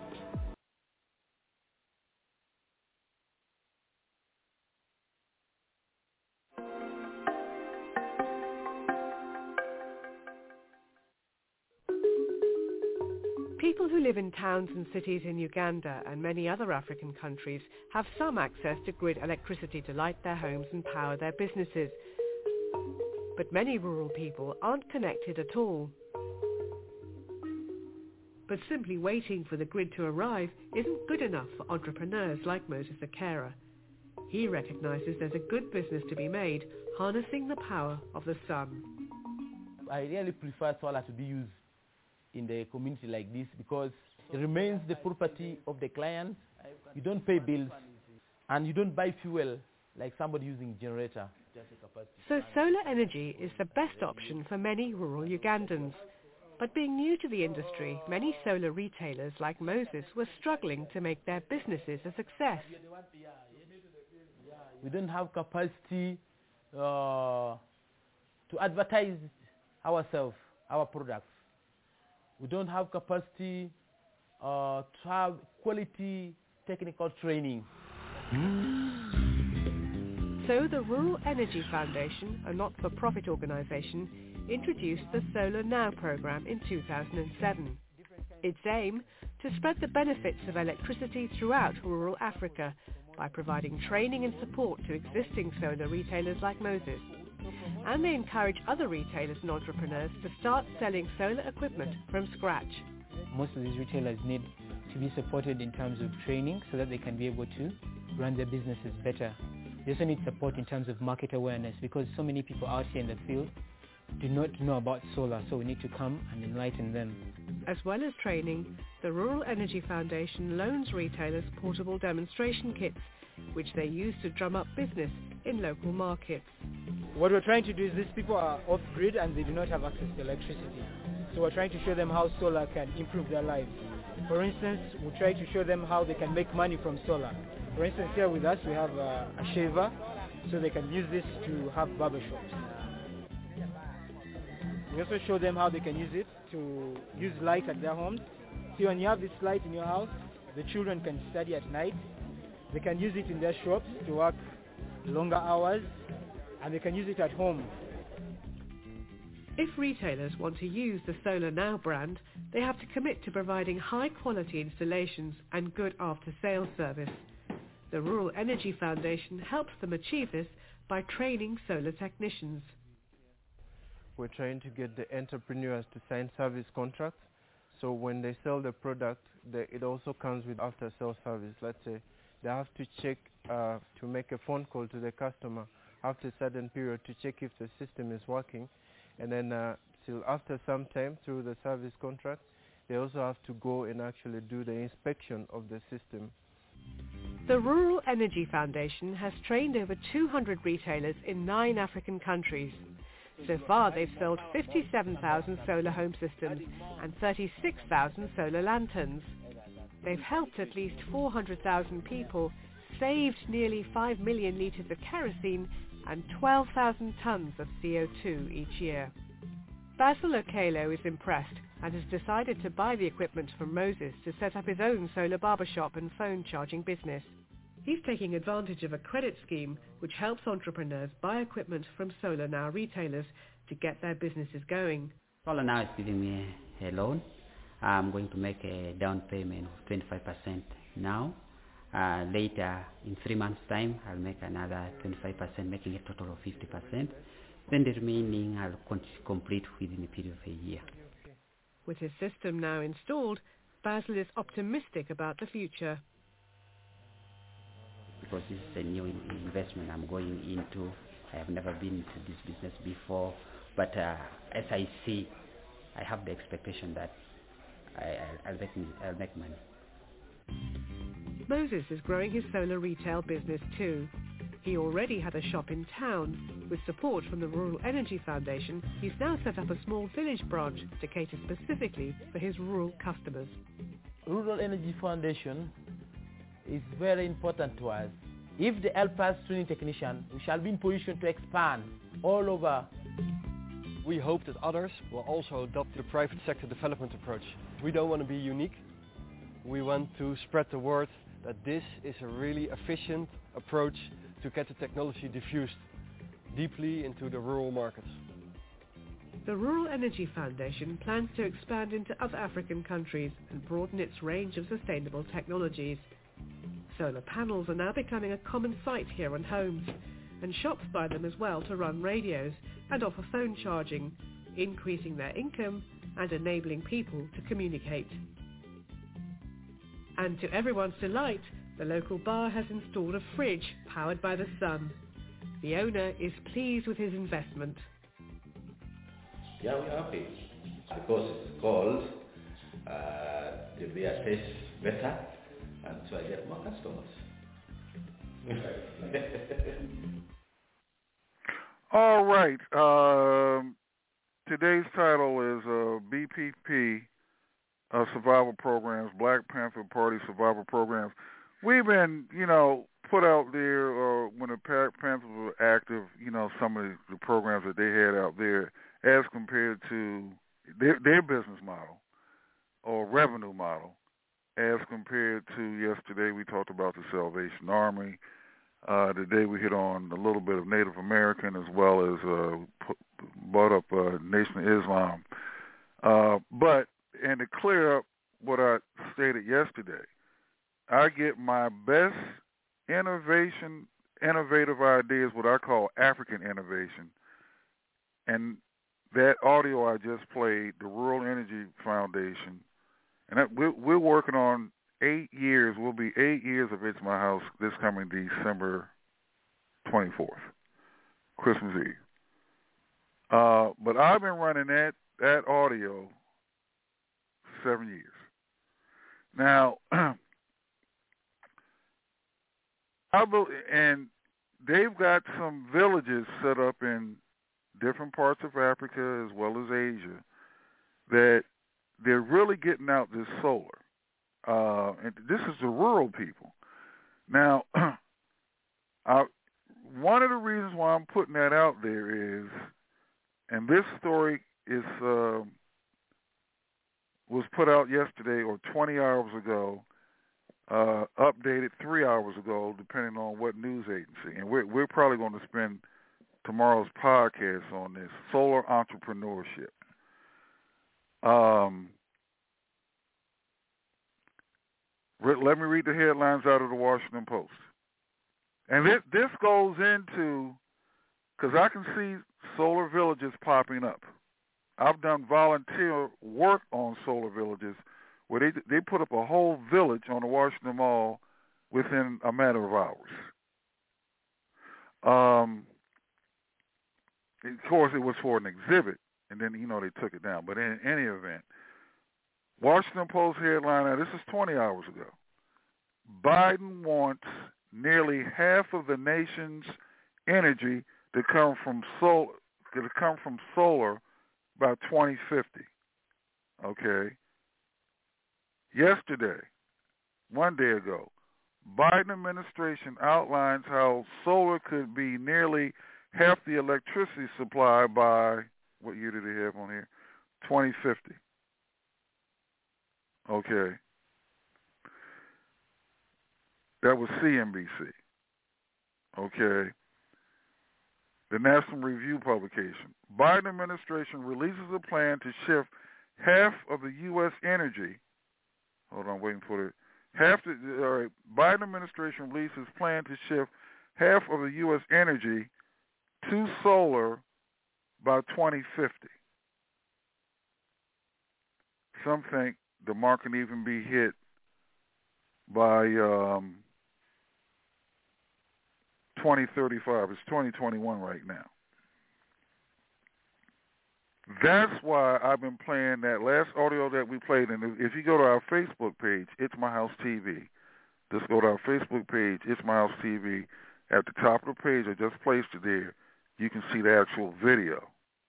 S5: People who live in towns and cities in Uganda and many other African countries have some access to grid electricity to light their homes and power their businesses. But many rural people aren't connected at all. But simply waiting for the grid to arrive isn't good enough for entrepreneurs like Moses Akera. He recognizes there's a good business to be made harnessing the power of the sun.
S22: I really prefer solar to be used in the community like this because it remains the property of the client. You don't pay bills and you don't buy fuel like somebody using generator.
S5: So solar energy is the best option for many rural Ugandans. But being new to the industry, many solar retailers like Moses were struggling to make their businesses a success.
S22: We don't have capacity uh, to advertise ourselves, our products. We don't have capacity uh, to have quality technical training.
S5: So the Rural Energy Foundation, a not-for-profit organization, introduced the Solar Now program in two thousand seven. Its aim, to spread the benefits of electricity throughout rural Africa by providing training and support to existing solar retailers like Moses. And they encourage other retailers and entrepreneurs to start selling solar equipment from scratch.
S23: Most of these retailers need to be supported in terms of training so that they can be able to run their businesses better. They also need support in terms of market awareness because so many people out here in the field do not know about solar, so we need to come and enlighten them.
S5: As well as training, the Rural Energy Foundation loans retailers portable demonstration kits, which they use to drum up business in local markets.
S24: What we're trying to do is these people are off-grid and they do not have access to electricity. So we're trying to show them how solar can improve their lives. For instance, we try to show them how they can make money from solar. For instance, here with us we have a, a shaver, so they can use this to have barbershops. We also show them how they can use it to use light at their homes. See, when you have this light in your house, the children can study at night. They can use it in their shops to work longer hours, and they can use it at home.
S5: If retailers want to use the Solar Now brand, they have to commit to providing high-quality installations and good after-sales service. The Rural Energy Foundation helps them achieve this by training solar technicians.
S25: We're trying to get the entrepreneurs to sign service contracts, so when they sell the product, they, it also comes with after-sales service. Let's say they have to check uh, to make a phone call to the customer after a certain period to check if the system is working, and then uh, till after some time through the service contract, they also have to go and actually do the inspection of the system.
S5: The Rural Energy Foundation has trained over two hundred retailers in nine African countries. So far, they've sold fifty-seven thousand solar home systems and thirty-six thousand solar lanterns. They've helped at least four hundred thousand people, saved nearly five million litres of kerosene and twelve thousand tonnes of C O two each year. Basil Okelo is impressed and has decided to buy the equipment from Moses to set up his own solar barbershop and phone charging business. He's taking advantage of a credit scheme which helps entrepreneurs buy equipment from Solar Now retailers to get their businesses going.
S26: Solar Now is giving me a loan. I'm going to make a down payment of twenty-five percent now. Uh, later, in three months' time, I'll make another twenty-five percent, making a total of fifty percent. Then the remaining I'll complete within a period of a year.
S5: With his system now installed, Basil is optimistic about the future.
S26: Because this is a new investment I'm going into. I have never been into this business before, but uh, as I see, I have the expectation that I, I'll, make, I'll make money.
S5: Moses is growing his solar retail business too. He already had a shop in town. With support from the Rural Energy Foundation, he's now set up a small village branch to cater specifically for his rural customers.
S22: Rural Energy Foundation is very important to us. If they help us training technicians, we shall be in position to expand all over.
S1: We hope that others will also adopt the private sector development approach. We don't want to be unique. We want to spread the word that this is a really efficient approach to get the technology diffused deeply into the rural markets.
S5: The Rural Energy Foundation plans to expand into other African countries and broaden its range of sustainable technologies. Solar panels are now becoming a common sight here on homes, and shops buy them as well to run radios and offer phone charging, increasing their income and enabling people to communicate. And to everyone's delight, the local bar has installed a fridge powered by the sun. The owner is pleased with his investment.
S4: Yeah, we're happy because it's cold, uh, the beer tastes better, and so I get more customers.
S2: All right. Um, today's title is uh, B P P uh, Survival Programs, Black Panther Party Survival Programs. We've been, you know, put out there uh, when the Panthers were active, you know, some of the programs that they had out there as compared to their, their business model or revenue model as compared to yesterday we talked about the Salvation Army. Uh, today we hit on a little bit of Native American as well as uh, p- brought up uh, Nation of Islam. Uh, but, and to clear up what I stated yesterday, I get my best innovation, innovative ideas, what I call African innovation. And that audio I just played, the Rural Energy Foundation, and that, we're, we're working on eight years. We'll be eight years of It's My House this coming December twenty-fourth, Christmas Eve. Uh, but I've been running that, that audio seven years. Now, I be, and they've got some villages set up in different parts of Africa as well as Asia that they're really getting out this solar. Uh, and this is the rural people. Now, I, one of the reasons why I'm putting that out there is, and this story is uh, was put out yesterday or twenty hours ago, uh, updated three hours ago, depending on what news agency. And we're, we're probably going to spend tomorrow's podcast on this, solar entrepreneurship. Um, let me read the headlines out of the Washington Post. And this, this goes into, because I can see solar villages popping up. I've done volunteer work on solar villages where they they put up a whole village on the Washington Mall within a matter of hours. Um, of course, it was for an exhibit, and then, you know, they took it down. But in any event, Washington Post headline, now this is twenty hours ago. Biden wants nearly half of the nation's energy to come from solar, to come from solar by twenty fifty. Okay. Yesterday, one day ago, Biden administration outlines how solar could be nearly half the electricity supply by, what year did they have on here? twenty fifty. Okay. That was C N B C. Okay. The National Review publication. Biden administration releases a plan to shift half of the U S energy. Hold on, waiting for it. Half the all right, Biden administration releases plan to shift half of the U S energy to solar by twenty fifty. Some think the mark can even be hit by um, twenty thirty-five. It's twenty twenty-one right now. That's why I've been playing that last audio that we played. And if you go to our Facebook page, It's My House T V. Just go to our Facebook page, It's My House T V, at the top of the page, I just placed it there. You can see the actual video.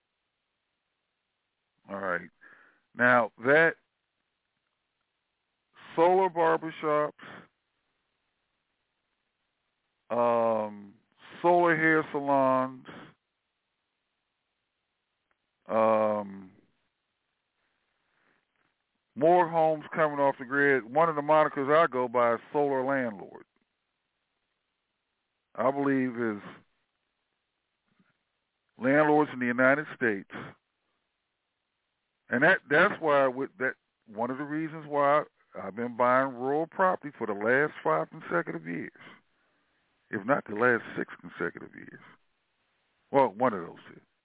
S2: All right. Now, that solar barbershops, um, solar hair salons, um, more homes coming off the grid. One of the monikers I go by is solar landlord. I believe is landlords in the United States, and that that's why with that one of the reasons why I've been buying rural property for the last five consecutive years, if not the last six consecutive years. Well, one of those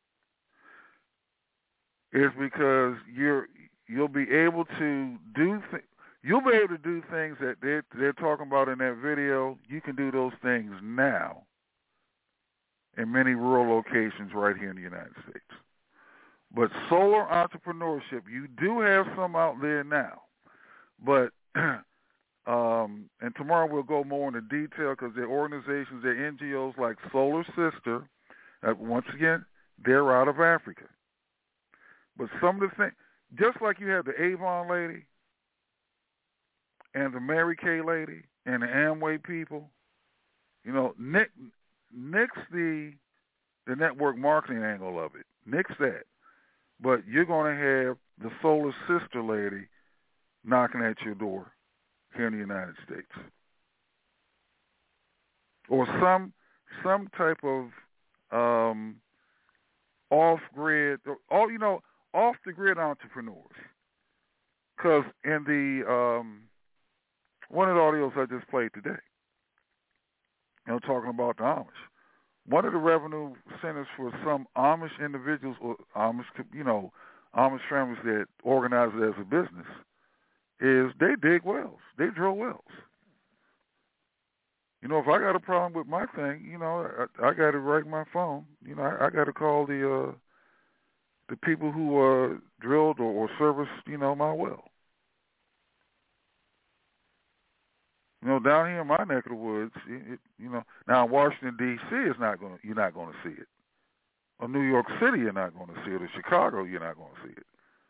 S2: two is because you're you'll be able to do th- you'll be able to do things that they're, they're talking about in that video. You can do those things now in many rural locations right here in the United States. But solar entrepreneurship, you do have some out there now. But, um, and tomorrow we'll go more into detail because there are organizations, there are N G Os like Solar Sister. Uh, once again, they're out of Africa. But some of the things, just like you have the Avon lady and the Mary Kay lady and the Amway people, you know, Nick, nix the the network marketing angle of it. Nix that. But you're going to have the Solar Sister lady knocking at your door here in the United States. Or some some type of um, off-grid, all you know, off-the-grid entrepreneurs. Because in the um, one of the audios I just played today, you know, talking about the Amish, one of the revenue centers for some Amish individuals or Amish, you know, Amish families that organize it as a business is they dig wells. They drill wells. You know, if I got a problem with my thing, you know, I, I got it right in my phone. You know, I, I got to call the uh, the people who uh, drilled or, or serviced, you know, my well. You know, down here in my neck of the woods, it, it, you know, now in Washington D C, it's not going. You're not going to see it. Or New York City, you're not going to see it. Or Chicago, you're not going to see it.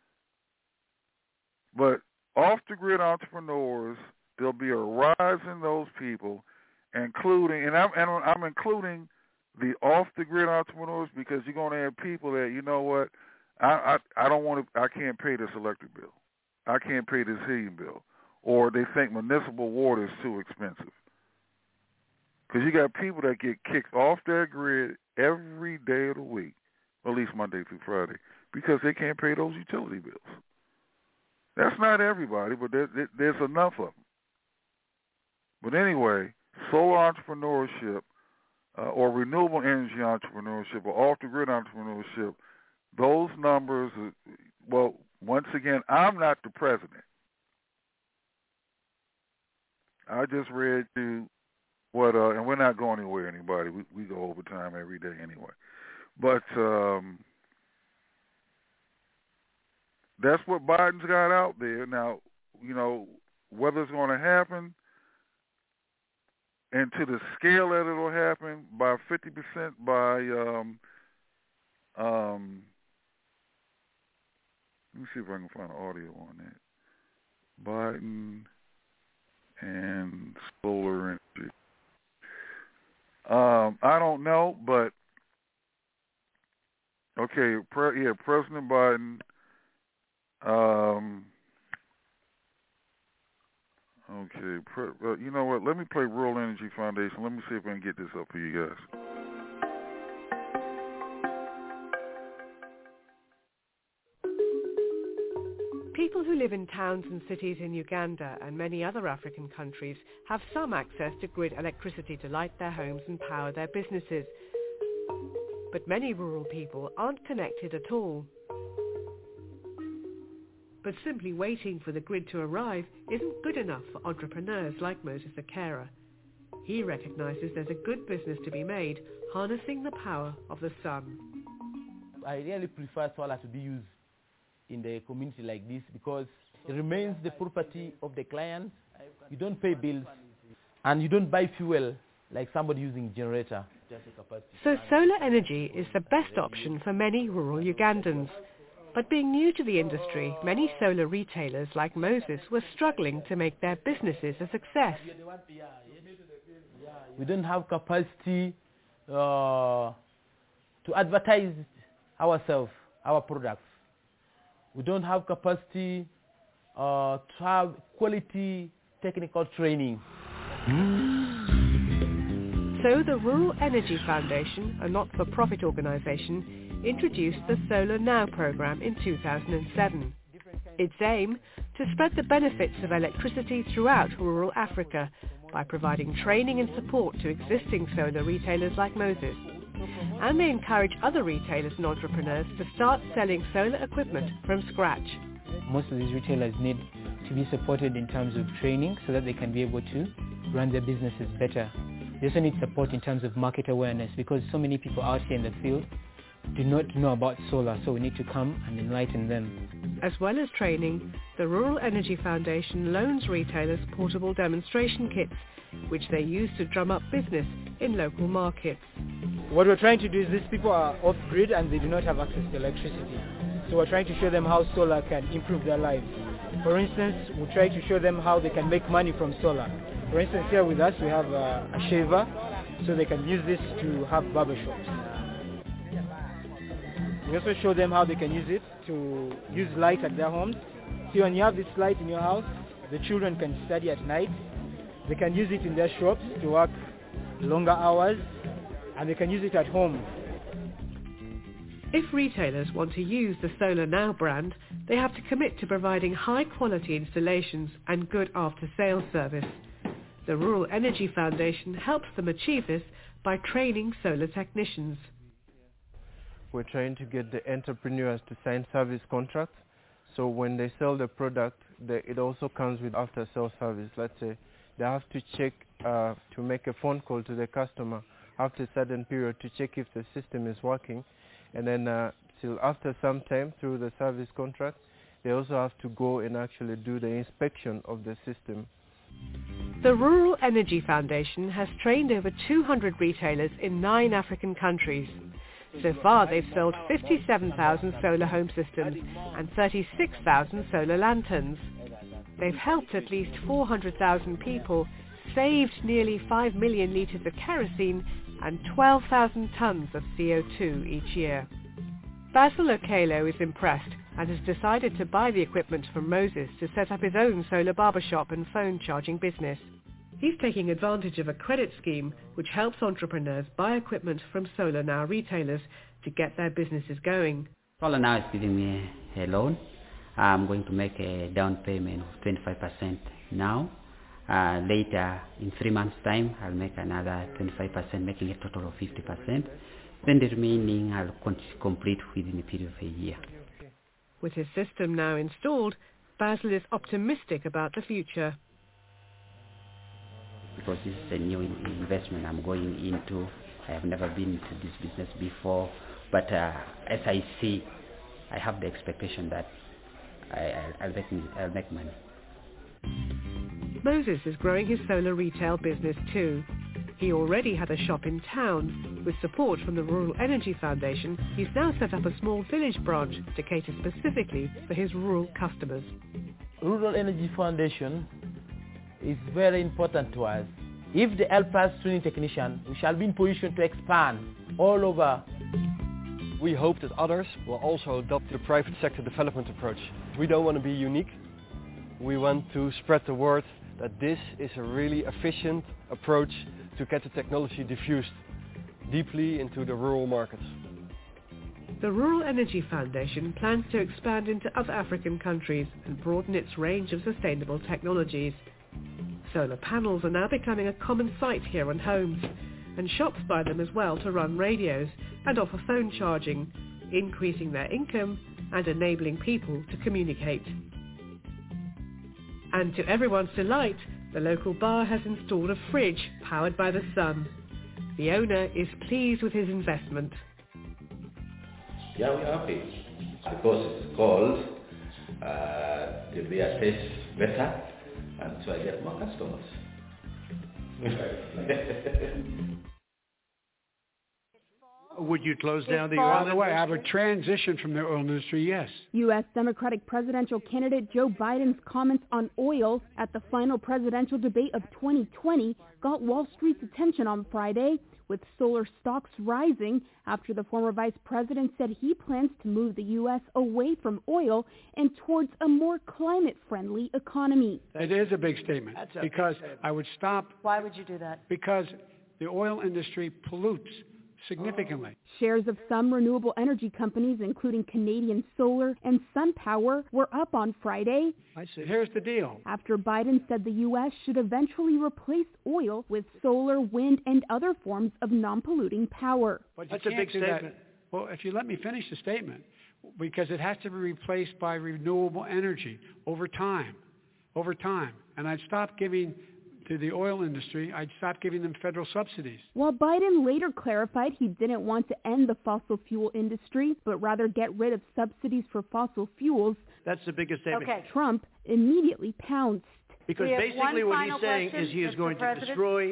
S2: But off the grid entrepreneurs, there'll be a rise in those people, including, and I'm and I'm including the off the grid entrepreneurs because you're going to have people that, you know what, I I, I don't want to, I can't pay this electric bill, I can't pay this heating bill. Or they think municipal water is too expensive. Because you got people that get kicked off their grid every day of the week, at least Monday through Friday, because they can't pay those utility bills. That's not everybody, but there, there, there's enough of them. But anyway, solar entrepreneurship uh, or renewable energy entrepreneurship or off-the-grid entrepreneurship, those numbers, are, well, once again, I'm not the president. I just read you what, uh, and we're not going anywhere, anybody. We, we go overtime every day anyway. But um, that's what Biden's got out there. Now, you know, whether it's going to happen and to the scale that it'll happen by fifty percent by, um, um, let me see if I can find an audio on that. Biden and solar energy. Um, I don't know, but okay, pre- yeah, President Biden. Um, okay, pre- uh, you know what? Let me play Rural Energy Foundation. Let me see if I can get this up for you guys.
S5: People who live in towns and cities in Uganda and many other African countries have some access to grid electricity to light their homes and power their businesses. But many rural people aren't connected at all. But simply waiting for the grid to arrive isn't good enough for entrepreneurs like Moses Akera. He recognizes there's a good business to be made harnessing the power of the sun.
S22: I really prefer solar to be used in the community like this because it remains the property of the client. You don't pay bills and you don't buy fuel like somebody using generator. Just a capacity.
S5: So solar energy is the best option for many rural Ugandans. But being new to the industry, many solar retailers like Moses were struggling to make their businesses a success.
S22: We don't have capacity uh, to advertise ourselves, our products. We don't have capacity uh, to have quality technical training.
S5: So the Rural Energy Foundation, a not-for-profit organization, introduced the Solar Now program in two thousand seven. Its aim, to spread the benefits of electricity throughout rural Africa by providing training and support to existing solar retailers like Moses. And they encourage other retailers and entrepreneurs to start selling solar equipment from scratch.
S23: Most of these retailers need to be supported in terms of training so that they can be able to run their businesses better. They also need support in terms of market awareness because so many people out here in the field do not know about solar, so we need to come and enlighten them.
S5: As well as training, the Rural Energy Foundation loans retailers portable demonstration kits, which they use to drum up business in local markets.
S24: What we're trying to do is these people are off-grid and they do not have access to electricity. So we're trying to show them how solar can improve their lives. For instance, we try to show them how they can make money from solar. For instance, here with us we have a, a shaver, so they can use this to have barbershops. We also show them how they can use it to use light at their homes. See, when you have this light in your house, the children can study at night. They can use it in their shops to work longer hours, and they can use it at home.
S5: If retailers want to use the Solar Now brand, they have to commit to providing high-quality installations and good after-sales service. The Rural Energy Foundation helps them achieve this by training solar technicians.
S25: We're trying to get the entrepreneurs to sign service contracts, so when they sell the product, they, it also comes with after-sales service. Let's say they have to check uh, to make a phone call to the customer after a certain period to check if the system is working, and then uh, till after some time through the service contract, they also have to go and actually do the inspection of the system.
S5: The Rural Energy Foundation has trained over two hundred retailers in nine African countries. So far they've sold fifty-seven thousand solar home systems and thirty-six thousand solar lanterns. They've helped at least four hundred thousand people, saved nearly five million litres of kerosene and twelve thousand tonnes of C O two each year. Basil Okelo is impressed and has decided to buy the equipment from Moses to set up his own solar barbershop and phone charging business. He's taking advantage of a credit scheme which helps entrepreneurs buy equipment from Solar Now retailers to get their businesses going.
S26: Solar Now is giving me a loan. I'm going to make a down payment of twenty-five percent now. Uh, later, in three months' time, I'll make another twenty-five percent, making a total of fifty percent. Then the remaining I'll complete within a period of a year.
S5: With his system now installed, Basil is optimistic about the future.
S26: Because this is a new investment I'm going into. I have never been into this business before, but uh, as I see, I have the expectation that I, I, I'll, make, I'll make money.
S5: Moses is growing his solar retail business too. He already had a shop in town. With support from the Rural Energy Foundation, he's now set up a small village branch to cater specifically for his rural customers.
S22: Rural Energy Foundation is very important to us. If they help us training technicians, we shall be in position to expand all over.
S1: We hope that others will also adopt the private sector development approach. We don't want to be unique. We want to spread the word that this is a really efficient approach to get the technology diffused deeply into the rural markets.
S5: The Rural Energy Foundation plans to expand into other African countries and broaden its range of sustainable technologies. Solar panels are now becoming a common sight here on homes, and shops buy them as well to run radios and offer phone charging, increasing their income and enabling people to communicate. And to everyone's delight, the local bar has installed a fridge powered by the sun. The owner is pleased with his investment.
S4: Yeah, we are happy because it's cold, uh, the beer tastes better, and so I get more customers.
S9: Would you close
S15: It's
S9: down the
S15: fall.
S9: oil
S10: By the way, I
S9: industry?
S10: would transition from the oil industry, yes.
S15: U S Democratic presidential candidate Joe Biden's comments on oil at the final presidential debate of twenty twenty got Wall Street's attention on Friday, with solar stocks rising after the former vice president said he plans to move the U S away from oil and towards a more climate-friendly economy.
S10: It is a big statement
S9: That's a
S10: because
S9: big statement.
S10: I would stop
S11: Why would you do that?
S10: because the oil industry pollutes significantly.
S15: Shares of some renewable energy companies, including Canadian Solar and SunPower, were up on Friday
S10: I see. Here's the deal.
S15: after Biden said the U S should eventually replace oil with solar, wind, and other forms of non-polluting power.
S10: But you
S9: That's a
S10: can't
S9: big
S10: do that.
S9: statement.
S10: Well, if you let me finish the statement, because it has to be replaced by renewable energy over time, over time. And I'd stop giving to the oil industry, I'd stop giving them federal subsidies.
S15: While Biden later clarified he didn't want to end the fossil fuel industry, but rather get rid of subsidies for fossil fuels,
S9: That's the biggest statement.
S11: Okay.
S15: Trump immediately pounced.
S9: Because
S11: We have
S9: basically
S11: one
S9: what
S11: final
S9: he's saying
S11: question,
S9: is he is
S11: Mister
S9: going to
S11: President.
S9: destroy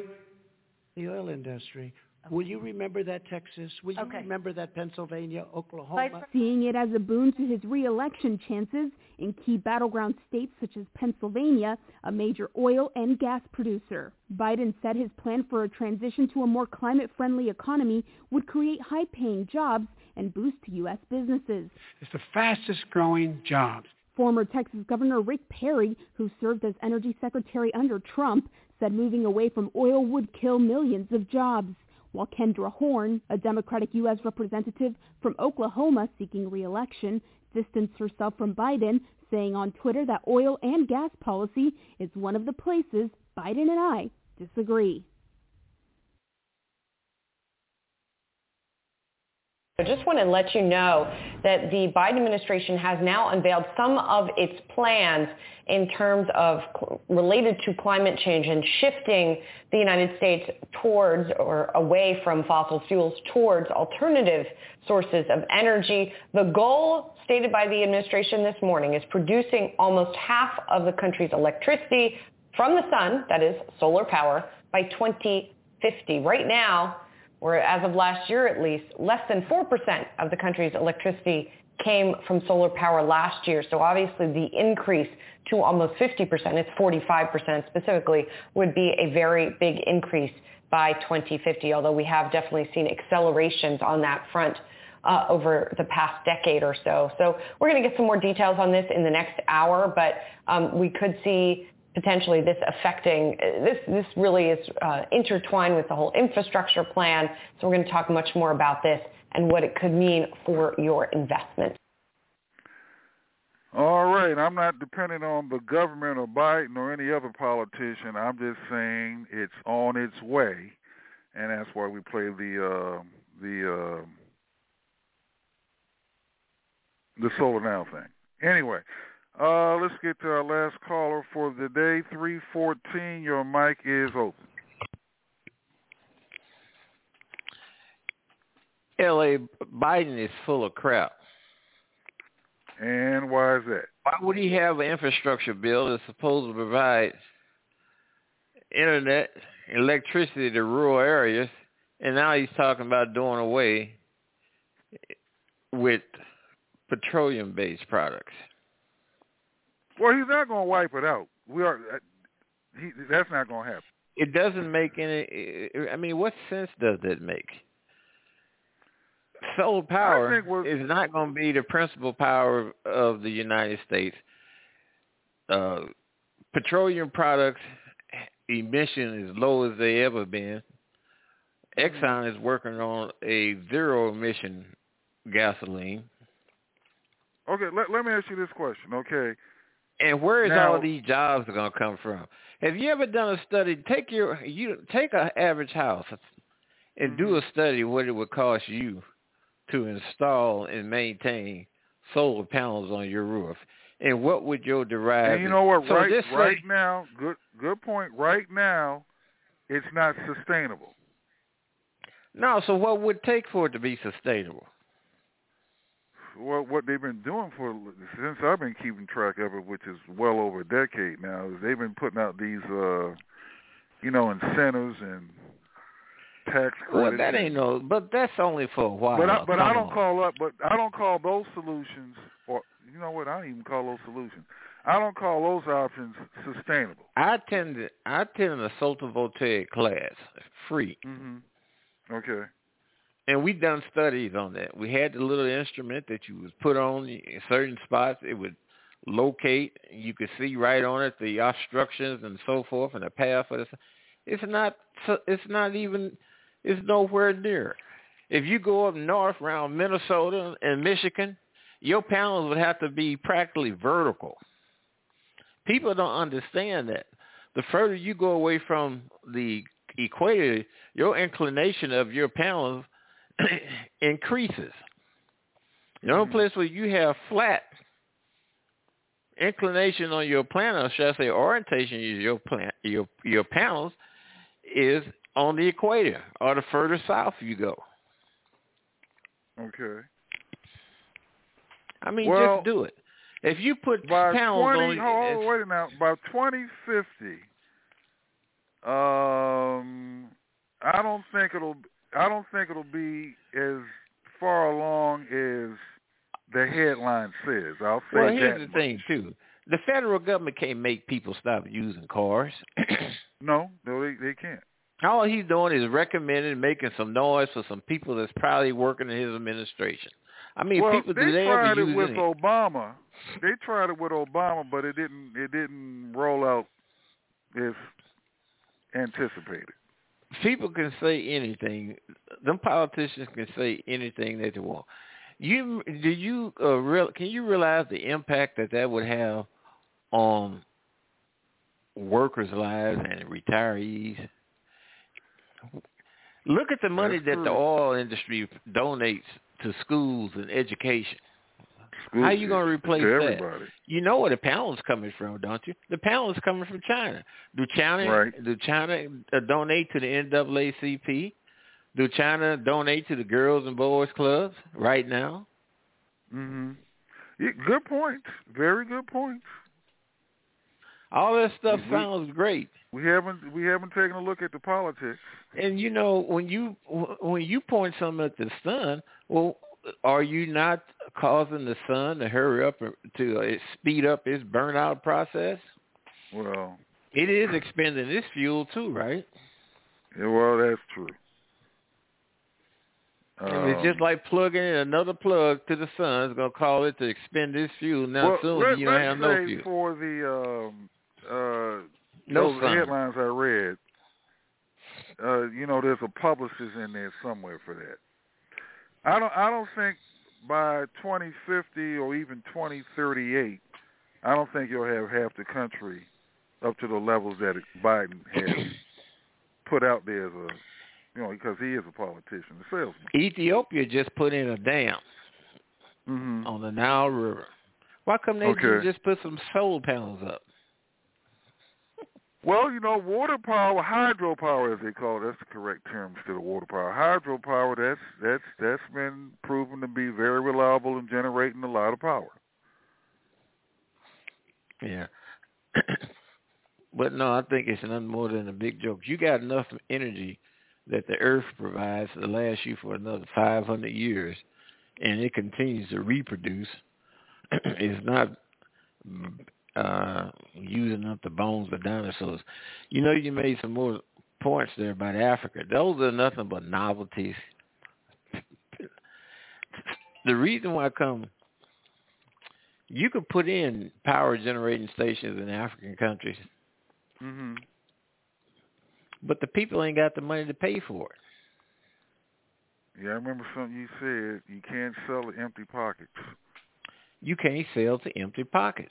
S9: the oil industry. Will you remember that, Texas? Will you
S11: Okay.
S9: remember that, Pennsylvania, Oklahoma?
S11: Vice
S15: Seeing it as a boon to his re-election chances in key battleground states such as Pennsylvania, a major oil and gas producer. Biden said his plan for a transition to a more climate-friendly economy would create high-paying jobs and boost U S businesses.
S10: It's the fastest growing jobs.
S15: Former Texas Governor Rick Perry, who served as energy secretary under Trump, said moving away from oil would kill millions of jobs. While Kendra Horn, a Democratic U S representative from Oklahoma seeking re-election, distanced herself from Biden, saying on Twitter that oil and gas policy is one of the places Biden and I disagree.
S12: I just want to let you know that the Biden administration has now unveiled some of its plans in terms of cl- related to climate change and shifting the United States towards or away from fossil fuels towards alternative sources of energy. The goal stated by the administration this morning is producing almost half of the country's electricity from the sun, that is solar power, by twenty fifty. Right now, where as of last year at least, less than four percent of the country's electricity came from solar power last year. So obviously the increase to almost fifty percent, it's forty-five percent specifically, would be a very big increase by twenty fifty, although we have definitely seen accelerations on that front uh, over the past decade or so. So we're going to get some more details on this in the next hour, but um, we could see potentially this affecting, this this really is uh, intertwined with the whole infrastructure plan. So we're going to talk much more about this and what it could mean for your investment.
S2: All right, I'm not depending on the government or Biden or any other politician. I'm just saying it's on its way, and that's why we play the uh, the uh, the Solar Now thing. Anyway. Uh, let's get to our last caller for the day, three fourteen. Your mic is open.
S13: L A Biden is full of crap.
S2: And why is that?
S13: Why would he have an infrastructure bill that's supposed to provide internet, electricity to rural areas, and now he's talking about doing away with petroleum-based products?
S2: Well, he's not going to wipe it out. We are. He, that's not going to happen.
S13: It doesn't make any. I mean, what sense does that make? Solar power is not going to be the principal power of the United States. Uh, petroleum products emission is low as they ever been. Exxon is working on a zero emission gasoline.
S2: Okay, let, let me ask you this question. Okay.
S13: And where is
S2: now,
S13: all these jobs going to come from? Have you ever done a study? Take your you take an average house and mm-hmm. do a study what it would cost you to install and maintain solar panels on your roof, and what would your derived?
S2: And you know what?
S13: So
S2: right,
S13: this
S2: right
S13: say,
S2: now, good, good point. Right now, it's not sustainable.
S13: No. So what would it take for it to be sustainable?
S2: Well, what they've been doing for since I've been keeping track of it, which is well over a decade now, is they've been putting out these uh, you know, incentives and tax credits.
S13: Well, that ain't no, but that's only for a while.
S2: But I, but I don't
S13: on.
S2: call up. But I don't call those solutions, or you know what? I don't even call those solutions. I don't call those options sustainable.
S13: I attended. I attended a photovoltaic class, free.
S2: Mm-hmm. Okay.
S13: And we done studies on that. We had the little instrument that you would put on in certain spots. It would locate. You could see right on it the obstructions and so forth and the path for the. It's not. It's not even. It's nowhere near. If you go up north around Minnesota and Michigan, your panels would have to be practically vertical. People don't understand that. The further you go away from the equator, your inclination of your panels increases. The only place where you have flat inclination on your panel, should I say orientation of your plant, your your panels, is on the equator or the further south you go.
S2: Okay.
S13: I mean,
S2: well,
S13: just do it. If you put
S2: by
S13: panels
S2: twenty,
S13: on,
S2: hold on, wait a minute. By twenty fifty, um, I don't think it'll. I don't think it'll be as far along as the headline says. I'll say
S13: well,
S2: that.
S13: here's the
S2: much.
S13: thing too: the federal government can't make people stop using cars.
S2: no, no, they they can't.
S13: All he's doing is recommending, making some noise for some people that's probably working in his administration. I mean,
S2: well,
S13: people do
S2: they
S13: they
S2: tried
S13: ever
S2: it
S13: use
S2: with
S13: any?
S2: Obama. They tried it with Obama, but it didn't. It didn't roll out as anticipated.
S13: People can say anything. Them politicians can say anything that they want. You do you uh, real? Can you realize the impact that that would have on workers' lives and retirees? Look at the money
S2: That's
S13: that
S2: true.
S13: the oil industry donates to schools and education.
S2: Schools,
S13: How are you going to replace
S2: to
S13: that?
S2: everybody.
S13: You know where the panel's coming from, don't you? The panel's coming from China. Do China
S2: right.
S13: do China uh, donate to the N double A C P? Do China donate to the Girls and Boys Clubs right now?
S2: Mm-hmm. Yeah, good points. Very good points.
S13: All that stuff
S2: we,
S13: sounds great.
S2: We haven't we haven't taken a look at the politics.
S13: And you know, when you when you point something at the sun, well, are you not causing the sun to hurry up to uh, speed up its burnout process?
S2: Well,
S13: it is expending its fuel too, right?
S2: Yeah, well, that's true.
S13: And um, it's just like plugging in another plug to the sun. It's going to call it to expend its fuel. Now
S2: well,
S13: soon
S2: let,
S13: you don't have no
S2: say
S13: fuel.
S2: For the um, uh,
S13: no
S2: those
S13: sun.
S2: headlines I read, uh, you know, there's a publicist in there somewhere for that. I don't. I don't think by twenty fifty or even twenty thirty-eight, I don't think you'll have half the country up to the levels that Biden has put out there as a, you know, because he is a politician, a salesman.
S13: Ethiopia just put in a dam
S2: mm-hmm.
S13: on the Nile River. Why come they
S2: okay.
S13: didn't just put some solar panels up?
S2: Well, you know, water power, hydropower, as they call it, that's the correct term instead of water power. Hydropower, that's that's that's been proven to be very reliable in generating a lot of power.
S13: Yeah. But no, I think it's nothing more than a big joke. You got enough energy that the earth provides to last you for another five hundred years, and it continues to reproduce. It's not uh, using up the bones of dinosaurs. You know, you made some more points there about Africa. Those are nothing but novelties. The reason why I come, you could put in power generating stations in African countries,
S2: mm-hmm.
S13: but the people ain't got the money to pay for it.
S2: Yeah, I remember something you said. You can't sell to empty pockets.
S13: You can't sell to empty pockets.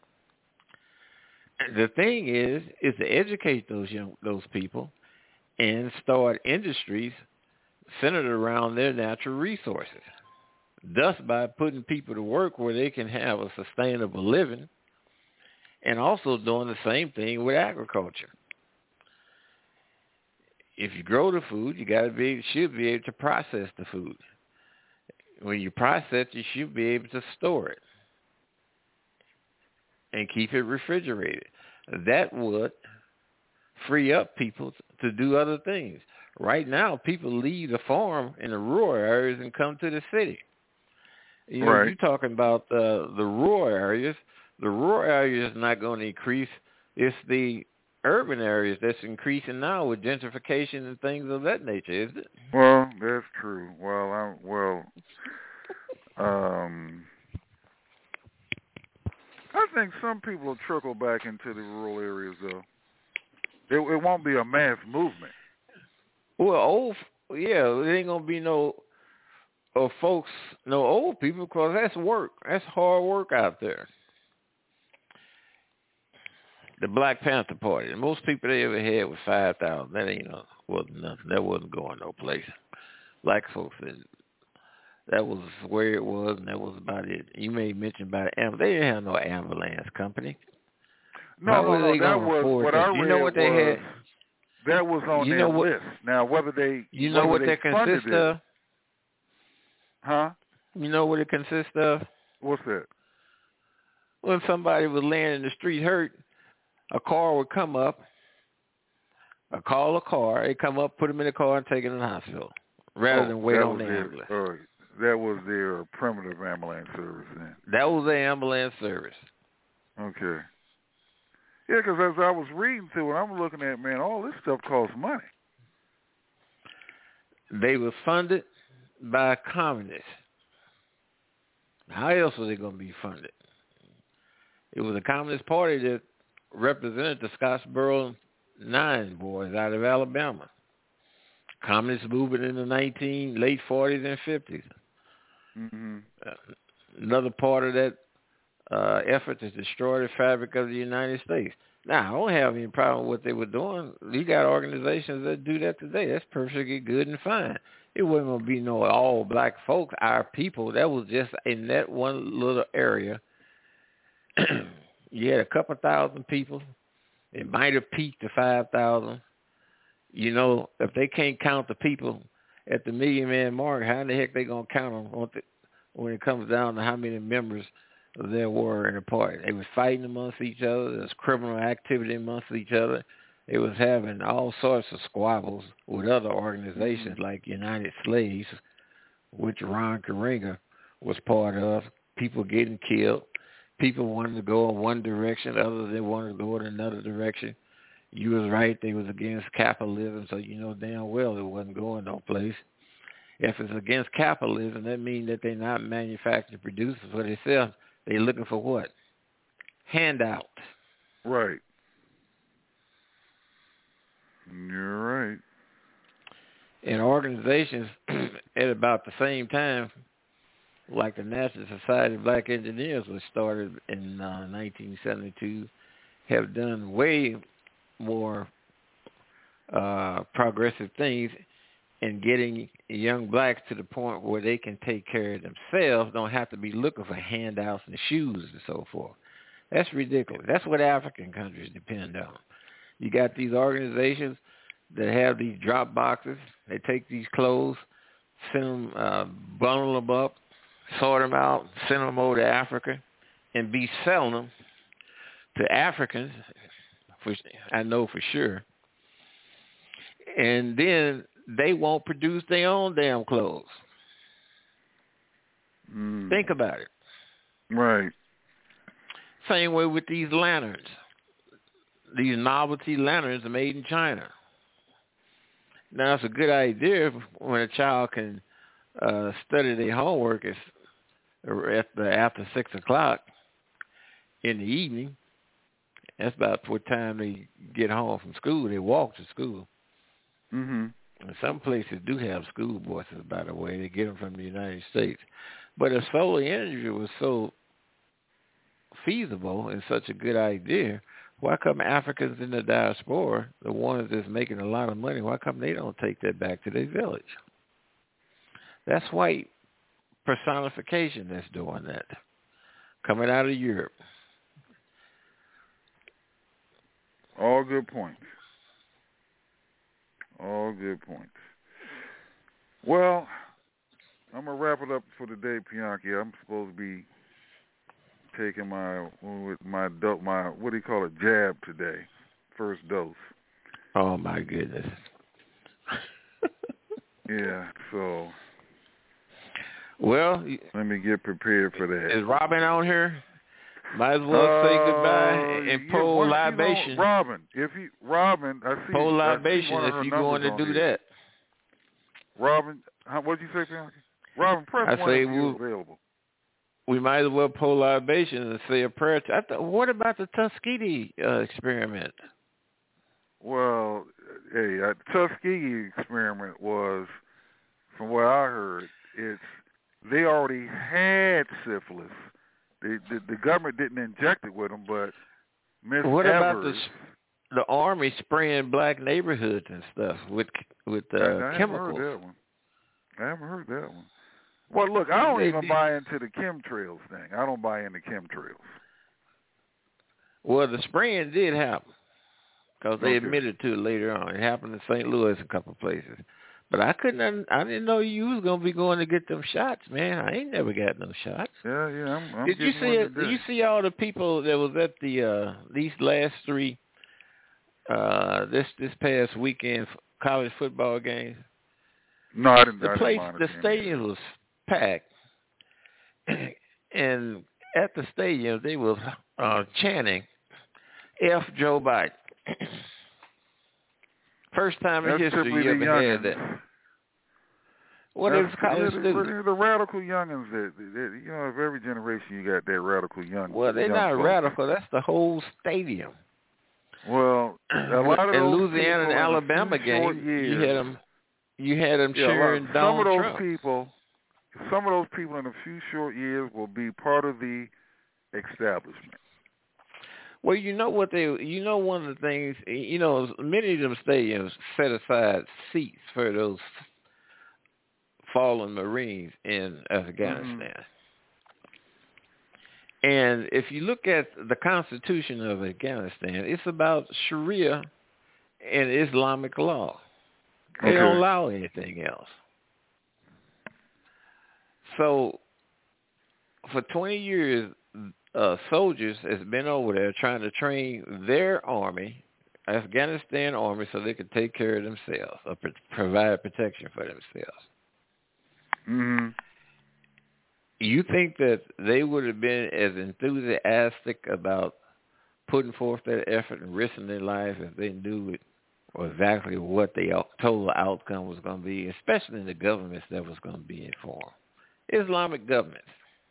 S13: The thing is, is to educate those young, those people and start industries centered around their natural resources. Thus, by putting people to work where they can have a sustainable living, and also doing the same thing with agriculture. If you grow the food, you got to be should be able to process the food. When you process, you should be able to store it and keep it refrigerated. That would free up people to do other things. Right now, people leave the farm in the rural areas and come to the city. You know,
S2: right.
S13: you're talking about uh, the rural areas. The rural areas is not going to increase. It's the urban areas that's increasing now with gentrification and things of that nature, isn't it?
S2: Well, that's true. Well, I well, um, I think some people will trickle back into the rural areas, though. It, it won't be a mass movement.
S13: Well, old, yeah, there ain't gonna be no, uh, folks, no old people, because that's work. That's hard work out there. The Black Panther Party. The most people they ever had was five thousand. That ain't no, wasn't nothing. That wasn't going no place. Black folks said that was where it was, and that was about it. You made mention about ambulance. They didn't have no ambulance company.
S2: No,
S13: How
S2: no,
S13: were
S2: no.
S13: they
S2: That
S13: gonna
S2: was
S13: afford
S2: what
S13: that?
S2: I read.
S13: You know what they
S2: was,
S13: had?
S2: That was on
S13: you
S2: their
S13: know what,
S2: list. Now, whether they,
S13: you know what
S2: they
S13: that consists of?
S2: Huh?
S13: You know what it consists of?
S2: What's that?
S13: When somebody was laying in the street hurt, a car would come up, a call a car, they come up, put them in the car, and take them to the hospital, rather
S2: oh,
S13: than wait on the
S2: their,
S13: ambulance.
S2: Uh, that was their primitive ambulance service then.
S13: That was their ambulance service.
S2: Okay. Yeah, because as I was reading through it, I'm looking at, man, all this stuff costs money.
S13: They were funded by communists. How else were they going to be funded? It was the Communist Party that represented the Scottsboro Nine boys out of Alabama. Communist movement in the nineteen late forties and fifties.
S2: Mm-hmm.
S13: Uh, another part of that uh, effort to destroy the fabric of the United States. Now, I don't have any problem with what they were doing. You got organizations that do that today. That's perfectly good and fine. It wasn't going to be no all black folks, our people. That was just in that one little area. You had a couple thousand people. It might have peaked to five thousand. You know, if they can't count the people at the million man mark, how in the heck they going to count them when it comes down to how many members there were in the party? They was fighting amongst each other. There was criminal activity amongst each other. They was having all sorts of squabbles with other organizations mm-hmm. like United Slaves, which Ron Karenga was part of. People getting killed. People wanted to go in one direction, others they wanted to go in another direction. You was right, they was against capitalism, so you know damn well it wasn't going no place. If it's against capitalism, that means that they're not manufacturing producers for themselves. They're looking for what? Handout.
S2: Right. You're right.
S13: And organizations at about the same time, like the National Society of Black Engineers was started in uh, nineteen seventy-two, have done way more uh, progressive things in getting young blacks to the point where they can take care of themselves, don't have to be looking for handouts and shoes and so forth. That's ridiculous. That's what African countries depend on. You got these organizations that have these drop boxes. They take these clothes, send them, uh, bundle them up, sort them out, send them over to Africa, and be selling them to Africans, which I know for sure. And then they won't produce their own damn clothes.
S2: Mm.
S13: Think about it.
S2: Right.
S13: Same way with these lanterns. These novelty lanterns are made in China. Now, it's a good idea when a child can uh, study their homework at the, after six o'clock in the evening. That's about what time they get home from school. They walk to school.
S2: Mm-hmm.
S13: And some places do have school buses, by the way. They get them from the United States. But if solar energy was so feasible and such a good idea, why come Africans in the diaspora, the ones that's making a lot of money, why come they don't take that back to their village? That's white personification that's doing that, coming out of Europe.
S2: All good points. All good points. Well, I'm going to wrap it up for today, Bianchi. I'm supposed to be taking my my my what do you call it, jab today, first dose.
S13: Oh my goodness.
S2: Yeah. So.
S13: Well,
S2: let me get prepared for that.
S13: Is Robin on here? Might as well
S2: uh,
S13: say goodbye and
S2: yeah,
S13: pull
S2: well,
S13: libation.
S2: You know, Robin, if you Robin, I see.
S13: Pull
S2: I
S13: libation
S2: see one of her
S13: if you're going to do
S2: here.
S13: that.
S2: Robin, what did you say, Bianca? Robin, press
S13: I
S2: one
S13: say
S2: if you're
S13: we,
S2: available.
S13: We might as well pull libation and say a prayer. To, I th- what about the Tuskegee uh, experiment?
S2: Well, hey, uh, Tuskegee experiment was, from what I heard, it's they already had syphilis. The, the, the government didn't inject it with them, but Miss
S13: What
S2: Evers,
S13: about the the army spraying black neighborhoods and stuff with with uh,
S2: I, I
S13: chemicals?
S2: haven't heard that one. I haven't heard that one. Well, look, I don't
S13: they
S2: even
S13: did.
S2: buy into the chemtrails thing. I don't buy into chemtrails.
S13: Well, the spraying did happen because they
S2: Okay.
S13: admitted to it later on. It happened in Saint Louis, a couple of places. But I couldn't. I didn't know you was gonna be going to get them shots, man. I ain't never got no shots.
S2: Yeah, yeah. I'm, I'm
S13: Did you
S2: getting
S13: see
S2: one
S13: it?
S2: today.
S13: Did you see all the people that was at the uh, these last three uh, this this past weekend college football games?
S2: No, I didn't.
S13: The
S2: I didn't
S13: place,
S2: monitor
S13: the
S2: any of
S13: stadium was packed, and at the stadium they were uh, chanting "F Joe Biden." First time in
S2: That's
S13: history
S2: simply
S13: you
S2: the
S13: ever had
S2: youngins.
S13: that. What
S2: That's,
S13: is college
S2: the,
S13: students?
S2: the, the radical youngins that, that you know, of every generation you got that radical young.
S13: Well, they're
S2: young
S13: not
S2: folks.
S13: radical. That's the whole stadium.
S2: Well, a lot of
S13: in
S2: those
S13: Louisiana and
S2: people in a
S13: Alabama
S2: few short
S13: game,
S2: years,
S13: you had them, you had them
S2: yeah, a lot-
S13: cheering
S2: some
S13: Donald
S2: of those
S13: Trump.
S2: people, some of those people in a few short years will be part of the establishment.
S13: Well, you know what they, you know, one of the things, you know, many of them stadiums set aside seats for those fallen Marines in Afghanistan.
S2: Mm-hmm.
S13: And if you look at the Constitution of Afghanistan, it's about Sharia and Islamic law. They
S2: Okay.
S13: don't allow anything else. So for twenty years, uh, soldiers has been over there trying to train their army, Afghanistan army, so they could take care of themselves or pro- provide protection for themselves.
S2: Mm-hmm.
S13: You think that they would have been as enthusiastic about putting forth that effort and risking their life if they knew it or exactly what the total outcome was going to be, especially in the governments that was going to be informed? Islamic governments.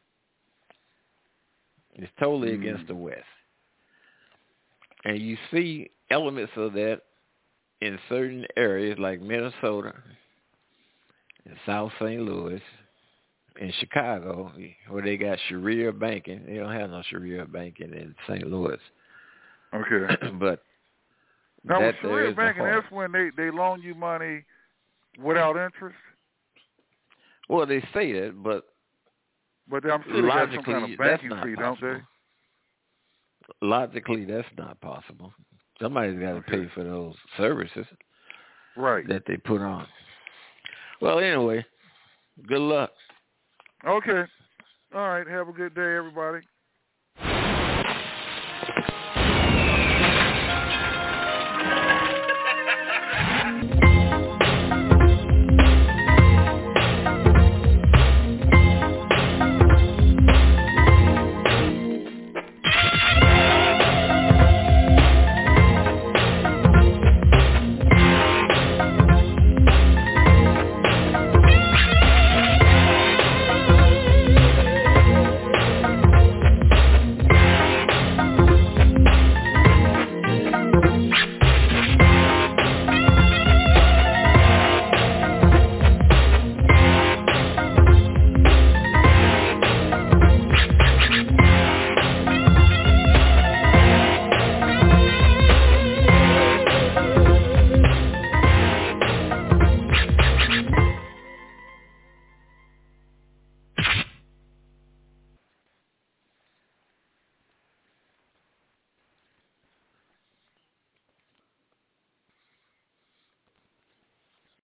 S13: It's totally mm. against the West. And you see elements of that in certain areas like Minnesota, in South Saint Louis, in Chicago, where they got Sharia banking. They don't have no Sharia banking in Saint Louis.
S2: Okay.
S13: But
S2: now
S13: that
S2: with Sharia
S13: the
S2: banking,
S13: heart.
S2: that's when they, they loan you money without interest?
S13: Well, they say that, but
S2: but I'm sure they got some kind of banking
S13: that's
S2: fee,
S13: possible.
S2: don't they?
S13: Logically, that's not possible. Somebody's got to
S2: okay.
S13: pay for those services
S2: right.
S13: that they put on. Well, anyway, good luck.
S2: Okay. All right. Have a good day, everybody.